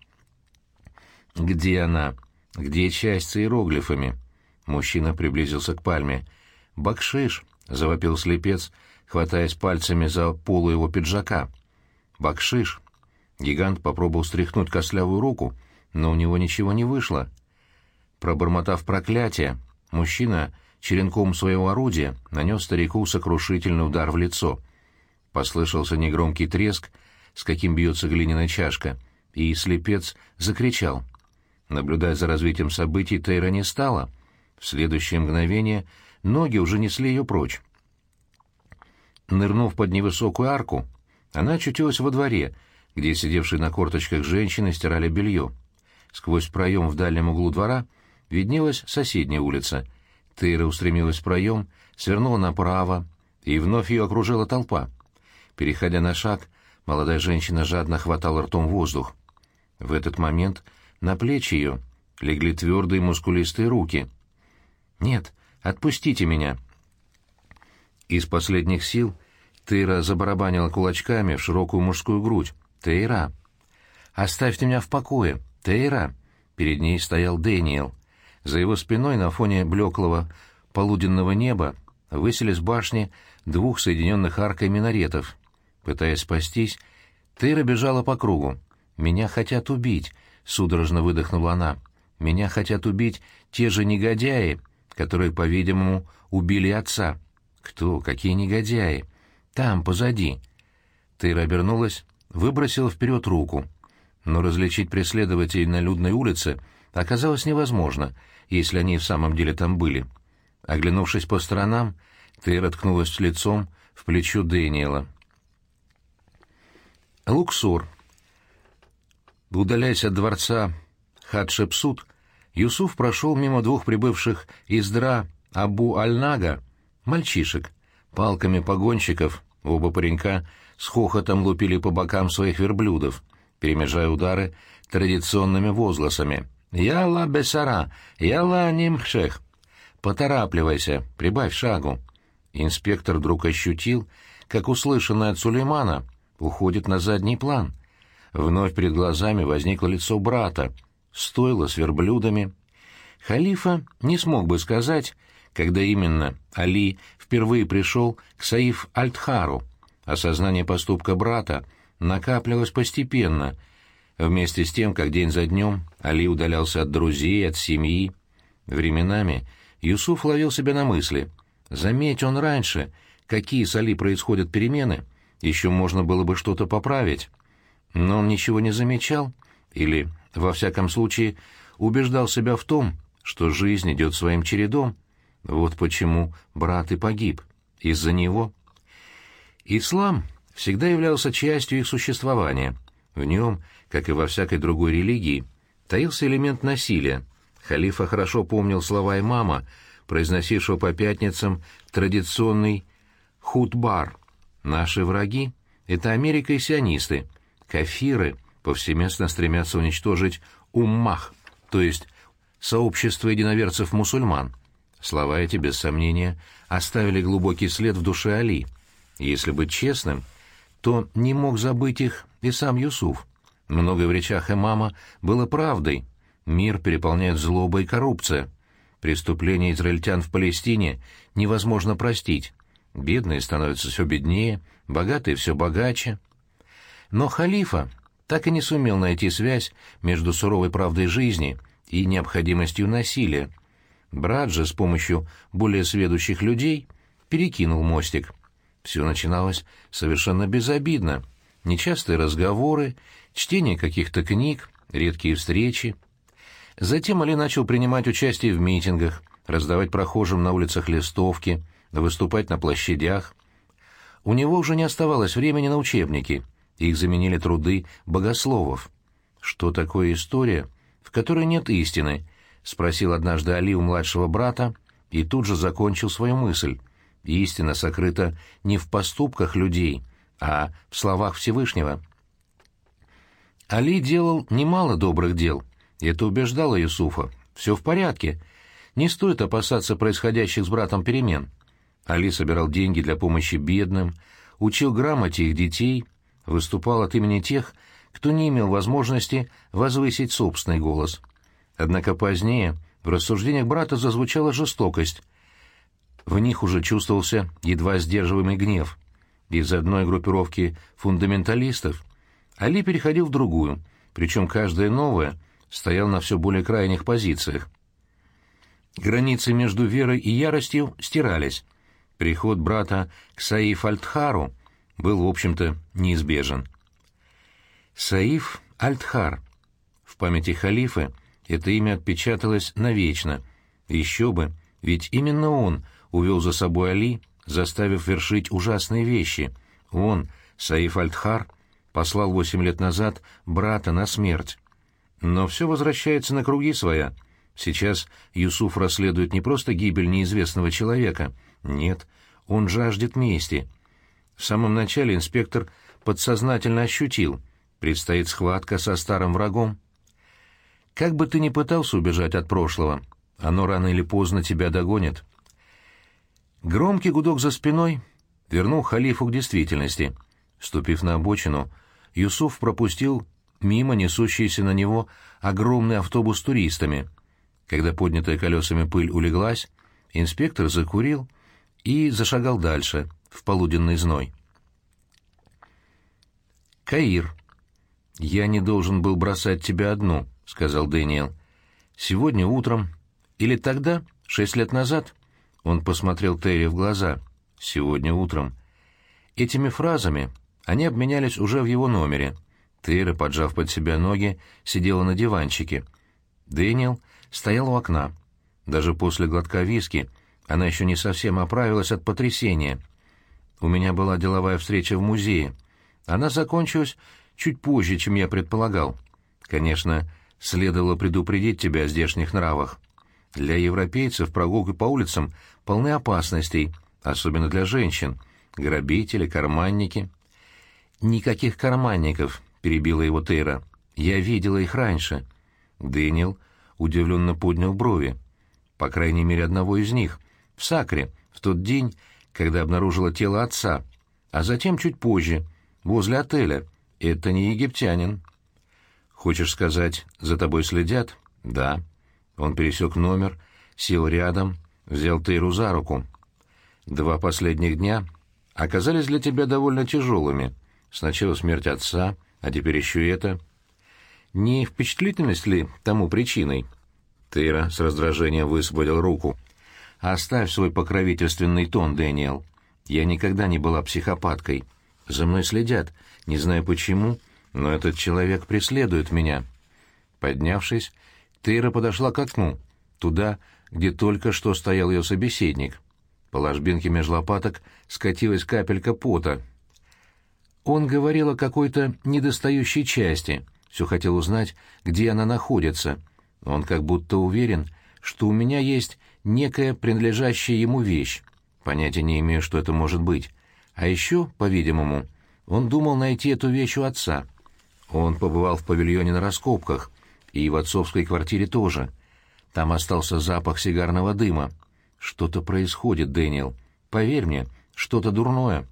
«Где она? Где часть с иероглифами?» Мужчина приблизился к пальме. «Бакшиш», — завопил слепец, хватаясь пальцами за полу его пиджака. «Бакшиш». Гигант попробовал стряхнуть костлявую руку, но у него ничего не вышло. Пробормотав проклятие, мужчина черенком своего орудия нанес старику сокрушительный удар в лицо. Послышался негромкий треск, с каким бьется глиняная чашка, и слепец закричал. Наблюдая за развитием событий, Тейра не стала. В следующее мгновение ноги уже несли ее прочь. Нырнув под невысокую арку, она очутилась во дворе, где сидевшие на корточках женщины стирали белье. Сквозь проем в дальнем углу двора виднелась соседняя улица. Тейра устремилась в проем, свернула направо, и вновь ее окружила толпа. Переходя на шаг, молодая женщина жадно хватала ртом воздух. В этот момент на плечи ее легли твердые мускулистые руки. «Нет, отпустите меня!» Из последних сил Тейра забарабанила кулачками в широкую мужскую грудь. «Тейра! Оставьте меня в покое! Тейра!» Перед ней стоял Дэниел. За его спиной на фоне блеклого полуденного неба высились башни двух соединенных аркой минаретов. Пытаясь спастись, Тейра бежала по кругу. «Меня хотят убить!» — судорожно выдохнула она. «Меня хотят убить те же негодяи, которые, по-видимому, убили отца». «Кто? Какие негодяи?» «Там, позади». Тейра обернулась, выбросила вперед руку. Но различить преследователей на людной улице оказалось невозможно, если они в самом деле там были. Оглянувшись по сторонам, Тейра ткнулась лицом в плечо Дэниела. Луксор. Удаляясь от дворца Хатшепсут, Юсуф прошел мимо двух прибывших из Дра Абу-Аль-Нага мальчишек. Палками погонщиков оба паренька с хохотом лупили по бокам своих верблюдов, перемежая удары традиционными возгласами. «Ялла бесара! Ялла нимхшех!» «Поторапливайся, прибавь шагу!» Инспектор вдруг ощутил, как услышанное от Сулеймана уходит на задний план. Вновь перед глазами возникло лицо брата, стойло с верблюдами. Халифа не смог бы сказать, когда именно Али впервые пришел к Саиф Аль-Тхару. Осознание поступка брата накапливалось постепенно, вместе с тем, как день за днем Али удалялся от друзей, от семьи. Временами Юсуф ловил себя на мысли. Заметь он раньше, какие с Али происходят перемены, еще можно было бы что-то поправить. Но он ничего не замечал, или, во всяком случае, убеждал себя в том, что жизнь идет своим чередом. Вот почему брат и погиб. Из-за него. Ислам всегда являлся частью их существования. В нем, как и во всякой другой религии, таился элемент насилия. Халифа хорошо помнил слова имама, произносившего по пятницам традиционный хутбар. «Наши враги — это Америка и сионисты. Кафиры повсеместно стремятся уничтожить уммах, то есть сообщество единоверцев-мусульман». Слова эти, без сомнения, оставили глубокий след в душе Али. Если быть честным, то не мог забыть их и сам Юсуф. Многое в речах имама было правдой. Мир переполняет злоба и коррупция. Преступления израильтян в Палестине невозможно простить. Бедные становятся все беднее, богатые все богаче. Но халифа так и не сумел найти связь между суровой правдой жизни и необходимостью насилия. Брат же с помощью более сведущих людей перекинул мостик. Все начиналось совершенно безобидно. Нечастые разговоры, чтение каких-то книг, редкие встречи. Затем Али начал принимать участие в митингах, раздавать прохожим на улицах листовки, выступать на площадях. У него уже не оставалось времени на учебники, их заменили труды богословов. «Что такое история, в которой нет истины?» — спросил однажды Али у младшего брата и тут же закончил свою мысль. Истина сокрыта не в поступках людей, а в словах Всевышнего. Али делал немало добрых дел, и это убеждало Юсуфа. Все в порядке, не стоит опасаться происходящих с братом перемен. Али собирал деньги для помощи бедным, учил грамоте их детей, выступал от имени тех, кто не имел возможности возвысить собственный голос. Однако позднее в рассуждениях брата зазвучала жестокость. В них уже чувствовался едва сдерживаемый гнев. Из одной группировки фундаменталистов Али переходил в другую, причем каждая новая стояла на все более крайних позициях. Границы между верой и яростью стирались. Приход брата к Саиф аль-Дхару был, в общем-то, неизбежен. Саиф аль-Дхар. В памяти халифа это имя отпечаталось навечно. Еще бы, ведь именно он увел за собой Али, заставив вершить ужасные вещи. Он, Саиф аль-Дхар, послал восемь лет назад брата на смерть. Но все возвращается на круги своя. Сейчас Юсуф расследует не просто гибель неизвестного человека. Нет, он жаждет мести. В самом начале инспектор подсознательно ощутил, предстоит схватка со старым врагом. Как бы ты ни пытался убежать от прошлого, оно рано или поздно тебя догонит. Громкий гудок за спиной вернул халифу к действительности. Ступив на обочину, Юсуф пропустил мимо несущийся на него огромный автобус с туристами. Когда поднятая колесами пыль улеглась, инспектор закурил и зашагал дальше, в полуденный зной. Каир. «Я не должен был бросать тебя одну», — сказал Дэниел. «Сегодня утром, или тогда, шесть лет назад?» Он посмотрел Терри в глаза. «Сегодня утром». Этими фразами они обменялись уже в его номере. Терри, поджав под себя ноги, сидела на диванчике. Дэниел стоял у окна. Даже после глотка виски она еще не совсем оправилась от потрясения. «У меня была деловая встреча в музее. Она закончилась чуть позже, чем я предполагал. Конечно, следовало предупредить тебя о здешних нравах. Для европейцев прогулки по улицам полны опасностей, особенно для женщин. Грабители, карманники». «Никаких карманников», — перебила его Тейра. «Я видела их раньше». Дэниел удивленно поднял брови. «По крайней мере, одного из них. В Сакре, в тот день, когда обнаружила тело отца. А затем чуть позже, возле отеля. Это не египтянин». «Хочешь сказать, за тобой следят?» «Да». Он пересек номер, сел рядом, взял Тейру за руку. «Два последних дня оказались для тебя довольно тяжелыми. Сначала смерть отца, а теперь еще и это. Не впечатлительность ли тому причиной?» Тейра с раздражением высвободил руку. «Оставь свой покровительственный тон, Дэниел. Я никогда не была психопаткой. За мной следят, не знаю почему, но этот человек преследует меня». Поднявшись, Тейра подошла к окну, туда, где только что стоял ее собеседник. По ложбинке меж лопаток скатилась капелька пота. Он говорил о какой-то недостающей части, все хотел узнать, где она находится. Он как будто уверен, что у меня есть некая принадлежащая ему вещь. Понятия не имею, что это может быть. А еще, по-видимому, он думал найти эту вещь у отца. Он побывал в павильоне на раскопках, и в отцовской квартире тоже. Там остался запах сигарного дыма. Что-то происходит, Дэниел. Поверь мне, что-то дурное.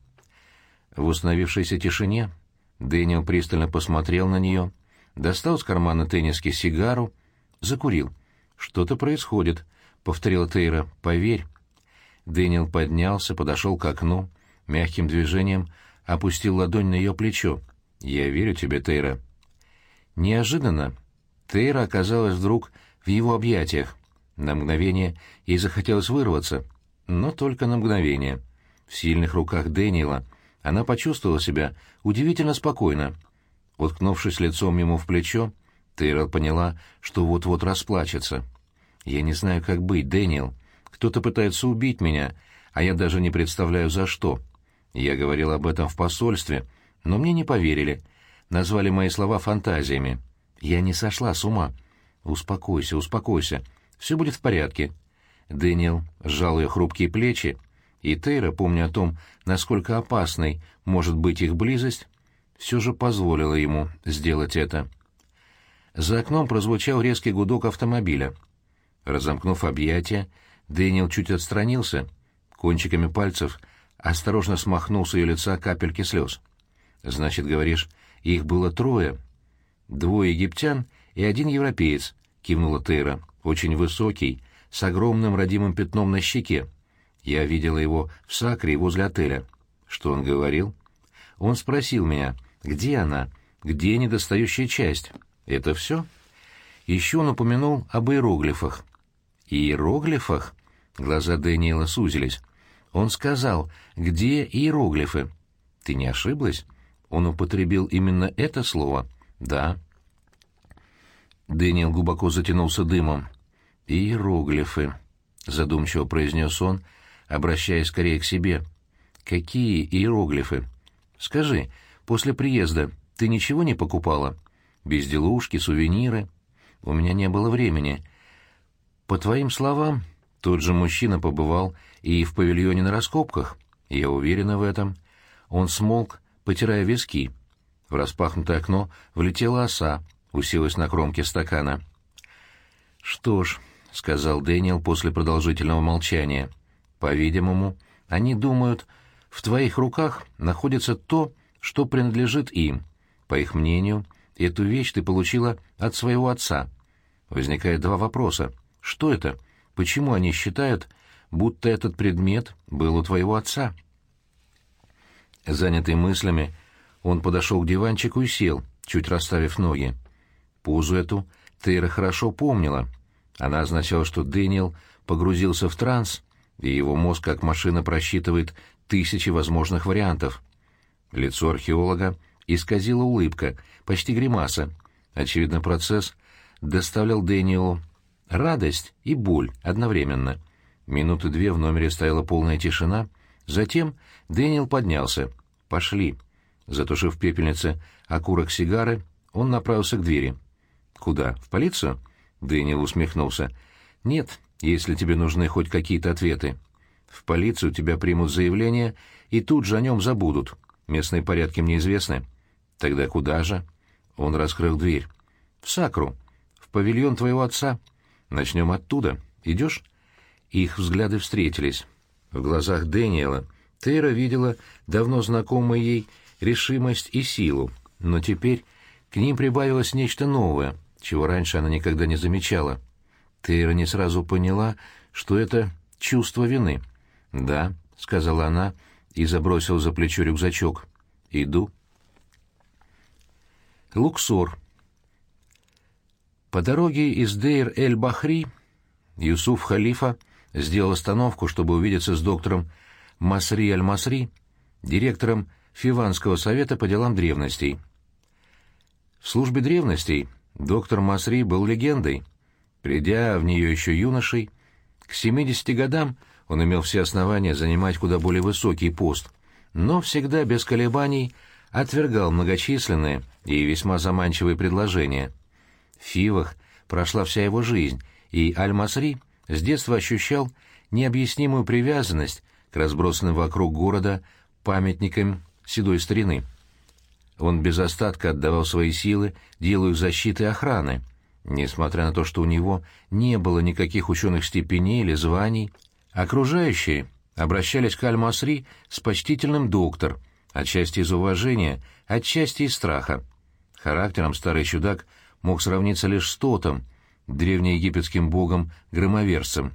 В установившейся тишине Дэниел пристально посмотрел на нее, достал из кармана тенниски сигару, закурил. «Что-то происходит», — повторила Тейра. «Поверь». Дэниел поднялся, подошел к окну, мягким движением опустил ладонь на ее плечо. «Я верю тебе, Тейра». Неожиданно Тейра оказалась вдруг в его объятиях. На мгновение ей захотелось вырваться, но только на мгновение. В сильных руках Дэниела она почувствовала себя удивительно спокойно. Уткнувшись лицом ему в плечо, Тейра поняла, что вот-вот расплачется. «Я не знаю, как быть, Дэниел. Кто-то пытается убить меня, а я даже не представляю, за что. Я говорил об этом в посольстве, но мне не поверили. Назвали мои слова фантазиями. Я не сошла с ума. Успокойся, успокойся. Все будет в порядке». Дэниел сжал ее хрупкие плечи, и Тейра, помня о том, насколько опасной может быть их близость, все же позволила ему сделать это. За окном прозвучал резкий гудок автомобиля. Разомкнув объятия, Дэниел чуть отстранился, кончиками пальцев осторожно смахнул с ее лица капельки слез. «Значит, говоришь, их было трое?» «Двое египтян и один европеец», — кивнула Тейра, — «очень высокий, с огромным родимым пятном на щеке. Я видела его в Сакре возле отеля». «Что он говорил?» «Он спросил меня, где она, где недостающая часть. Это все?» Еще он упомянул об иероглифах. «Иероглифах?» Глаза Дэниела сузились. «Он сказал, где иероглифы?» «Ты не ошиблась? Он употребил именно это слово?» «Да». Дэниел глубоко затянулся дымом. «Иероглифы», — задумчиво произнес он, обращаясь скорее к себе. «Какие иероглифы? Скажи, после приезда ты ничего не покупала? Безделушки, сувениры? У меня не было времени. По твоим словам, тот же мужчина побывал и в павильоне на раскопках. Я уверена в этом». Он смолк, потирая виски. В распахнутое окно влетела оса, уселась на кромке стакана. «Что ж», — сказал Дэниел после продолжительного молчания, — «по-видимому, они думают, в твоих руках находится то, что принадлежит им. По их мнению, эту вещь ты получила от своего отца. Возникает два вопроса. Что это? Почему они считают, будто этот предмет был у твоего отца?» Занятый мыслями, он подошел к диванчику и сел, чуть расставив ноги. Позу эту Тейра хорошо помнила. Она означала, что Дэниел погрузился в транс, и его мозг, как машина, просчитывает тысячи возможных вариантов. Лицо археолога исказила улыбка, почти гримаса. Очевидно, процесс доставлял Дэниелу радость и боль одновременно. Минуты две в номере стояла полная тишина. Затем Дэниел поднялся. «Пошли». Затушив в пепельнице окурок сигары, он направился к двери. «Куда? В полицию?» Дэниел усмехнулся. «Нет, если тебе нужны хоть какие-то ответы. В полицию тебя примут заявление и тут же о нем забудут. Местные порядки мне известны». «Тогда куда же?» Он раскрыл дверь. «В Сакру. В павильон твоего отца. Начнем оттуда. Идешь?» Их взгляды встретились. В глазах Дэниела Тейра видела давно знакомую ей решимость и силу, но теперь к ним прибавилось нечто новое, чего раньше она никогда не замечала. Тейра не сразу поняла, что это чувство вины. «Да», — сказала она и забросила за плечо рюкзачок. «Иду». Луксор. По дороге из Дейр-эль-Бахри Юсуф Халифа сделал остановку, чтобы увидеться с доктором Масри аль-Масри, директором Фиванского совета по делам древностей. В службе древностей доктор Масри был легендой. Придя в нее еще юношей, к семидесяти годам он имел все основания занимать куда более высокий пост, но всегда без колебаний отвергал многочисленные и весьма заманчивые предложения. В Фивах прошла вся его жизнь, и Аль-Масри с детства ощущал необъяснимую привязанность к разбросанным вокруг города памятникам седой старины. Он без остатка отдавал свои силы делу их защиты и охраны. Несмотря на то, что у него не было никаких ученых степеней или званий, окружающие обращались к Аль-Масри с почтительным «доктор», отчасти из уважения, отчасти из страха. Характером старый чудак мог сравниться лишь с Тотом, древнеегипетским богом-громовержцем.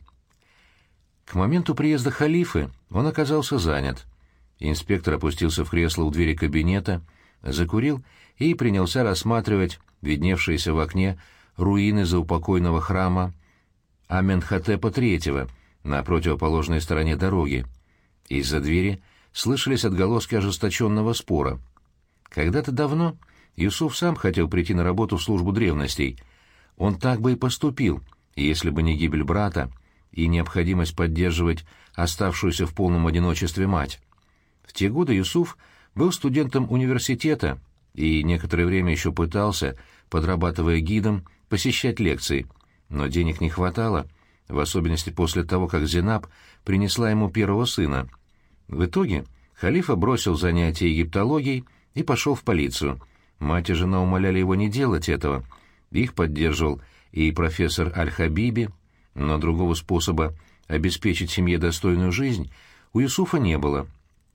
К моменту приезда халифы он оказался занят. Инспектор опустился в кресло у двери кабинета, закурил и принялся рассматривать видневшиеся в окне руины заупокойного храма Аменхотепа третьего на противоположной стороне дороги. Из-за двери слышались отголоски ожесточенного спора. Когда-то давно Юсуф сам хотел прийти на работу в службу древностей. Он так бы и поступил, если бы не гибель брата и необходимость поддерживать оставшуюся в полном одиночестве мать. В те годы Юсуф был студентом университета и некоторое время еще пытался, подрабатывая гидом, посещать лекции, но денег не хватало, в особенности после того, как Зенаб принесла ему первого сына. В итоге халифа бросил занятия египтологией и пошел в полицию. Мать и жена умоляли его не делать этого. Их поддерживал и профессор Аль-Хабиби, но другого способа обеспечить семье достойную жизнь у Юсуфа не было.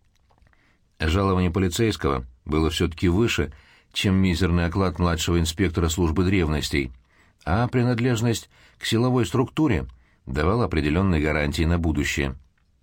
Жалование полицейского было все-таки выше, чем мизерный оклад младшего инспектора службы древностей, а принадлежность к силовой структуре давала определенные гарантии на будущее.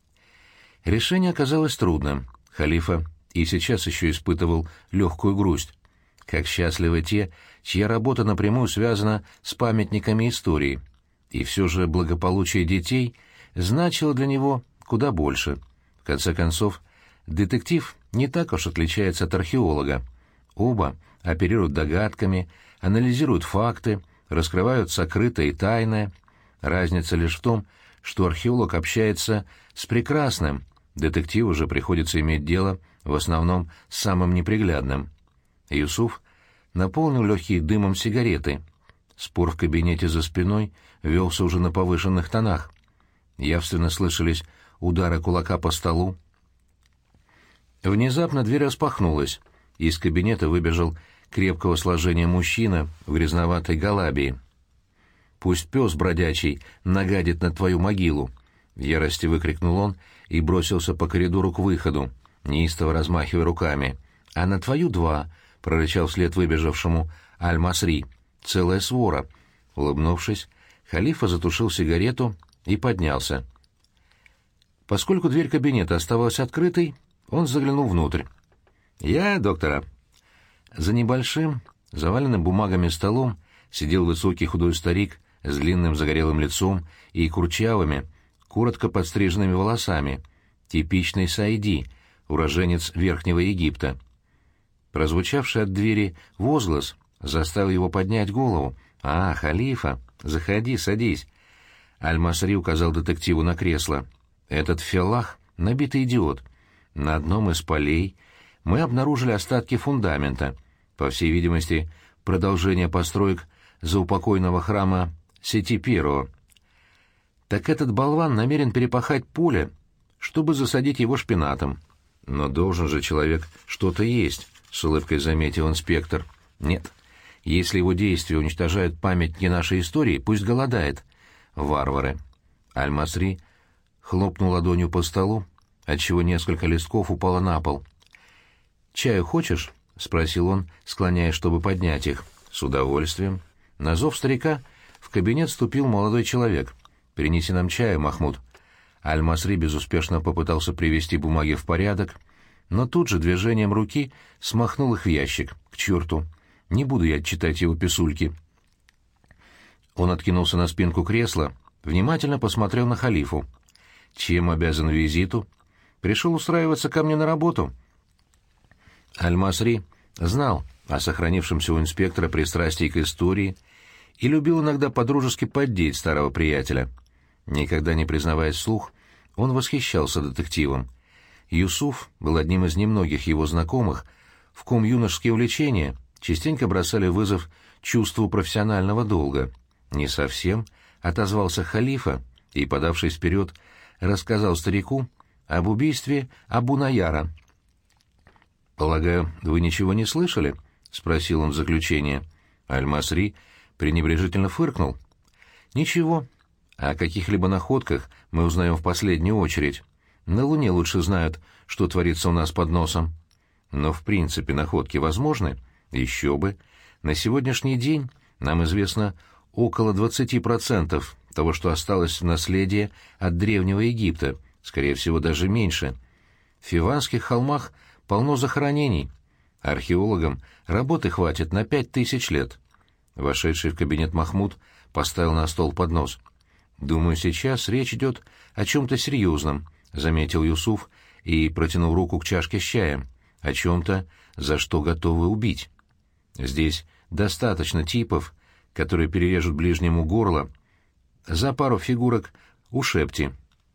Решение оказалось трудным. Халифа и сейчас еще испытывал легкую грусть. Как счастливы те, чья работа напрямую связана с памятниками истории. и все же благополучие детей значило для него куда больше. В конце концов, детектив не так уж отличается от археолога. Оба оперируют догадками, анализируют факты, раскрывают сокрытое и тайное. Разница лишь в том, что археолог общается с прекрасным, детективу же приходится иметь дело в основном с самым неприглядным. Юсуф наполнил легкие дымом сигареты. Спор в кабинете за спиной велся уже на повышенных тонах. Явственно слышались удары кулака по столу. Внезапно дверь распахнулась. Из кабинета выбежал крепкого сложения мужчина в грязноватой галабии. «Пусть пес бродячий нагадит на твою могилу!» В ярости выкрикнул он и бросился по коридору к выходу, неистово размахивая руками. «А на твою два!» — прорычал вслед выбежавшему Аль-Масри. «Целая свора!» Улыбнувшись, халифа затушил сигарету и поднялся. Поскольку дверь кабинета оставалась открытой, он заглянул внутрь. «Я, доктора». За небольшим, заваленным бумагами столом сидел высокий худой старик с длинным загорелым лицом и курчавыми, коротко подстриженными волосами, типичный Саиди, уроженец Верхнего Египта. Прозвучавший от двери возглас заставил его поднять голову. «А, халифа, заходи, садись». Аль-Масри указал детективу на кресло. «Этот феллах — набитый идиот. На одном из полей мы обнаружили остатки фундамента, по всей видимости, продолжение построек заупокойного храма Сети-Перо. Так этот болван намерен перепахать поле, чтобы засадить его шпинатом. Но должен же человек что-то есть», — с улыбкой заметил инспектор. «Нет, если его действия уничтожают памятники нашей истории, пусть голодает. Варвары». Аль-Масри хлопнул ладонью по столу, отчего несколько листков упало на пол. «Чаю хочешь?» — спросил он, склоняясь, чтобы поднять их. «С удовольствием». На зов старика в кабинет вступил молодой человек. «Принеси нам чаю, Махмуд». Аль-Масри безуспешно попытался привести бумаги в порядок, но тут же движением руки смахнул их в ящик. «К черту! Не буду я читать его писульки». Он откинулся на спинку кресла, внимательно посмотрел на халифу. «Чем обязан визиту?» «Пришел устраиваться ко мне на работу». Аль-Масри знал о сохранившемся у инспектора пристрастии к истории и любил иногда подружески поддеть старого приятеля. Никогда не признаваясь вслух, он восхищался детективом. Юсуф был одним из немногих его знакомых, в ком юношеские увлечения частенько бросали вызов чувству профессионального долга. «Не совсем», — отозвался халифа и, подавшись вперед, рассказал старику об убийстве Абу-Наяра. «Полагаю, вы ничего не слышали?» — спросил он в заключение. Аль-Масри пренебрежительно фыркнул. «Ничего. О каких-либо находках мы узнаем в последнюю очередь. На Луне лучше знают, что творится у нас под носом. Но в принципе находки возможны? Еще бы. На сегодняшний день нам известно около двадцати процентов того, что осталось в наследие от Древнего Египта, скорее всего, даже меньше. В Фиванских холмах полно захоронений. Археологам работы хватит на пять тысяч лет». Вошедший в кабинет Махмуд поставил на стол поднос. «Думаю, сейчас речь идет о чем-то серьезном», — заметил Юсуф и протянул руку к чашке с чаем. «О чем-то, за что готовы убить. Здесь достаточно типов, которые перережут ближнему горло за пару фигурок ушепти».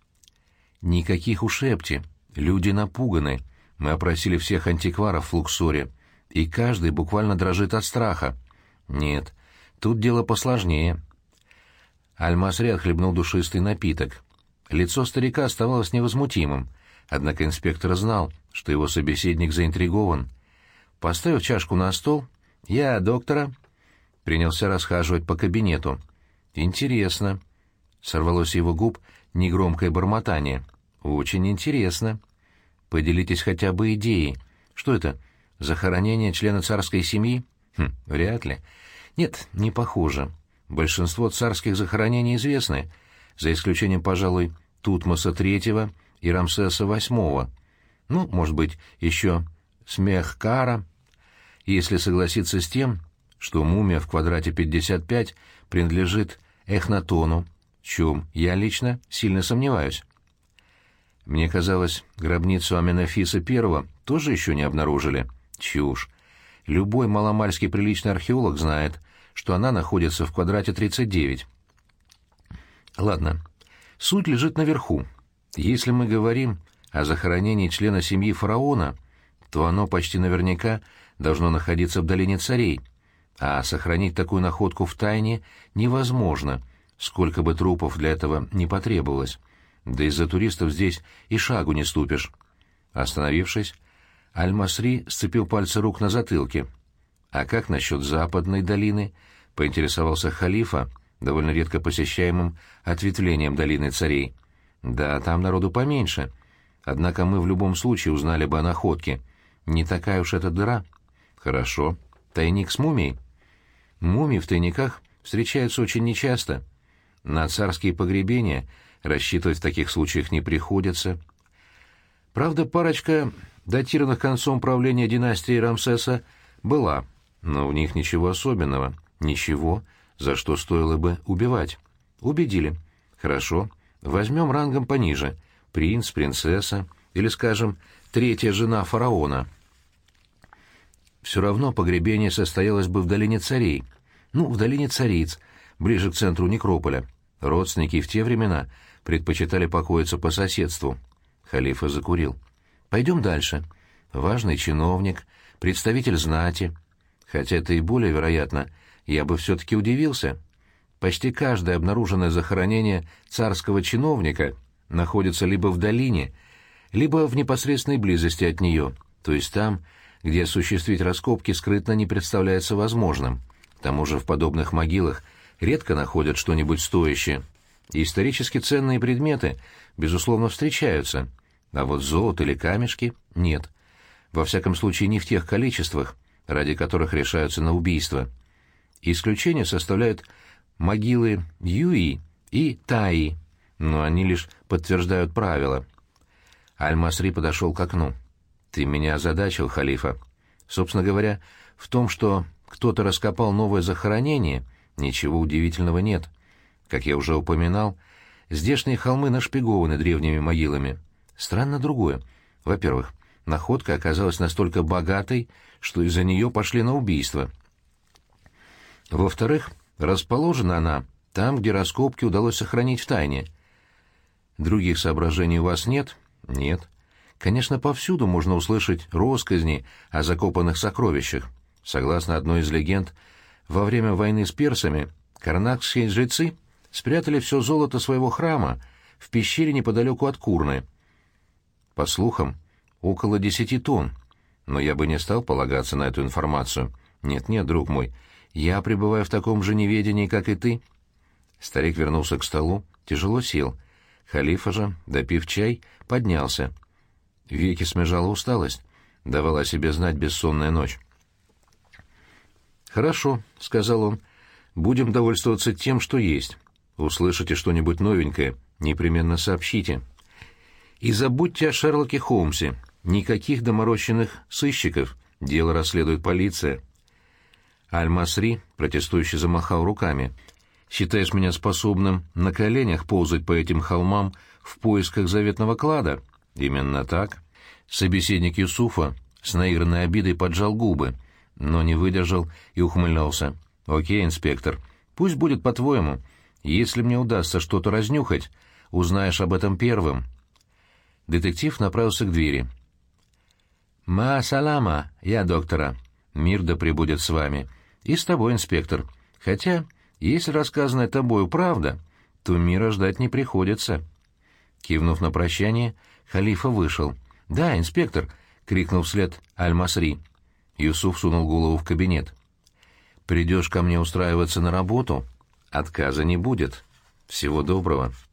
«Никаких ушепти. Люди напуганы. Мы опросили всех антикваров в Луксоре, и каждый буквально дрожит от страха. Нет, тут дело посложнее». Аль-Масри отхлебнул душистый напиток. Лицо старика оставалось невозмутимым, однако инспектор знал, что его собеседник заинтригован. Поставив чашку на стол, «Я, доктора», принялся расхаживать по кабинету. «Интересно», — сорвалось с его губ негромкое бормотание. «Очень интересно. Поделитесь хотя бы идеей. Что это, захоронение члена царской семьи? Хм, вряд ли. Нет, не похоже. Большинство царских захоронений известны, за исключением, пожалуй, Тутмоса третьего и Рамсеса восьмого. Ну, может быть, еще Смехкара, если согласиться с тем, что мумия в квадрате пятьдесят пять принадлежит Эхнатону, в чем я лично сильно сомневаюсь. Мне казалось, гробницу Аменофиса Первого тоже еще не обнаружили. Чушь. Любой маломальски приличный археолог знает, что она находится в квадрате тридцать девять. Ладно, суть лежит наверху. Если мы говорим о захоронении члена семьи фараона, то оно почти наверняка должно находиться в долине царей, а сохранить такую находку в тайне невозможно, сколько бы трупов для этого не потребовалось. Да из-за туристов здесь и шагу не ступишь. Остановившись, Аль-Масри сцепил пальцы рук на затылке. «А как насчет западной долины?» — поинтересовался халифа, довольно редко посещаемым ответвлением долины царей. «Да, там народу поменьше. Однако мы в любом случае узнали бы о находке. Не такая уж эта дыра». «Хорошо. Тайник с мумией?» «Мумии в тайниках встречаются очень нечасто. На царские погребения рассчитывать в таких случаях не приходится. Правда, парочка датированных концом правления династии Рамсеса была, но в них ничего особенного, ничего, за что стоило бы убивать. Убедили. Хорошо, возьмем рангом пониже. Принц, принцесса или, скажем, третья жена фараона. Все равно погребение состоялось бы в долине царей. Ну, в долине цариц, ближе к центру некрополя. Родственники в те времена предпочитали покоиться по соседству. Халифа закурил. Пойдем дальше. Важный чиновник, представитель знати. Хотя это и более вероятно, я бы все-таки удивился. Почти каждое обнаруженное захоронение царского чиновника находится либо в долине, либо в непосредственной близости от нее, то есть там, где осуществить раскопки скрытно не представляется возможным. К тому же в подобных могилах редко находят что-нибудь стоящее. Исторически ценные предметы, безусловно, встречаются, а вот золото или камешки — нет. Во всяком случае, не в тех количествах, ради которых решаются на убийство. Исключение составляют могилы Юи и Таи, но они лишь подтверждают правила. Аль-Масри подошел к окну. «Ты меня озадачил, халифа. Собственно говоря, в том, что кто-то раскопал новое захоронение, ничего удивительного нет. Как я уже упоминал, здешние холмы нашпигованы древними могилами. Странно другое. Во-первых, находка оказалась настолько богатой, что из-за нее пошли на убийство. Во-вторых, расположена она там, где раскопки удалось сохранить в тайне. Других соображений у вас нет? Нет. Конечно, повсюду можно услышать россказни о закопанных сокровищах. Согласно одной из легенд, во время войны с персами карнакские жрецы спрятали все золото своего храма в пещере неподалеку от Курны. По слухам, около десяти тонн. Но я бы не стал полагаться на эту информацию. Нет-нет, друг мой, я пребываю в таком же неведении, как и ты. Старик вернулся к столу, тяжело сел. Халифа же, допив чай, поднялся. Веки смежала усталость, давала о себе знать бессонная ночь. «Хорошо», — сказал он, — «будем довольствоваться тем, что есть. Услышите что-нибудь новенькое, непременно сообщите. И забудьте о Шерлоке Холмсе. Никаких доморощенных сыщиков, дело расследует полиция». Аль-Масри протестующе замахал руками. «Считаешь меня способным на коленях ползать по этим холмам в поисках заветного клада?» «Именно так». Собеседник Юсуфа с наигранной обидой поджал губы, но не выдержал и ухмыльнулся. «Окей, инспектор, пусть будет по-твоему. Если мне удастся что-то разнюхать, узнаешь об этом первым». Детектив направился к двери. «Ма-салама, я доктора. Мир да пребудет с вами. И с тобой, инспектор. Хотя, если рассказанное тобою правда, то мира ждать не приходится». Кивнув на прощание, халифа вышел. «Да, инспектор!» — крикнул вслед Аль-Масри. Юсуф сунул голову в кабинет. «Придешь ко мне устраиваться на работу? Отказа не будет. Всего доброго».